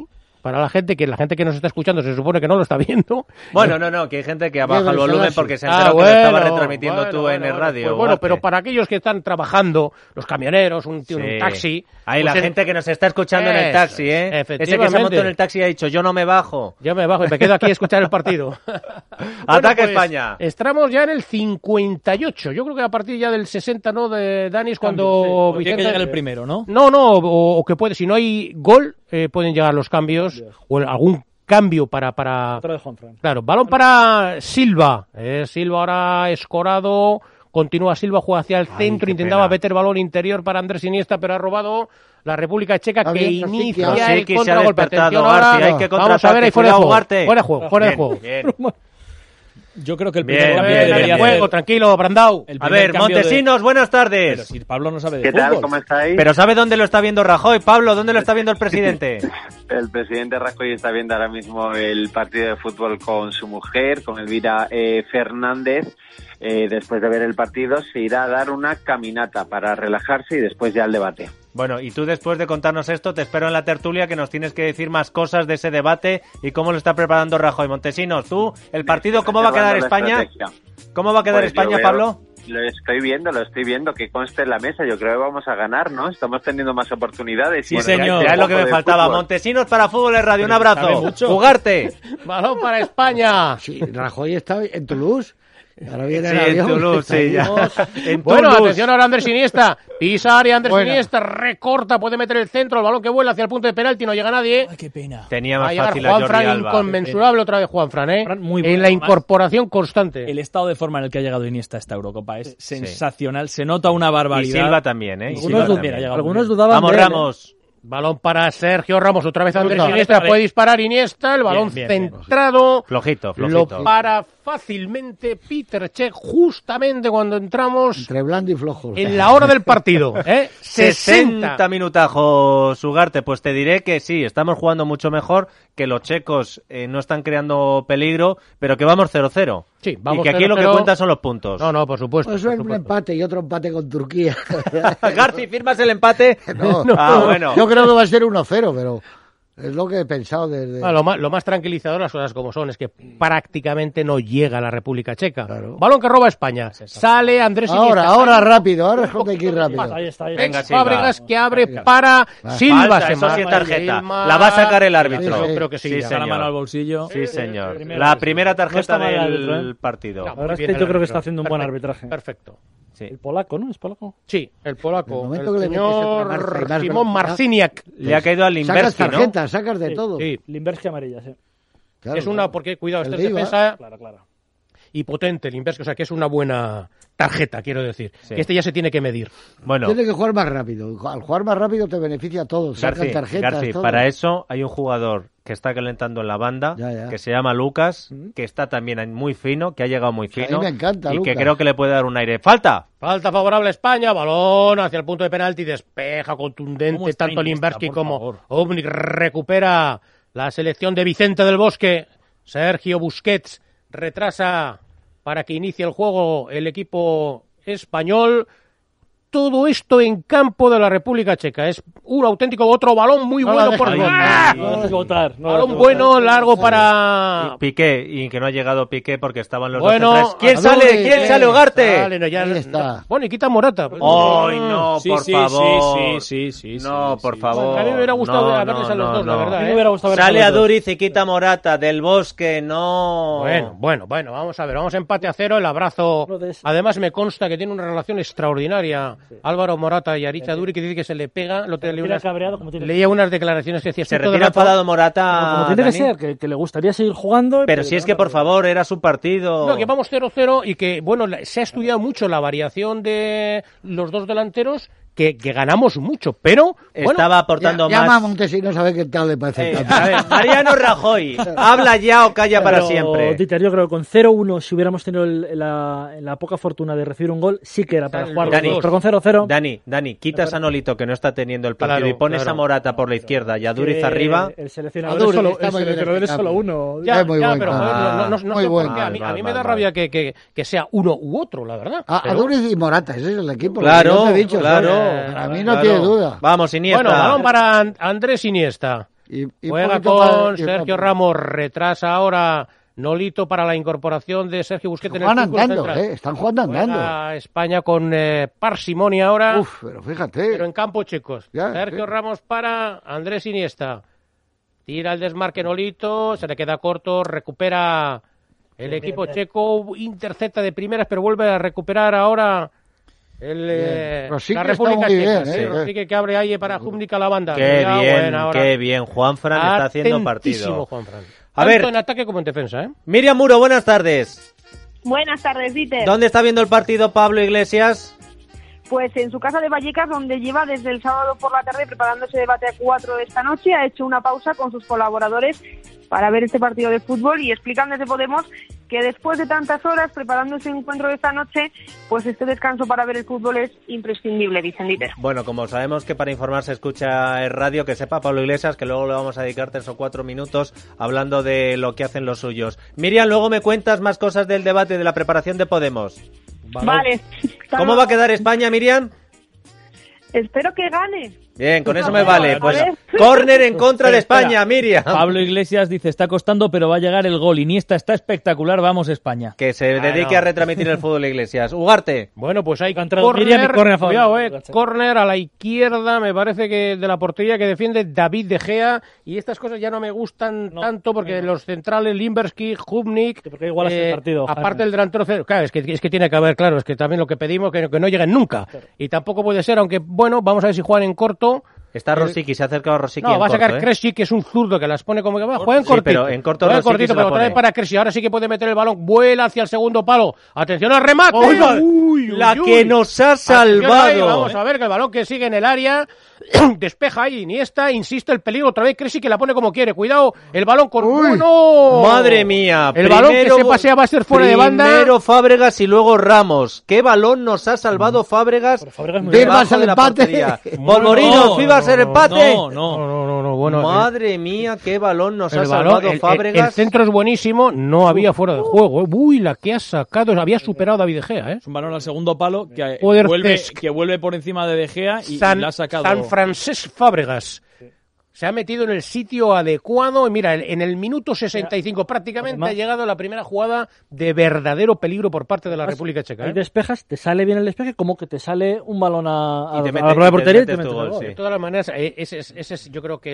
para la gente que nos está escuchando se supone que no lo está viendo.
Bueno, no, que hay gente que baja el volumen porque se enteró que lo estaba retransmitiendo tú en el radio.
Pues bueno, pero para aquellos que están trabajando, los camioneros, un tío en un taxi...
Hay la gente que nos está escuchando en el taxi, ¿eh? Ese que se montó en el taxi y ha dicho, yo no me bajo.
Yo me bajo y me quedo aquí a escuchar el partido.
¡Ataque España!
Estamos ya en el 58. Yo creo que a partir ya del 60, ¿no? De Dani es cuando...
Sí. Tiene que llegar el primero, ¿no?
No, o que puede, si no hay gol, pueden llegar los cambios o algún cambio para...
Otra de Juanfran.
Claro, balón para Silva. Silva ahora escorado, continúa Silva, juega hacia el centro, intentaba meter balón interior para Andrés Iniesta, pero ha robado la República Checa que inicia el contragolpe. Atención ahora,
hay que
vamos a ver ahí fuera de juego. Fuera de juego.
Yo creo que el primer cambio debería
ser... Tranquilo, Brandao.
A ver, Montesinos, buenas tardes.
Pero si Pablo no sabe de
¿Qué
fútbol.
tal? ¿Cómo estáis?
Pero ¿sabe dónde lo está viendo Rajoy? Pablo, ¿dónde lo está viendo el presidente?
El presidente Rajoy está viendo ahora mismo el partido de fútbol con su mujer, con Elvira Fernández. Después de ver el partido se irá a dar una caminata para relajarse y después ya el debate.
Bueno, y tú después de contarnos esto, te espero en la tertulia que nos tienes que decir más cosas de ese debate y cómo lo está preparando Rajoy. Montesinos, tú, el partido, ¿cómo va a quedar España? ¿Cómo va a quedar España, Pablo?
Lo estoy viendo, que conste en la mesa. Yo creo que vamos a ganar, ¿no? Estamos teniendo más oportunidades.
Sí, señor. Ya es lo que me faltaba. Fútbol. Montesinos para Fútbol es Radio. Un abrazo. Jugarte.
Balón para España.
Sí, Rajoy está en Toulouse. Ahora viene
en Toulouse, ya.
Bueno, atención ahora Andrés Iniesta. Pisa área Andrés Iniesta, recorta, puede meter el centro, el balón que vuela hacia el punto de penalti, no llega nadie.
Ay, qué pena.
Tenía más fácil a
Juanfran, inconmensurable otra vez Juanfran, en la incorporación constante.
El estado de forma en el que ha llegado Iniesta a esta Eurocopa es sensacional, se nota una barbaridad.
Y Silva también,
Algunos dudaban.
Vamos, Ramos.
Balón para Sergio Ramos, otra vez Andrés Iniesta, puede disparar Iniesta, el balón centrado.
Flojito.
Lo para fácilmente Peter Cech, justamente cuando entramos...
Entre blando y flojo.
En la hora del partido,
60 minutajos, Ugarte. Pues te diré que sí, estamos jugando mucho mejor, que los checos no están creando peligro, pero que vamos 0-0.
Sí, vamos.
Y que aquí
0-0.
lo que cuenta son los puntos.
No, por supuesto.
Pues es un empate y otro empate con Turquía.
Garci, ¿firmas el empate?
No.
Bueno.
Yo creo que va a ser 1-0, pero es lo que he pensado desde...
Lo más tranquilizador, las cosas como son, es que prácticamente no llega a la República Checa. Claro. Balón que roba España. Sale Andrés Iniesta.
Ahora rápido, ahora es que hay que ir rápido.
Ahí está.
Venga, Fábregas que abre para Silva.
Eso sí es tarjeta. La va a sacar el árbitro.
Yo creo que sí.
Saca la mano al bolsillo.
Sí, señor. La primera tarjeta del partido.
Ahora yo creo que está haciendo un buen arbitraje.
Perfecto.
Sí.
El polaco, ¿no? ¿Es polaco?
Sí, el polaco.
El
señor Simón Marciniak.
Le ha caído al Limberski,
¿no? Sacas tarjetas, sacas de todo.
Sí.
Limberski amarilla, sí.
Claro, es una, porque, cuidado, esta es defensa... Claro. Y potente, Limberski, o sea, que es una buena tarjeta, quiero decir. Sí. Que ya se tiene que medir.
Bueno. Tiene que jugar más rápido. Al jugar más rápido te beneficia a todos. Sacan tarjetas,
Garci,
todo.
Para eso hay un jugador que está calentando en la banda, que se llama Lucas, que está también muy fino, que ha llegado muy fino.
A mí me encanta,
y
Lucas.
que creo que le puede dar un aire. ¡Falta!
Falta favorable a España, balón hacia el punto de penalti, despeja contundente tanto Limberski como Obnik, recupera la selección de Vicente del Bosque. Sergio Busquets retrasa para que inicie el juego el equipo español. Todo esto en campo de la República Checa. Es un auténtico otro balón muy bueno por balón bueno, largo para
Piqué, y que no ha llegado Piqué porque estaban los dos centrales. ¿Quién sale, Ugarte?
Ahí está.
Bueno, y quita Morata.
¡Ay, no, por favor!
Sí.
No, por favor.
A mí me hubiera gustado verles a los dos, la verdad.
Me hubiera gustado
sale a Duriz y quita Morata. Del Bosque, no.
Bueno, vamos a ver. Vamos empate a 0, el abrazo. Además, me consta que tiene una relación extraordinaria. Álvaro Morata y Aricha Duri, que dice que se le pega. Leía unas declaraciones que decía...
Se retira enfadado Morata.
Como tiene que ser, que le gustaría seguir jugando.
Pero si es que, por favor, era su partido.
No, que vamos 0-0 y que, bueno, se ha estudiado mucho la variación de los dos delanteros, que ganamos mucho, pero...
Estaba aportando más...
Llama a Montesinos a ver qué tal le parece.
A ver, Mariano Rajoy, habla ya o calla para siempre.
Dieter, yo creo que con 0-1, si hubiéramos tenido la poca fortuna de recibir un gol, sí que era para jugar los dos. Pero con 0-0...
Dani, quitas a Nolito, que no está teniendo el partido, y pones a Morata por la izquierda y a Duriz arriba...
El seleccionador es solo uno.
Ya, pero no sé por qué. A mí me da rabia que sea uno u otro, la verdad.
A Duriz y Morata, ese es el equipo.
Claro,
Para mí no tiene duda.
Vamos, Iniesta.
Bueno, balón para Andrés Iniesta. Juega con Sergio Ramos, retrasa ahora Nolito para la incorporación de Sergio Busquets en el círculo central.
Están jugando andando.
Juega España con parsimonia ahora.
Pero fíjate.
Pero en campo, chicos. Sergio Ramos para Andrés Iniesta. Tira el desmarque Nolito, se le queda corto, recupera el equipo checo, intercepta de primeras, pero vuelve a recuperar ahora la República Checa. Rosique que abre ahí para Jumnik a la banda.
Qué bien. Juanfran está haciendo partido.
Juanfran.
A ver,
tanto en ataque como en defensa, ¿eh?
Miriam Muro, buenas tardes.
Buenas tardes, Dieter.
¿Dónde está viendo el partido Pablo Iglesias?
Pues en su casa de Vallecas, donde lleva desde el sábado por la tarde preparando ese debate a 4 de esta noche. Ha hecho una pausa con sus colaboradores para ver este partido de fútbol y explican desde Podemos que después de tantas horas preparando ese encuentro de esta noche, pues este descanso para ver el fútbol es imprescindible, dicen Dieter.
Bueno, como sabemos que para informar se escucha el radio, que sepa Pablo Iglesias que luego le vamos a dedicar 3 o 4 minutos hablando de lo que hacen los suyos. Miriam, luego me cuentas más cosas del debate, de la preparación de Podemos.
Vale.
¿Cómo va a quedar España, Miriam?
Espero que gane.
Bien, con eso me vale. Pues córner en contra de España, Miriam.
Pablo Iglesias dice, está costando, pero va a llegar el gol. Iniesta está espectacular, vamos España.
Que se dedique a retransmitir el fútbol Iglesias. Ugarte.
Bueno, pues hay córner a la izquierda, me parece que de la portería que defiende David De Gea. Y estas cosas ya no me gustan tanto porque los centrales, Limberski, Jumnik,
igual es el partido,
aparte del delantero, claro, es que tiene que haber, claro, es que también lo que pedimos que no lleguen nunca. Y tampoco puede ser, aunque bueno, vamos a ver si juegan en corto.
Está Rosicky, se ha acercado Rosicky.
No, va a sacar Krejci, que es un zurdo que las pone como que va. Juega en cortito.
Pero en corto Rosicky
pero otra vez para Krejci. Ahora sí que puede meter el balón. Vuela hacia el segundo palo. Atención al remate.
Que nos ha salvado.
Vamos a ver que el balón que sigue en el área. Despeja ahí Iniesta, insiste el peligro. Otra vez Krejci que la pone como quiere. Cuidado, el balón con... ¡No!
Madre mía.
El balón que se pasea va a ser fuera de banda.
Primero Fábregas y luego Ramos. ¿Qué balón nos ha salvado Fábregas?
Debajo de la portería.
Polvorinos, ¿iba a ser empate?
No. Bueno,
madre mía, qué balón nos ha salvado Fábregas.
El centro es buenísimo, no había fuera de juego. Uy, la que ha sacado, había superado David De Gea.
Es un balón al segundo palo que vuelve por encima de De Gea y la ha sacado.
San Francesc Fábregas. Se ha metido en el sitio adecuado y mira, en el minuto 65 prácticamente ha llegado la primera jugada de verdadero peligro por parte de la República Checa.
Ahí despejas, te sale bien el despeje, como que te sale un balón a la portería y te metes el gol.
De todas las maneras, ese es yo creo que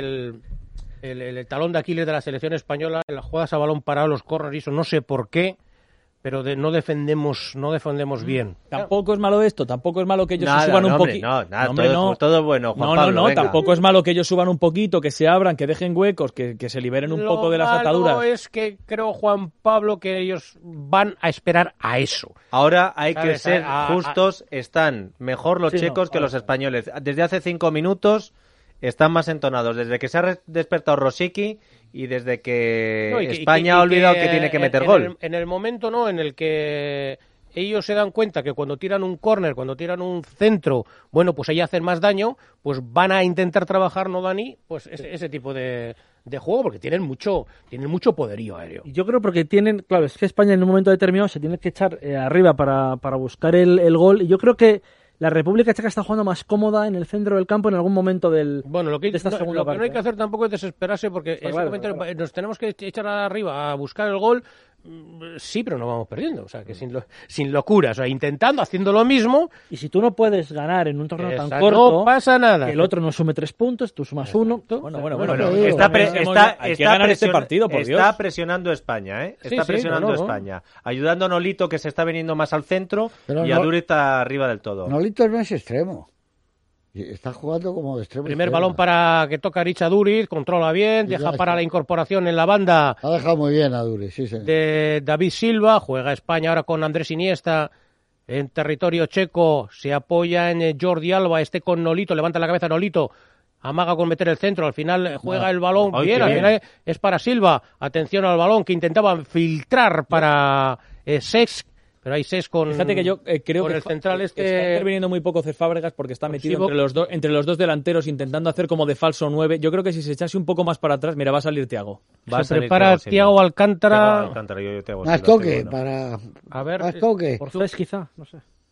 el talón de Aquiles de la selección española, en las jugadas a balón parado, los córneres, eso no sé por qué, pero no defendemos bien.
Tampoco es malo esto, tampoco es malo que ellos se suban un poquito.
Todo bueno, Juan Pablo, venga.
Tampoco es malo que ellos suban un poquito, que se abran, que dejen huecos, que se liberen un poco de las ataduras.
Lo malo es que creo, Juan Pablo, que ellos van a esperar a eso.
Ahora hay que ser justos, están mejor los checos que los españoles. Desde hace 5 minutos están más entonados, desde que se ha despertado Rosicky y desde que España ha olvidado que tiene que meter gol.
En el momento en el que ellos se dan cuenta que cuando tiran un córner, cuando tiran un centro, bueno, pues ahí hacen más daño, pues van a intentar trabajar, ¿no, Dani? Pues ese tipo de juego, porque tienen mucho poderío aéreo.
Yo creo porque claro, es que España en un momento determinado se tiene que echar arriba para buscar el gol, y yo creo que la República Checa está jugando más cómoda en el centro del campo en algún momento de esta segunda parte.
Lo que no hay que hacer tampoco es desesperarse, porque nos tenemos que echar arriba a buscar el gol. Sí, pero no vamos perdiendo, o sea, que sin locuras, o sea, intentando, haciendo lo mismo.
Y si tú no puedes ganar en un torneo tan corto,
no pasa nada.
Que el otro no sume 3 puntos, tú sumas 1.
Está presionando España, Está presionando España, ayudando a Nolito, que se está viniendo más al centro, y a Duriz está arriba del todo.
Nolito no es extremo. Está jugando como de extremo.
Primer balón para que toca Richa Duriz, controla bien, deja para la incorporación en la banda.
Ha dejado muy bien a Duriz, sí.
De David Silva, juega España ahora con Andrés Iniesta en territorio checo, se apoya en Jordi Alba, con Nolito, levanta la cabeza Nolito, amaga con meter el centro, al final juega el balón bien, al final es para Silva, atención al balón que intentaba filtrar para Cesc. Pero hay Cesc con...
Fíjate que yo creo que
el central
está interviniendo muy poco Cesc Fábregas porque está metido entre los dos delanteros intentando hacer como de falso 9. Yo creo que si se echase un poco más para atrás, mira, va a salir Thiago.
Se prepara Thiago Alcántara.
Más toque para...
A ver,
más toque.
Por Cesc quizá, no sé.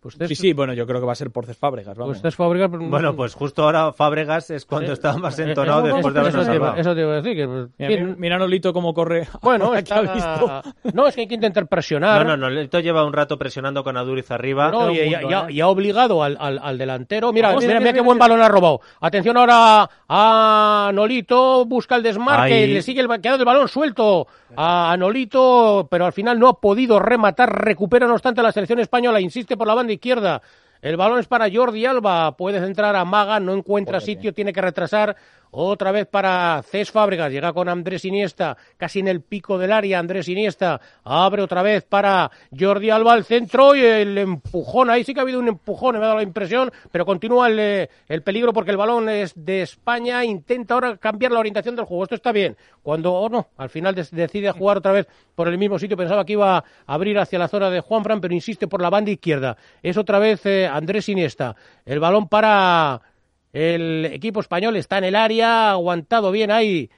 Sí, bueno, yo creo que va a ser por Cesc Fábregas. Vamos.
Pues Fábregas,
bueno, pues justo ahora Fábregas es cuando estaba más entonado después de habernos salvado.
Eso te iba a decir.
Mira Nolito cómo corre.
Bueno, visto. No, es que hay que intentar presionar.
No, Nolito lleva un rato presionando con Aduriz arriba.
No, y ha obligado al delantero. Mira qué buen balón ha robado. Atención ahora a Nolito, busca el desmarque, y le sigue quedando el balón suelto a Nolito, pero al final no ha podido rematar. Recupera, no obstante, la selección española, insiste por la banda izquierda. El balón es para Jordi Alba, puede centrar a Maga, no encuentra sitio, tiene que retrasar. Otra vez para Cesc Fábregas, llega con Andrés Iniesta, casi en el pico del área. Andrés Iniesta abre otra vez para Jordi Alba al centro y el empujón. Ahí sí que ha habido un empujón, me ha dado la impresión, pero continúa el peligro porque el balón es de España. Intenta ahora cambiar la orientación del juego. Esto está bien. Cuando no, al final decide jugar otra vez por el mismo sitio. Pensaba que iba a abrir hacia la zona de Juanfran, pero insiste por la banda izquierda. Es otra vez Andrés Iniesta. El balón para el equipo español, está en el área, aguantado bien ahí.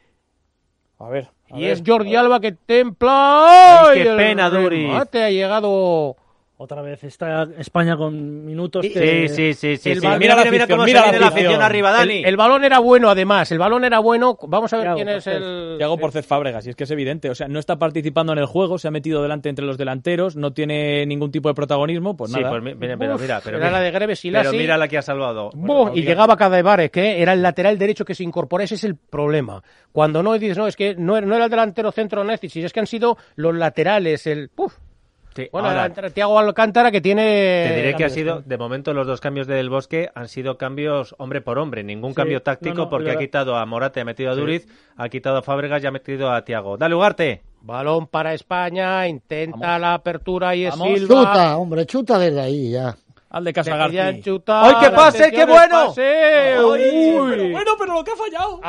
A ver.
Y es Jordi Alba que templa.
¡Ay, qué pena, Duri!
Ha llegado.
Otra vez está España con minutos.
Sí.
Mira cómo se viene la afición
arriba, Dani.
El balón era bueno, además. El balón era bueno. Vamos a ver quién es el.
Thiago por Cesc Fábregas, y es que es evidente. O sea, no está participando en el juego, se ha metido delante entre los delanteros, no tiene ningún tipo de protagonismo. Pues nada.
Pues mira.
Era la de Greves y Lassi.
Pero mira la que ha salvado.
Y llegaba Cadevare, que era el lateral derecho que se incorpora. Ese es el problema. Cuando no dices, no, es que no era el delantero centro Necic, es que han sido los laterales. Sí, bueno, Thiago Alcántara que tiene.
Te diré que ha sido, de momento, los dos cambios del Bosque han sido cambios hombre por hombre, ningún cambio táctico, porque ha quitado a Morata y ha metido a Duriz, ha quitado a Fábregas y ha metido a Thiago. Dale, Ugarte.
Balón para España, intenta la apertura y es Silva.
Chuta, hombre, chuta desde ahí ya.
Al de Casa García.
¡Ay,
qué pase! ¡Qué bueno!
Bueno, pero lo que ha fallado.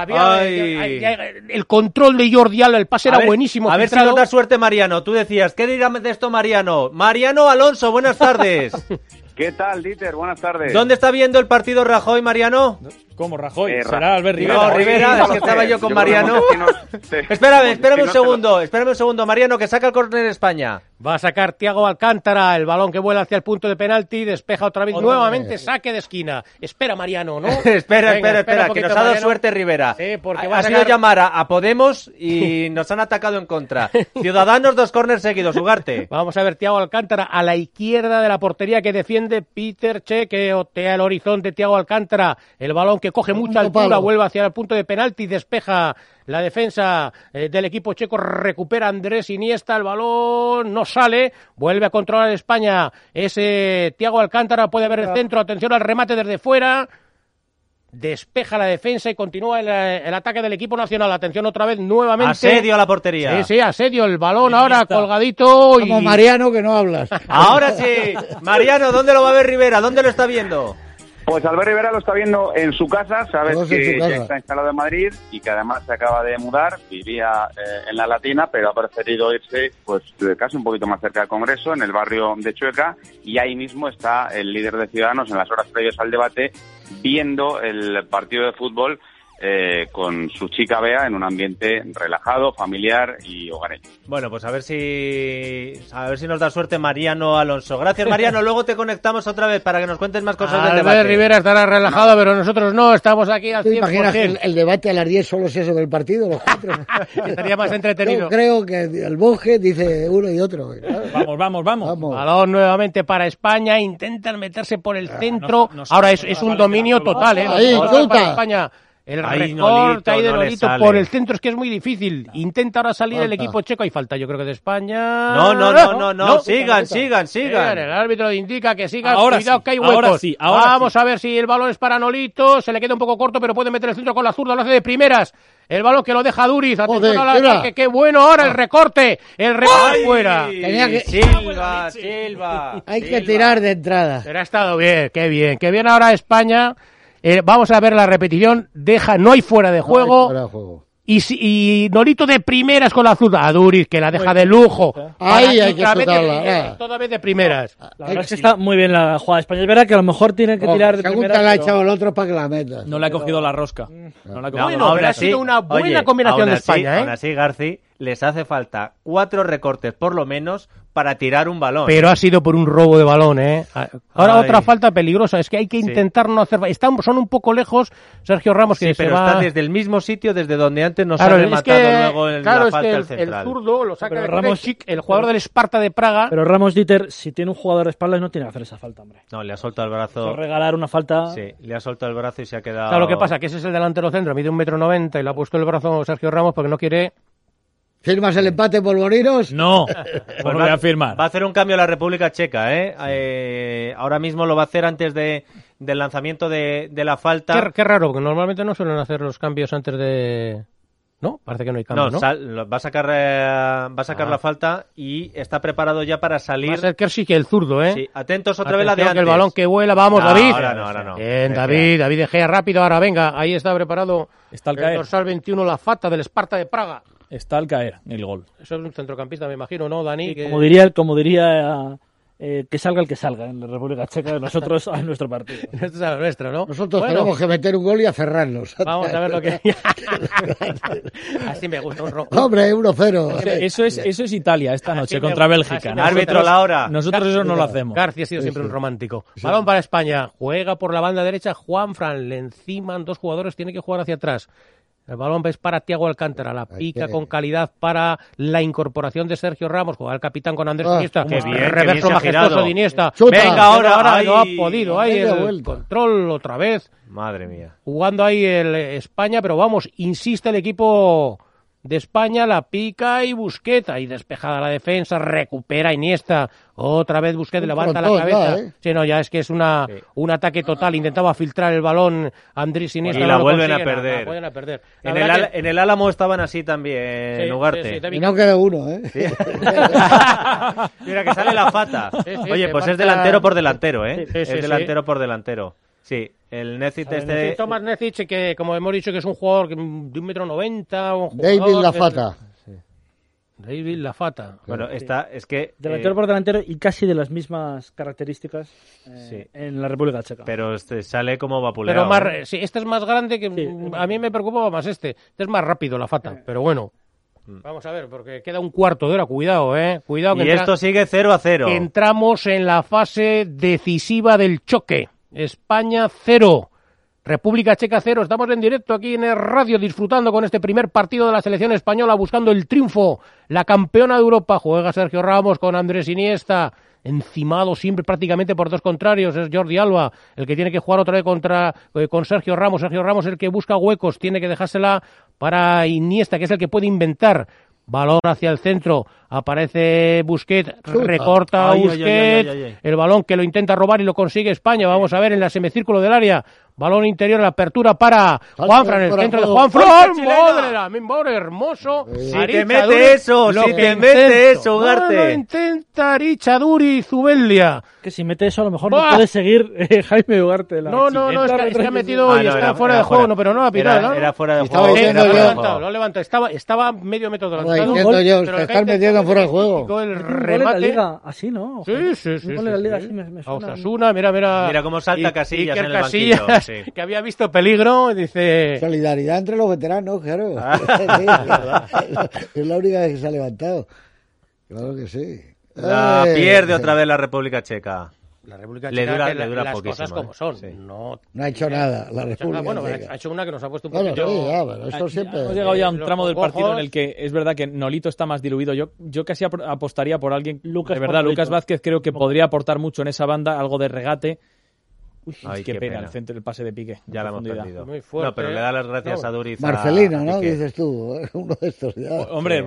El control de Jordi Alba, el pase era buenísimo.
A ver si nos da suerte Mariano. Tú decías, ¿qué dirá de esto Mariano? Mariano Alonso, buenas tardes.
¿Qué tal, Dieter? Buenas tardes.
¿Dónde está viendo el partido Rajoy, Mariano?
¿Cómo Rajoy? Será Albert Rivera.
No, Rivera, es que estaba yo con Mariano. Espérame un segundo, Mariano, que saca el córner España.
Va a sacar Thiago Alcántara, el balón que vuela hacia el punto de penalti, despeja otra vez, nuevamente saque de esquina. Espera, Mariano, ¿no?
espera, que nos ha dado suerte Rivera. Sí, porque ha sido llamar a Podemos y nos han atacado en contra. Ciudadanos, 2 córners seguidos, Ugarte.
Vamos a ver, Thiago Alcántara a la izquierda de la portería que defiende Peter Cech, que otea el horizonte. Thiago Alcántara, el balón que coge mucha altura, vuelve hacia el punto de penalti, despeja la defensa del equipo checo, recupera Andrés Iniesta, el balón no sale, vuelve a controlar España, ese Thiago Alcántara, puede haber el centro, atención al remate desde fuera, despeja la defensa y continúa el ataque del equipo nacional, atención otra vez, nuevamente.
Asedio a la portería.
Sí, asedio, el balón ahora colgadito.
Como Mariano, que no hablas.
Ahora sí, Mariano, ¿dónde lo va a ver Rivera? ¿Dónde lo está viendo?
Pues Albert Rivera lo está viendo en su casa, sabes que ya está instalado en Madrid y que además se acaba de mudar, vivía en la Latina, pero ha preferido irse pues casi un poquito más cerca del Congreso, en el barrio de Chueca, y ahí mismo está el líder de Ciudadanos en las horas previas al debate, viendo el partido de fútbol con su chica Bea en un ambiente relajado, familiar y hogareño.
Bueno, pues a ver si nos da suerte Mariano Alonso. Gracias, Mariano. Luego te conectamos otra vez para que nos cuentes más cosas del debate.
Rivera estará relajado, pero nosotros no, estamos aquí al 100%.
¿Te imaginas que el debate a las 10 solo es eso del partido, los 4?
Estaría más entretenido.
Yo creo que el Bosque dice uno y otro.
Vamos.
Balón nuevamente para España, intentan meterse por el centro. Ahora es un dominio total,
Ahí,
para España. El recorte ahí de Nolito por el centro es que es muy difícil. Intenta ahora salir el equipo checo. Hay falta, yo creo que de España.
No. Sigan.
El árbitro indica que sigan.
Ahora
cuidado
sí,
que hay huecos.
Vamos
a ver si el balón es para Nolito. Se le queda un poco corto, pero puede meter el centro con la zurda. Lo hace de primeras. El balón que lo deja Duriz. Atención al ataque. Qué bueno ahora el recorte. El recorte fuera.
Silva.
Hay que tirar de entrada.
Pero ha estado bien. Qué bien ahora España. Vamos a ver la repetición. No hay fuera de juego. Y Nolito de primeras con la zurda. A Duriz, que la deja de lujo.
Ahí hay que chutarla.
Toda vez de primeras.
La verdad es que está muy bien la jugada de España. Es verdad que a lo mejor tiene que tirar de primeras.
Según la ha echado el otro para que la meta.
No le ha cogido la rosca.
Ha sido una buena combinación de España.
Aún así, Garci, les hace falta 4 recortes por lo menos para tirar un balón.
Pero ha sido por un robo de balón, ¿eh? Ahora otra falta peligrosa, es que hay que intentar no hacer... Son un poco lejos, Sergio Ramos, que
sí, pero está desde el mismo sitio desde donde antes nos ha rematado luego en la falta el central.
El zurdo lo saca de Ramos, el jugador del Sparta de Praga.
Pero Ramos, Dieter, si tiene un jugador de espaldas no tiene que hacer esa falta, hombre.
No, le ha soltado el brazo.
Regalar una falta...
Sí, le ha soltado el brazo y se ha quedado...
Claro, lo que pasa que ese es el delantero centro, mide 1,90 m y le ha puesto el brazo Sergio Ramos porque no quiere...
¿Firmas el empate, Polvorinos?
No, pues no voy a firmar.
Va a hacer un cambio la República Checa, ¿eh? Ahora mismo lo va a hacer antes del lanzamiento de la falta.
Qué raro, porque normalmente no suelen hacer los cambios antes de... ¿No? Parece que no hay cambio, ¿no?
Va a sacar la falta y está preparado ya para salir.
Va a ser Kersic el zurdo, ¿eh?
Sí, atentos otra vez la de antes.
Que el balón que vuela, vamos, David.
Ahora no.
Bien, David De Gea, rápido, ahora venga, ahí está preparado.
Está al caer.
El dorsal 21, la falta del Sparta de Praga.
Está al caer el gol.
Eso es un centrocampista, me imagino, ¿no, Dani?
Que... Como diría que salga el que salga en la República Checa, nosotros a nuestro partido.
Esto es a la nuestra, ¿no?
Nosotros tenemos que meter un gol y aferrarnos.
Vamos a ver lo que... Así me gusta un rojo.
Hombre, 1-0.
Eso es Italia esta noche contra Bélgica.
Árbitro la hora.
Nosotros eso no lo hacemos.
García ha sido siempre un romántico. Balón para España. Juega por la banda derecha Juanfran. Le enciman 2 jugadores, tiene que jugar hacia atrás. El balón es para Thiago Alcántara, la pica con calidad para la incorporación de Sergio Ramos, juega el capitán con Andrés Iniesta,
qué bien,
reverso majestuoso de Iniesta.
Venga, ahora
no ha podido, ahí el control otra vez.
Madre mía.
Jugando ahí el España, pero vamos, insiste el equipo de España, la pica y Busquets, ahí despejada la defensa, recupera Iniesta, otra vez Busquets levanta la cabeza. Sí, no, ya es que es un ataque total, intentaba filtrar el balón Andrés Iniesta.
Y la vuelven a perder. En el Álamo estaban así también,
sí,
Ugarte. Y no queda uno, ¿eh?
Sí. Mira que sale la fata. Oye, pues es delantero por delantero, ¿eh? Es delantero por delantero. Sí, el Necic
Tomás Necic, que como hemos dicho que es un jugador de 1,90 m.
David Lafata.
David Lafata.
Bueno, es que...
Delantero por delantero y casi de las mismas características en la República Checa.
Pero sale como vapuleado.
Pero sí, este es más grande que... Sí. A mí me preocupaba más este. Este es más rápido, Lafata, pero bueno. Vamos a ver, porque queda un cuarto de hora, cuidado, cuidado.
Que esto sigue 0-0.
Que entramos en la fase decisiva del choque. España 0, República Checa 0. Estamos en directo aquí en el radio disfrutando con este primer partido de la selección española buscando el triunfo. La campeona de Europa juega Sergio Ramos con Andrés Iniesta. Encimado siempre prácticamente por 2 contrarios. Es Jordi Alba el que tiene que jugar otra vez con Sergio Ramos. Sergio Ramos el que busca huecos. Tiene que dejársela para Iniesta, que es el que puede inventar. Balón hacia el centro, aparece Busquets, recorta Busquets, el balón que lo intenta robar y lo consigue España. Vamos a ver en la semicírculo del área, balón interior, la apertura para Juanfran, el centro de Juanfran. ¡Madre, hermoso!
Si te mete eso, Ugarte.
Lo intenta Richaduri Zubeldia.
Que si mete eso a lo mejor no puede seguir Jaime Ugarte.
No, es que ha metido y está fuera de juego, pero no ha pitado.
Era fuera de juego.
Lo levanta, estaba medio metro de
entiendo yo, te estás metiendo fuera del juego.
El remate.
Liga, así, ¿no?
Sí.
La Liga, así me suena.
Osasuna, mira.
Mira cómo salta Casillas en el
Casillas,
banquillo.
Que había visto peligro, dice...
Solidaridad entre los veteranos, claro. Es la única vez que se ha levantado. Claro que sí.
Pierde otra vez la República Checa.
La República Checa
le dura
las
poquísimo,
cosas como son.
Sí.
No ha hecho nada la República Checa.
Ha hecho una que nos ha puesto un poquito...
Bueno, eso siempre...
Hemos llegado ya a un tramo del partido en el que es verdad que Nolito está más diluido. Yo casi apostaría por alguien... De verdad, Lucas Vázquez creo que podría aportar mucho en esa banda, algo de regate. Uy, qué pena, el centro del pase de Piqué.
Ya la hemos perdido.
Muy fuerte.
No, pero le da las gracias a Duriz.
Marcelino, ¿no? Dices tú, uno de estos ya.
Hombre,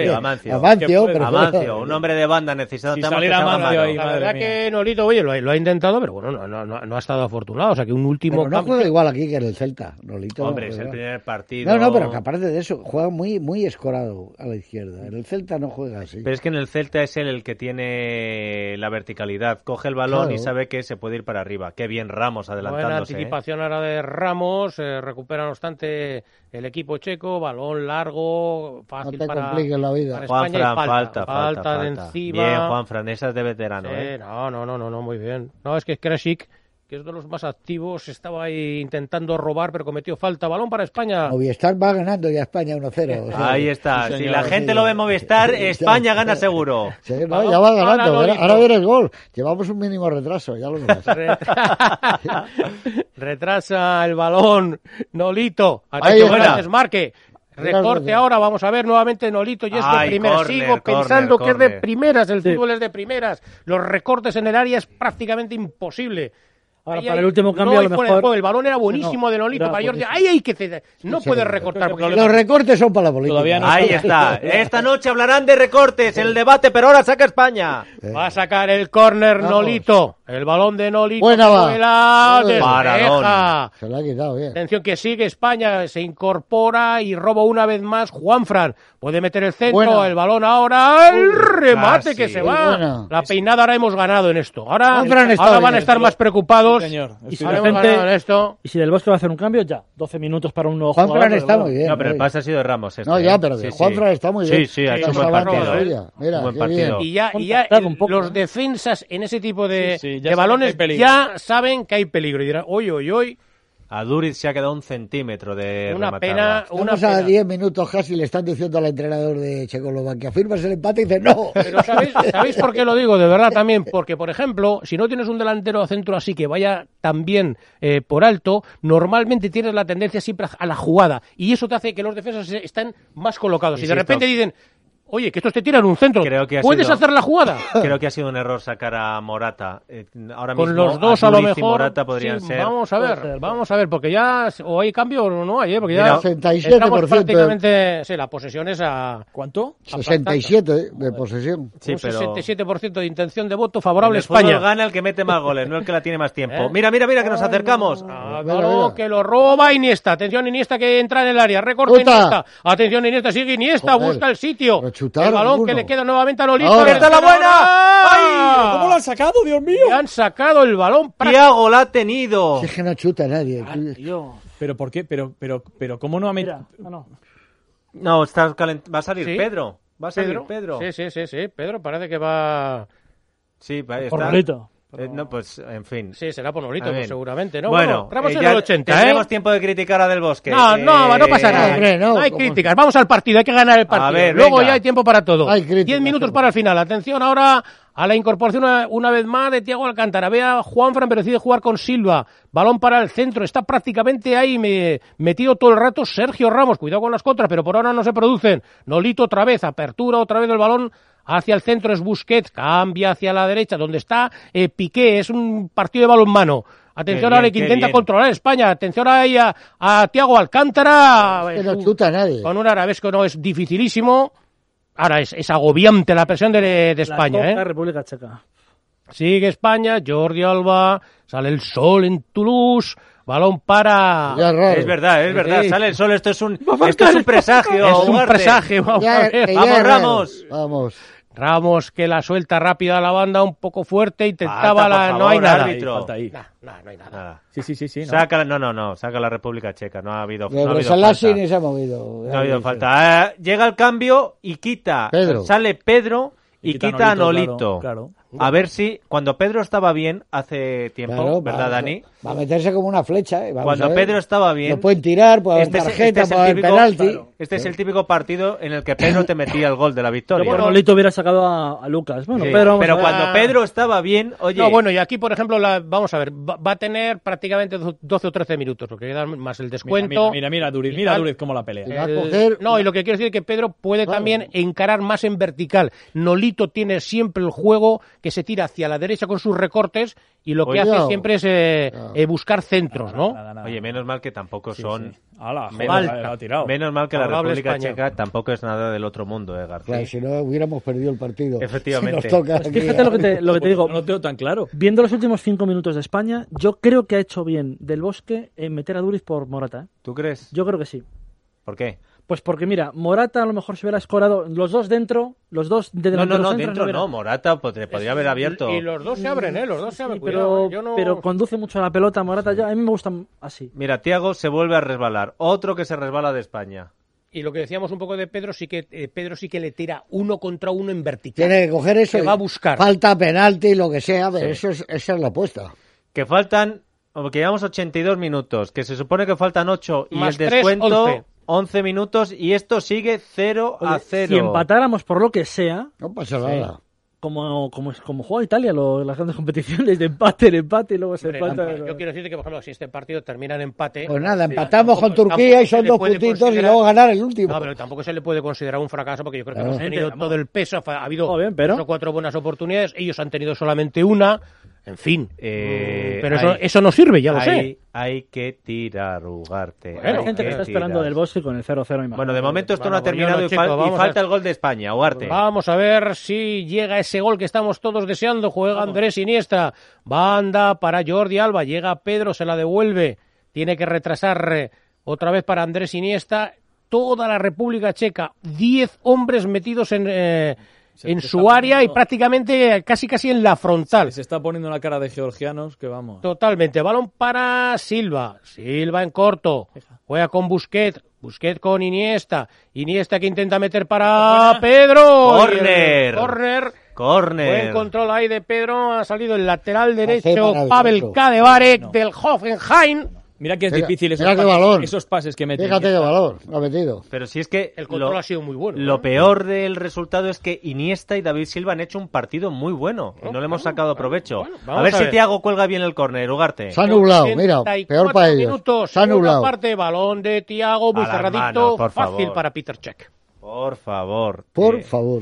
Amancio, un hombre de banda necesitamos.
Amancio ahí,
la verdad que Nolito, oye, lo ha intentado, pero bueno, no ha estado afortunado. O sea, que un último...
Pero no juega igual aquí que en el Celta, Nolito.
Hombre, es el primer partido.
No, pero que aparte de eso, juega muy escorado a la izquierda. En el Celta no juega así.
Pero es que en el Celta es él el que tiene la verticalidad. Coge el balón y sabe que se puede ir para arriba. Qué bien Ramos adelantándose.
Buena anticipación ahora de Ramos, recupera no obstante el equipo checo, balón largo, fácil para
la vida.
Para España.
Juanfran, falta
de encima.
Bien, Juanfran, esa es de veterano.
No, muy bien. No, es que Kresic que es de los más activos, estaba ahí intentando robar, pero cometió falta. Balón para España.
Movistar va ganando ya España 1-0.
O sea, ahí está. Sí, si la gente lo ve Movistar, España gana seguro.
Sí, no, ya va ganando. Ahora viene el gol. Llevamos un mínimo retraso, ya lo verás.
Retrasa el balón Nolito. Atención, desmarque. Recorte ahora, vamos a ver nuevamente Nolito y es de primeras. Sigo pensando que es de primeras, el fútbol es de primeras. Los recortes en el área es prácticamente imposible.
Ahora, para el último cambio, a lo mejor...
El balón era buenísimo de Nolito para Jordi. Ahí hay que ceder. No puedes recortar.
Porque los recortes son para la política.
Ahí está. Esta noche hablarán de recortes en el debate, pero ahora saca España.
Va a sacar el córner Nolito. El balón de Nolito.
Buena va.
Se la ha quitado bien. Atención que sigue España. Se incorpora y roba una vez más Juanfran. Puede meter el centro. El balón ahora. El remate que se va. La peinada ahora hemos ganado en esto. Ahora van a estar más preocupados.
Señor, y si Del Bosque va a hacer un cambio, ya. 12 minutos para un nuevo jugador.
Juanfran está muy bien.
No, pero el pase ha sido de Ramos.
No, ya, pero Juanfran está muy bien.
Sí, ha hecho un buen partido.
Mira,
buen partido.
Y ya los defensas en ese tipo de balones ya saben que hay peligro. Y dirán, hoy.
A Duriz se ha quedado 1 centímetro de
una pena.
Estamos a 10 minutos casi, le están diciendo al entrenador de Checoslovaquia, firmas el empate y dice no.
Pero ¿sabéis por qué lo digo? De verdad también, porque por ejemplo, si no tienes un delantero a centro así que vaya también por alto, normalmente tienes la tendencia siempre a la jugada y eso te hace que los defensas estén más colocados. Y de repente dicen... Oye, que estos te tiran un centro. ¿Puedes hacer la jugada?
Creo que ha sido un error sacar a Morata. Ahora
con
mismo,
los dos a lo mejor.
Morata podrían ser.
Vamos a ver, porque ya o hay cambio o no hay, porque ya
67%
estamos prácticamente, la posesión es a
¿cuánto?
67 de posesión.
Sí, un 67% de intención de voto favorable a España.
Gana el que mete más goles, no el que la tiene más tiempo. Mira, que nos acercamos.
Que lo roba Iniesta. Atención, Iniesta que entra en el área. Recorta Iniesta. Atención, Iniesta sigue Iniesta, busca el sitio. El balón que le queda nuevamente a Nolito.
¡Está la buena!
¡Ay! ¿Cómo lo han sacado, Dios mío?
Le han sacado el balón.
Thiago la ha tenido.
Es que no chuta nadie.
¿Pero por qué? Pero ¿cómo no ha metido?
No, va a salir Pedro. Va a salir Pedro.
Sí. Pedro parece que va...
Sí,
por Nolito.
No, pues, en fin.
Sí, será por Nolito, pues, seguramente, ¿no?
Bueno,
Ramos en el 80,
Tendremos tiempo de criticar a Del Bosque.
No pasa nada. No hay críticas. Vamos al partido, hay que ganar el partido.
A ver,
luego ya hay tiempo para todo. 10 minutos para el final. Atención ahora a la incorporación una vez más de Thiago Alcántara. Ve a Juanfran, pero decide jugar con Silva. Balón para el centro. Está prácticamente ahí metido todo el rato Sergio Ramos. Cuidado con las contras, pero por ahora no se producen. Nolito otra vez, apertura otra vez del balón. Hacia el centro es Busquets, cambia hacia la derecha, donde está Piqué, es un partido de balonmano. Atención ahora que intenta controlar España, atención ahí a Thiago Alcántara.
Que no chuta nadie.
Con un arabesco no es dificilísimo. Ahora es agobiante la presión de España.
La República Checa.
Sigue España, Jordi Alba, sale el sol en Toulouse. Balón para...
Es verdad, sale el sol, esto es un presagio.
Es un presagio.
Vamos, Ramos.
Vamos.
Ramos que la suelta rápida a la banda, un poco fuerte, intentaba no hay nada.
Falta ahí.
No hay nada.
Sí.
Saca la República Checa, no ha habido falta.
Ni se ha movido.
No ha habido falta. Llega el cambio y sale Pedro y quita a Nolito.
Claro.
A ver si, cuando Pedro estaba bien hace tiempo, ¿verdad, Dani?
Va a meterse como una flecha.
Cuando Pedro estaba bien...
Lo pueden tirar, puede haber tarjeta, puede haber penalti.
Este es el típico partido en el que Pedro te metía el gol de la victoria.
Pero Nolito hubiera sacado a Lucas. Bueno,
sí,
pero
cuando Pedro estaba bien, oye...
No, bueno, y aquí, por ejemplo, vamos a ver, va a tener prácticamente 12 o 13 minutos, porque queda más el descuento.
Mira, Duriz cómo la pelea.
Y lo que quiero decir es que Pedro puede también encarar más en vertical. Nolito tiene siempre el juego que se tira hacia la derecha con sus recortes y lo que hace siempre es buscar centros, ¿no?
Oye, menos mal que tampoco son...
Menos
mal que la República Checa tampoco es nada del otro mundo, García.
Claro, si no hubiéramos perdido el partido.
Efectivamente.
Si nos toca
fíjate lo que te digo.
No lo tengo tan claro.
Viendo los últimos 5 minutos de España, yo creo que ha hecho bien Del Bosque en meter a Duriz por Morata.
¿Tú crees?
Yo creo que sí.
¿Por qué?
Pues porque, mira, Morata a lo mejor se hubiera escorado los dos dentro, los dos de delantero
dentro no, Morata podría haber abierto.
Y los dos se abren, los dos se abren.
Sí, pero conduce mucho la pelota Morata, a mí me gusta así.
Mira, Thiago se vuelve a resbalar, otro que se resbala de España.
Y lo que decíamos un poco de Pedro, Pedro sí que le tira 1 contra 1 en vertical.
Tiene que coger eso.
Que va a buscar.
Falta, penalti, lo que sea, pero esa es la apuesta.
que faltan, o que llevamos 82 minutos, que se supone que faltan 8 y
más
el descuento
3,
11 minutos y esto sigue 0-0.
Si empatáramos por lo que sea,
no pasa nada.
Como juega Italia las grandes competiciones de empate y luego se empata.
Yo quiero decirte que, por ejemplo, si este partido termina en empate...
Pues nada, empatamos con Turquía y son 2 puntitos y luego ganar el último.
No, pero tampoco se le puede considerar un fracaso porque yo creo que hemos tenido todo el peso. Ha habido 3 o 4 buenas oportunidades, ellos han tenido solamente una. En fin, pero eso no sirve, ya lo sé.
Hay que tirar, Ugarte.
Hay gente que está esperando del Bosque con el 0-0.
Bueno, de momento esto no ha terminado y falta el gol de España, Ugarte.
Vamos a ver si llega ese gol que estamos todos deseando. Juega Andrés Iniesta. Banda para Jordi Alba. Llega Pedro, se la devuelve. Tiene que retrasar otra vez para Andrés Iniesta. Toda la República Checa. 10 hombres metidos en su área y prácticamente casi en la frontal.
Se está poniendo la cara de georgianos que vamos.
Totalmente. Balón para Silva. Silva en corto. Juega con Busquets. Busquets con Iniesta. Iniesta que intenta meter para Pedro.
Corner.
Buen control ahí de Pedro. Ha salido el lateral derecho Pavel Kadevarek del Hoffenheim.
Mira que es difícil esos pases que mete.
Fíjate qué valor lo ha metido.
Pero si es que
el control ha sido muy bueno.
Lo peor del resultado es que Iniesta y David Silva han hecho un partido muy bueno y no le hemos sacado provecho. A ver si Thiago cuelga bien el córner, Ugarte.
Se ha nublado, mira, peor para ellos. Se ha nublado.
Parte, balón de Thiago, muy cerradito, fácil para Peter Cech.
Por favor.
Por favor.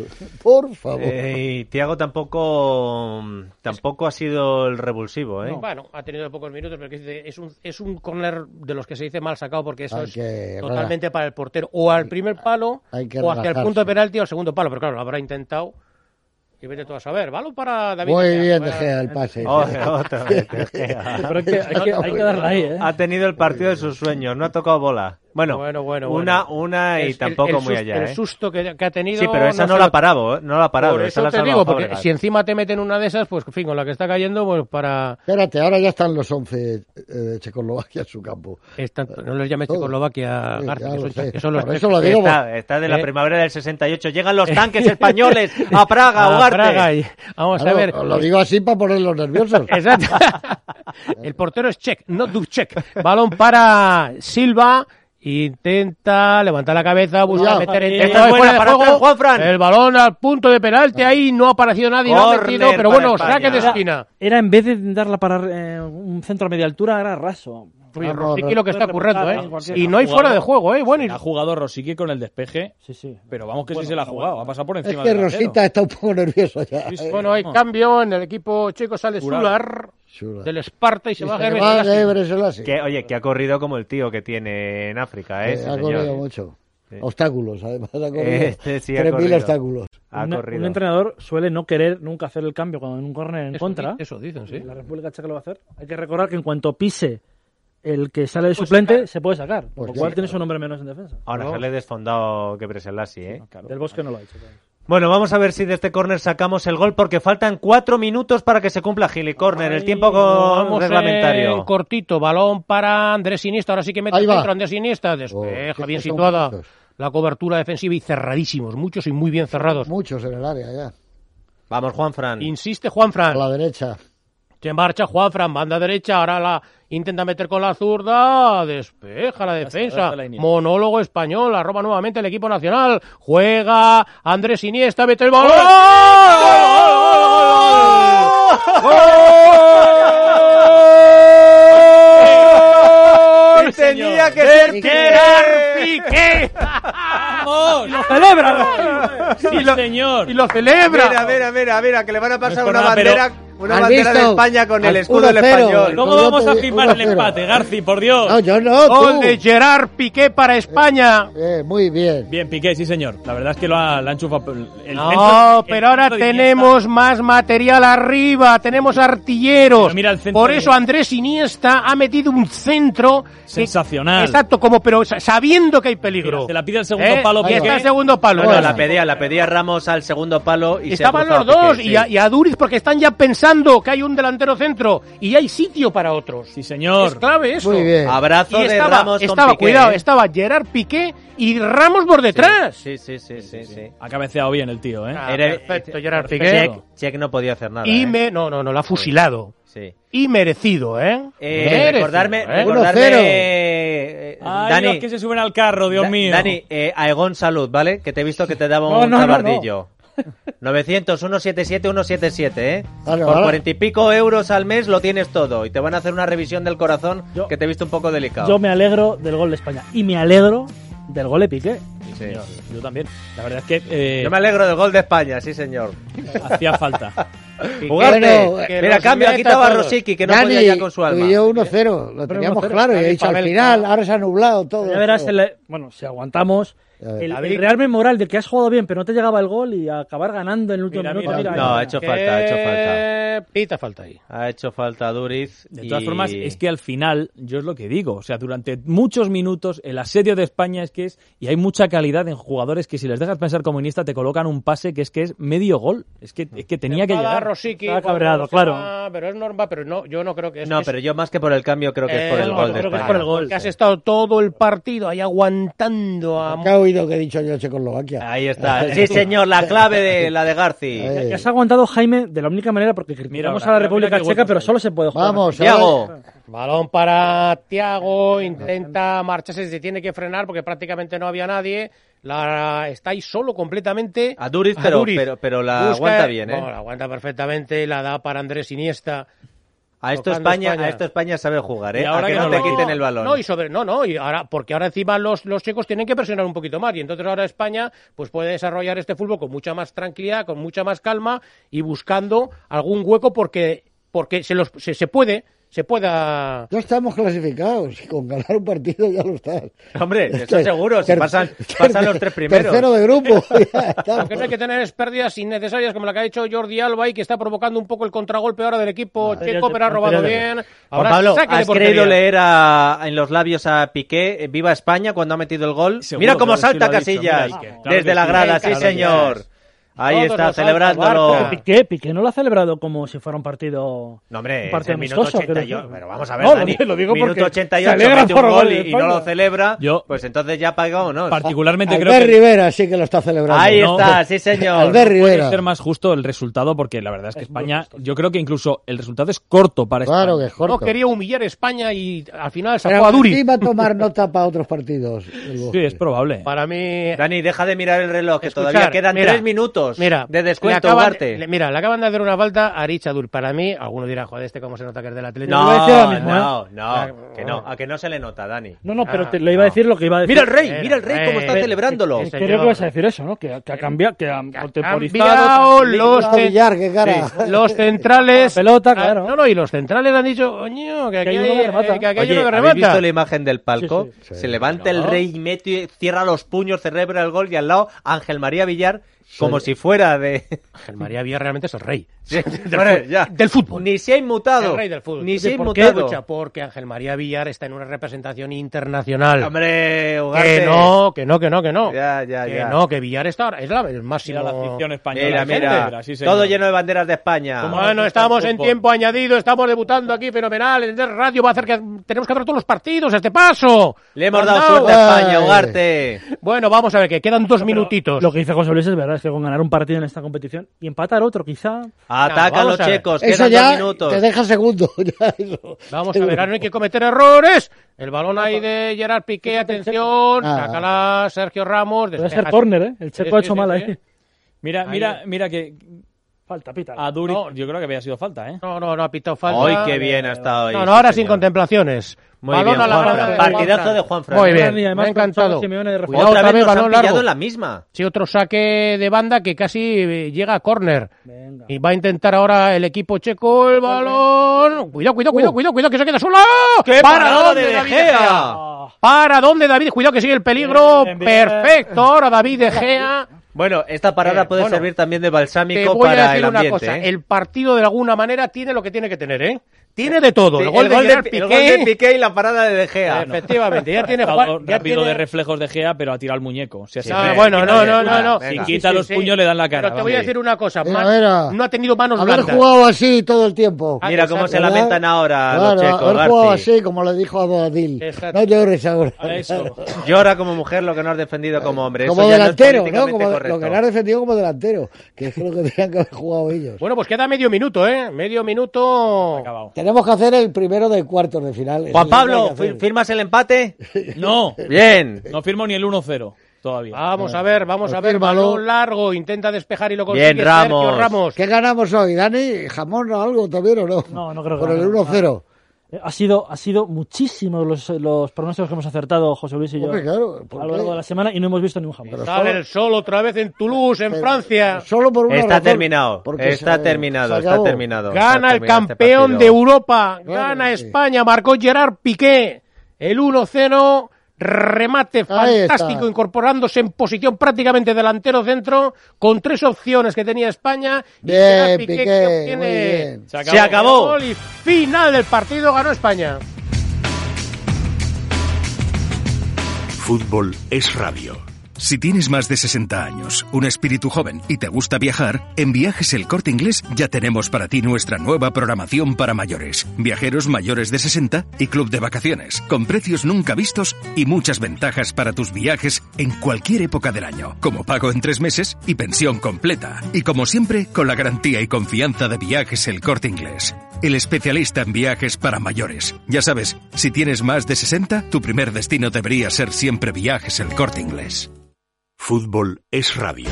Thiago tampoco ha sido el revulsivo, ¿eh?
Bueno, ha tenido pocos minutos, pero es un córner de los que se dice mal sacado porque eso es totalmente para el portero. O al primer palo, o hacia el punto de penalti o al segundo palo. Pero claro, lo habrá intentado. Y vete tú a saber. Balón para David.
Muy bien, De Gea, el pase.
Otra vez, De Gea.
Pero hay que darle ahí, ¿eh?
Ha tenido el partido de sus sueños, no ha tocado bola. Bueno. Una y tampoco muy allá,
El susto que ha tenido...
Sí, pero esa no la ha parado, ¿eh? No la ha parado.
Por eso te digo, porque si encima te meten una de esas, pues en fin, con la que está cayendo, pues para...
Espérate, ahora ya están los 11 de Checoslovaquia en su campo.
No les llames Checoslovaquia, García, que son los...
Eso lo digo,
está de la primavera del 68. Llegan los tanques españoles a Praga, Ugarte.
Vamos a ver.
Lo digo así para ponerlos nerviosos.
Exacto. El portero es Cech, no Dubček. Balón para Silva. Intenta levantar la cabeza, busca meter en
Juanfran.
El balón al punto de penalti, ahí no ha aparecido nadie, no ha metido, pero bueno, saque de esquina.
Era en vez de intentarla parar un centro a media altura, era raso.
Rosicky lo que está ocurriendo, y no hay fuera de juego, Bueno,
ha jugado Rosicky con el despeje, sí. Pero vamos que sí se la ha jugado, ha pasado por encima.
Es que Rosita está un poco nervioso ya.
Bueno, hay cambio en el equipo checo, sale Sular del Esparta y se va a
Gebre.
Que ha corrido como el tío que tiene en África,
ha corrido mucho. Sí. Obstáculos, además ha corrido
3.000
obstáculos.
Un entrenador suele no querer nunca hacer el cambio cuando en un córner en contra.
Eso dicen, sí.
La República Checa lo va a hacer. Hay que recordar que en cuanto pise el que sale de suplente, se puede sacar. Por lo cual tienes un hombre menos en defensa.
Ahora se le he desfondado que Selassie, ¿eh?
Claro. Del Bosque no lo ha hecho.
Bueno, vamos a ver si de este córner sacamos el gol, porque faltan 4 minutos para que se cumpla Gili Córner, el tiempo reglamentario.
Cortito, balón para Andrés Iniesta, ahora sí que mete el centro Andrés Iniesta, despeja, bien situada la cobertura defensiva y cerradísimos, muchos y muy bien cerrados.
Muchos en el área ya.
Vamos, Juanfran.
Insiste Juanfran.
A la derecha.
Se marcha Juanfran, banda derecha, ahora la intenta meter con la zurda, despeja la defensa, monólogo español, arroba nuevamente el equipo nacional, juega Andrés Iniesta, mete el balón.
¡Gol! Tenía que ser
Piqué.
¡Vamos! ¡Lo celebra!
Sí, señor. Y lo celebra.
Mira, que le van a pasar una bandera... Una bandera de España con el escudo del Español.
¿Cómo vamos a firmar el empate, Garci? Por Dios.
No, yo no.
Gol de Gerard Piqué para España.
Muy bien.
Bien, Piqué, sí, señor. La verdad es que lo ha enchufado.
Pero ahora tenemos más material arriba. Tenemos artilleros.
Mira el centro.
Por eso Andrés Iniesta ha metido un centro
sensacional.
Exacto, pero sabiendo que hay peligro.
Se la pide al segundo palo.
Y está el segundo palo.
Bueno, la pedía Ramos al segundo palo y
estaban los dos. Piqué, y a Duriz porque están ya pensando que hay un delantero centro y hay sitio para otros.
Sí, señor.
Es clave eso.
Muy bien.
Abrazo de Ramos con Piqué.
Cuidado, estaba Gerard Piqué y Ramos por detrás.
Sí.
Ha cabeceado bien el tío, ¿eh?
Perfecto, Gerard Piqué.
Cech no podía hacer nada.
Y lo ha fusilado.
Sí.
Y merecido, ¿eh?
Recordarme,
Dani, los que se suben al carro, Dios mío.
Dani, Aegon Salud, ¿vale? Que te he visto que te daba un tabardillo. 900, 177, 177, ¿eh?
Vale,
por
vale.
40 y pico euros al mes lo tienes todo. Y te van a hacer una revisión del corazón que te he visto un poco delicado.
Yo me alegro del gol de España. Y me alegro del gol de Piqué.
Sí, señor. Yo también. La verdad es que...
Yo me alegro del gol de España, sí, señor.
Hacía falta.
Ugarte, mira, cambio, aquí estaba Rosicky, que no
Dani,
podía ya con su alma.
Y yo 1-0, lo teníamos claro, y he dicho al final, ahora se ha nublado todo.
Ya verás, bueno, si aguantamos, el Real Moral de que has jugado bien, pero no te llegaba el gol y acabar ganando en el último minuto.
No, ha hecho falta.
Pita falta ahí.
Ha hecho falta Duriz.
De todas formas, es que al final, yo es lo que digo, o sea, durante muchos minutos el asedio de España y hay mucha calidad en jugadores que si les dejas pensar como Iniesta te colocan un pase que es medio gol. Es que tenía que llegar.
Rosicky,
estaba cabreado, claro.
Pero es normal, pero no, yo no creo que es.
No, pero yo más que por el cambio creo que es por el gol de España.
Es por el gol.
Porque has estado todo el partido ahí aguantando a...
¿Qué ha oído que he dicho yo Checoslovaquia?
Ahí está. Sí, señor, la clave de la de Garci.
Ya has aguantado, Jaime, de la única manera porque criticamos a la República Checa, pero solo se puede jugar.
Vamos,
Thiago.
Balón para Thiago, intenta marcharse, se tiene que frenar porque prácticamente no había nadie. Está ahí solo completamente.
A Duriz, pero la aguanta bien, ¿eh?
No, la aguanta perfectamente, la da para Andrés Iniesta.
A esto España sabe jugar, ¿eh?
Y ahora
a que no te quiten el balón.
Porque ahora encima los checos tienen que presionar un poquito más y entonces ahora España pues puede desarrollar este fútbol con mucha más tranquilidad, con mucha más calma y buscando algún hueco porque se pueda.
Ya estamos clasificados y con ganar un partido ya lo estás.
Hombre, estoy seguro, si pasan los tres primeros.
Tercero de grupo.
Lo que no hay que tener es pérdidas innecesarias como la que ha hecho Jordi Alba y que está provocando un poco el contragolpe ahora del equipo checo, pero ha robado bien.
Juan Pablo, ¿has creído leer en los labios a Piqué, viva España, cuando ha metido el gol?
Seguro,
mira cómo salta
sí
Casillas desde
que
la
sí,
grada, sí señor. Ahí está, celebrándolo.
Piqué no lo ha celebrado como si fuera un partido.
No, hombre,
un
es el minuto 88. Pero vamos a ver,
no,
Dani.
Lo digo
minuto 88,
mete
un gol y no lo celebra. Pues entonces ya pagó, ¿no?
Particularmente
creo que Rivera sí que lo está celebrando.
Ahí está, sí señor.
Albert Rivera.
Puede ser más justo el resultado porque la verdad es que España, yo creo que incluso el resultado es corto para España.
Claro que es corto.
No quería humillar a España y al final sacó a Duriz.
Sí va a tomar nota para otros partidos.
Sí, es probable.
Para mí...
Dani, deja de mirar el reloj, que todavía quedan 3 minutos de descuento.
Le acaban de hacer una falta a Richard. Para mí, alguno dirá, joder, cómo se nota que es del Atlético.
A que no se le nota, Dani.
No, pero te lo iba a decir lo que iba a decir.
Mira el rey cómo está celebrándolo.
Creo que vas a decir eso, ¿no? Que ha cambiado, que ha
contemporizado los centrales.
Pelota, claro.
Y los centrales han dicho, coño, que aquí hay uno que remata.
Oye, ¿habéis visto la imagen del palco? Sí. Se levanta el rey y mete, cierra los puños, celebra el gol y al lado Ángel María Villar. Como si fuera de...
Ángel María Villar realmente es el rey.
Sí, del fútbol. Ni se ha inmutado.
El rey del fútbol.
Ni se ha inmutado.
Porque Ángel María Villar está en una representación internacional.
Hombre, Ugarte.
Que no.
Ya.
No, que Villar está ahora. Es el máximo...
La afición española.
Mira. Todo lleno de banderas de España.
Bueno, estamos en tiempo añadido. Estamos debutando aquí fenomenal. El radio va a hacer que tenemos que hacer todos los partidos. Este paso.
Le hemos dado suerte a España, Ugarte.
Bueno, vamos a ver, que quedan 2 minutitos.
Lo que dice José Luis es verdad. Es que con ganar un partido en esta competición y empatar otro, quizá.
Atacan los checos,
eso
quedan
ya
2 minutos.
Te deja segundo.
Vamos a ver, ahora no hay que cometer errores. El balón ahí de Gerard Piqué, atención. Sácala Sergio Ramos.
Puede ser córner, ¿eh? El checo ha hecho mal ahí.
Mira que...
Falta, pita.
A Duriz, yo creo que había sido falta, ¿eh?
No ha pitado falta.
¡Ay, qué bien ha estado ahí!
No, ahora sin contemplaciones.
Muy bien, partidazo de Juanfran.
Muy bien, me ha encantado.
Otra vez balón largo. En la misma.
Sí, otro saque de banda que casi llega a córner. Y va a intentar ahora el equipo checo el balón. Cuidado, que se queda solo.
¡Qué parada de De Gea!
¿Para dónde, David? Cuidado que sigue el peligro. Bien. Perfecto, ahora David De Gea.
Bueno, esta parada puede servir también de balsámico
para el ambiente.
Te voy a decir una cosa,
el partido de alguna manera tiene lo que tiene que tener, ¿eh? Tiene de todo. El gol de
Piqué y la parada de De Gea.
Efectivamente, ya tiene
rápido de reflejos De Gea, pero ha tirado el muñeco. O sea,
no.
Si quita los puños le dan la cara.
Pero te voy a decir una cosa, no ha tenido manos blandas.
Haber jugado así todo el tiempo.
Mira cómo se lamentan ahora los checos.
Haber jugado así, como le dijo a Boadil. No llores ahora.
Llora como mujer lo que no has defendido como hombre.
Como delantero, ¿no? Como lo que no has defendido como delantero, que es lo que tenían que haber jugado ellos.
Bueno, pues queda medio minuto, ¿eh? Medio minuto.
Tenemos que hacer el primero de cuartos de final.
Juan Pablo, ¿firmas el empate?
No.
Bien.
No firmo ni el 1-0. Todavía.
Vamos a ver. Balón largo, intenta despejar y lo consigue.
Bien, Ramos.
¿Qué ganamos hoy, Dani? ¿Jamón o algo también o no?
No creo que
por el 1-0.
Ha sido muchísimos los pronósticos que hemos acertado José Luis y yo a lo largo de la semana y no hemos visto ni un jamón.
Sale el sol otra vez en Toulouse, en Francia.
Solo por una
Está terminado.
Gana el campeón de Europa. Gana España. Marcó Gerard Piqué. El 1-0. Remate fantástico, incorporándose en posición prácticamente delantero centro, con 3 opciones que tenía España.
Bien, Piqué,
Se acabó.
Y final del partido, ganó España.
Fútbol es radio.
Si tienes más de 60 años, un espíritu joven y te gusta viajar, en Viajes El Corte Inglés ya tenemos para ti nuestra nueva programación para mayores, viajeros mayores de 60 y club de vacaciones, con precios nunca vistos y muchas ventajas para tus viajes en cualquier época del año, como pago en 3 meses y pensión completa. Y como siempre, con la garantía y confianza de Viajes El Corte Inglés, el especialista en viajes para mayores. Ya sabes, si tienes más de 60, tu primer destino debería ser siempre Viajes El Corte Inglés.
Fútbol es radio.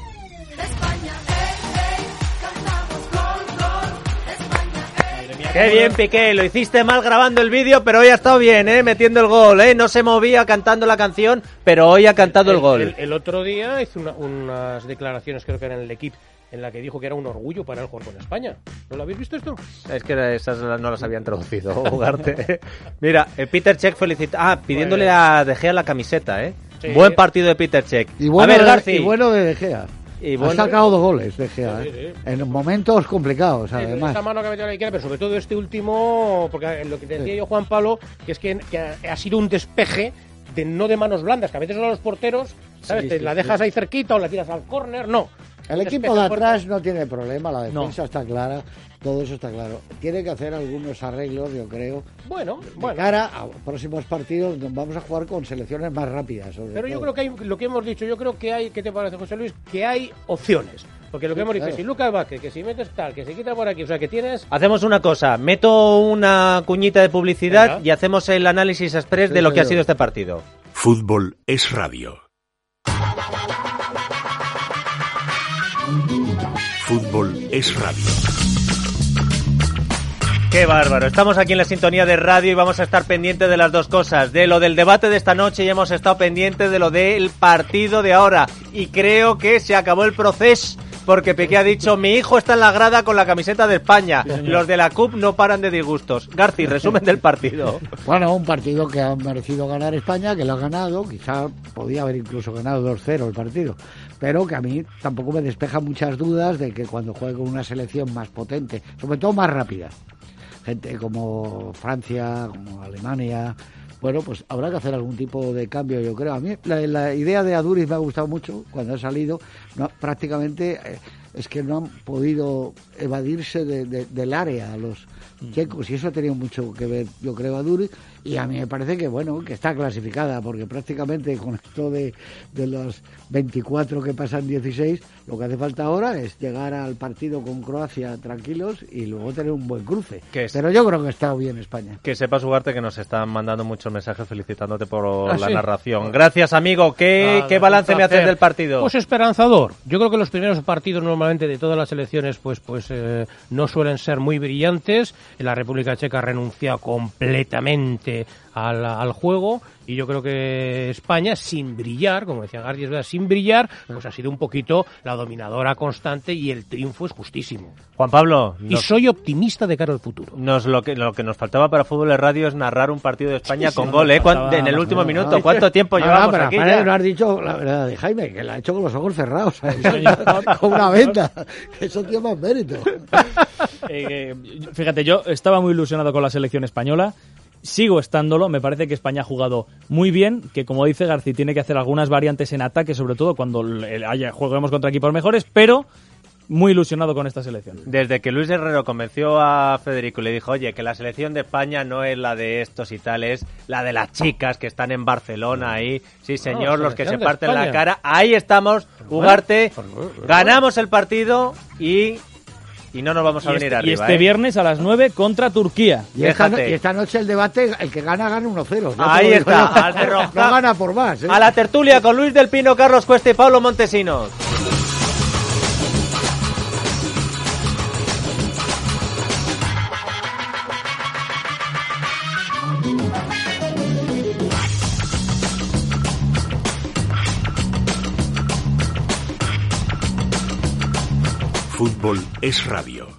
Qué bien, Piqué, lo hiciste mal grabando el vídeo, pero hoy ha estado bien, metiendo el gol, no se movía cantando la canción, pero hoy ha cantado el gol.
El otro día hizo unas declaraciones, creo que eran en el equipo, en la que dijo que era un orgullo para él jugar con España. ¿No lo habéis visto esto?
Es que esas no las habían traducido, Ugarte. Mira, Peter Cech pidiéndole a De Gea la camiseta, Sí. Buen partido de Peter Cech.
Y bueno, y bueno de Gea. Ha sacado 2 goles De Gea, en momentos complicados, además.
Esa mano que ha metido a la izquierda, pero sobre todo este último, porque lo que decía yo, Juan Pablo, que es que ha sido un despeje no de manos blandas, que a veces son los porteros, ¿sabes? La dejas ahí cerquita o la tiras al córner, no.
El equipo de atrás no tiene problema, la defensa está clara, todo eso está claro. Tiene que hacer algunos arreglos, yo creo.
Bueno.
De cara a próximos partidos, vamos a jugar con selecciones más rápidas.
Pero yo creo que hay, lo que hemos dicho, yo creo que hay, ¿qué te parece, José Luis? Que hay opciones. Porque lo que hemos dicho, si Lucas Vázquez, que si metes tal, que se quita por aquí, o sea, que tienes...
Hacemos una cosa, meto una cuñita de publicidad y hacemos el análisis express de lo que ha sido este partido.
Fútbol es radio. Fútbol es radio.
Qué bárbaro, estamos aquí en la sintonía de radio y vamos a estar pendientes de las dos cosas, de lo del debate de esta noche y hemos estado pendientes de lo del partido de ahora. Y creo que se acabó el proceso, porque Piqué ha dicho, mi hijo está en la grada con la camiseta de España, los de la CUP no paran de disgustos. Garci, resumen del partido.
Bueno, un partido que ha merecido ganar España, que lo ha ganado, quizá podía haber incluso ganado 2-0 el partido, pero que a mí tampoco me despeja muchas dudas de que cuando juegue con una selección más potente, sobre todo más rápida, gente como Francia, como Alemania, bueno, pues habrá que hacer algún tipo de cambio, yo creo. A mí la idea de Aduriz me ha gustado mucho cuando ha salido. Prácticamente es que no han podido evadirse del área a los checos y eso ha tenido mucho que ver, yo creo, Aduriz. Y a mí me parece que, bueno, que está clasificada, porque prácticamente con esto de los 24 que pasan 16, lo que hace falta ahora es llegar al partido con Croacia tranquilos y luego tener un buen cruce. Pero yo creo que está bien España.
Que sepas, Ugarte, que nos están mandando muchos mensajes felicitándote por la narración. Gracias, amigo. ¿Qué balance me haces del partido?
Pues esperanzador. Yo creo que los primeros partidos normalmente de todas las selecciones pues no suelen ser muy brillantes. La República Checa ha renunciado completamente al juego Y yo creo que España, sin brillar, como decía García, sin brillar, pues ha sido un poquito la dominadora constante y el triunfo es justísimo.
Juan Pablo.
Y soy optimista de cara al futuro.
Lo que nos faltaba para Fútbol de Radio es narrar un partido de España con gol, en el último minuto. ¿Cuánto tiempo llevamos aquí?
No has dicho la verdad de Jaime, que la ha hecho con los ojos cerrados, con una venda. Eso tiene más mérito.
Fíjate, yo estaba muy ilusionado con la selección española. Sigo estándolo, me parece que España ha jugado muy bien, que como dice García tiene que hacer algunas variantes en ataque, sobre todo cuando juguemos contra equipos mejores, pero muy ilusionado con esta selección.
Desde que Luis Herrero convenció a Federico y le dijo, oye, que la selección de España no es la de estos y tal, es la de las chicas que están en Barcelona ahí, sí señor, los que se parten la cara, ahí estamos, Ugarte, ganamos el partido y no nos vamos a venir arriba.
Y este viernes a las 9 contra Turquía.
Y esta noche el debate, el que gana 1-0.
Ahí está.
No gana por más.
A la tertulia con Luis del Pino, Carlos Cuesta y Pablo Montesinos.
Fútbol es radio.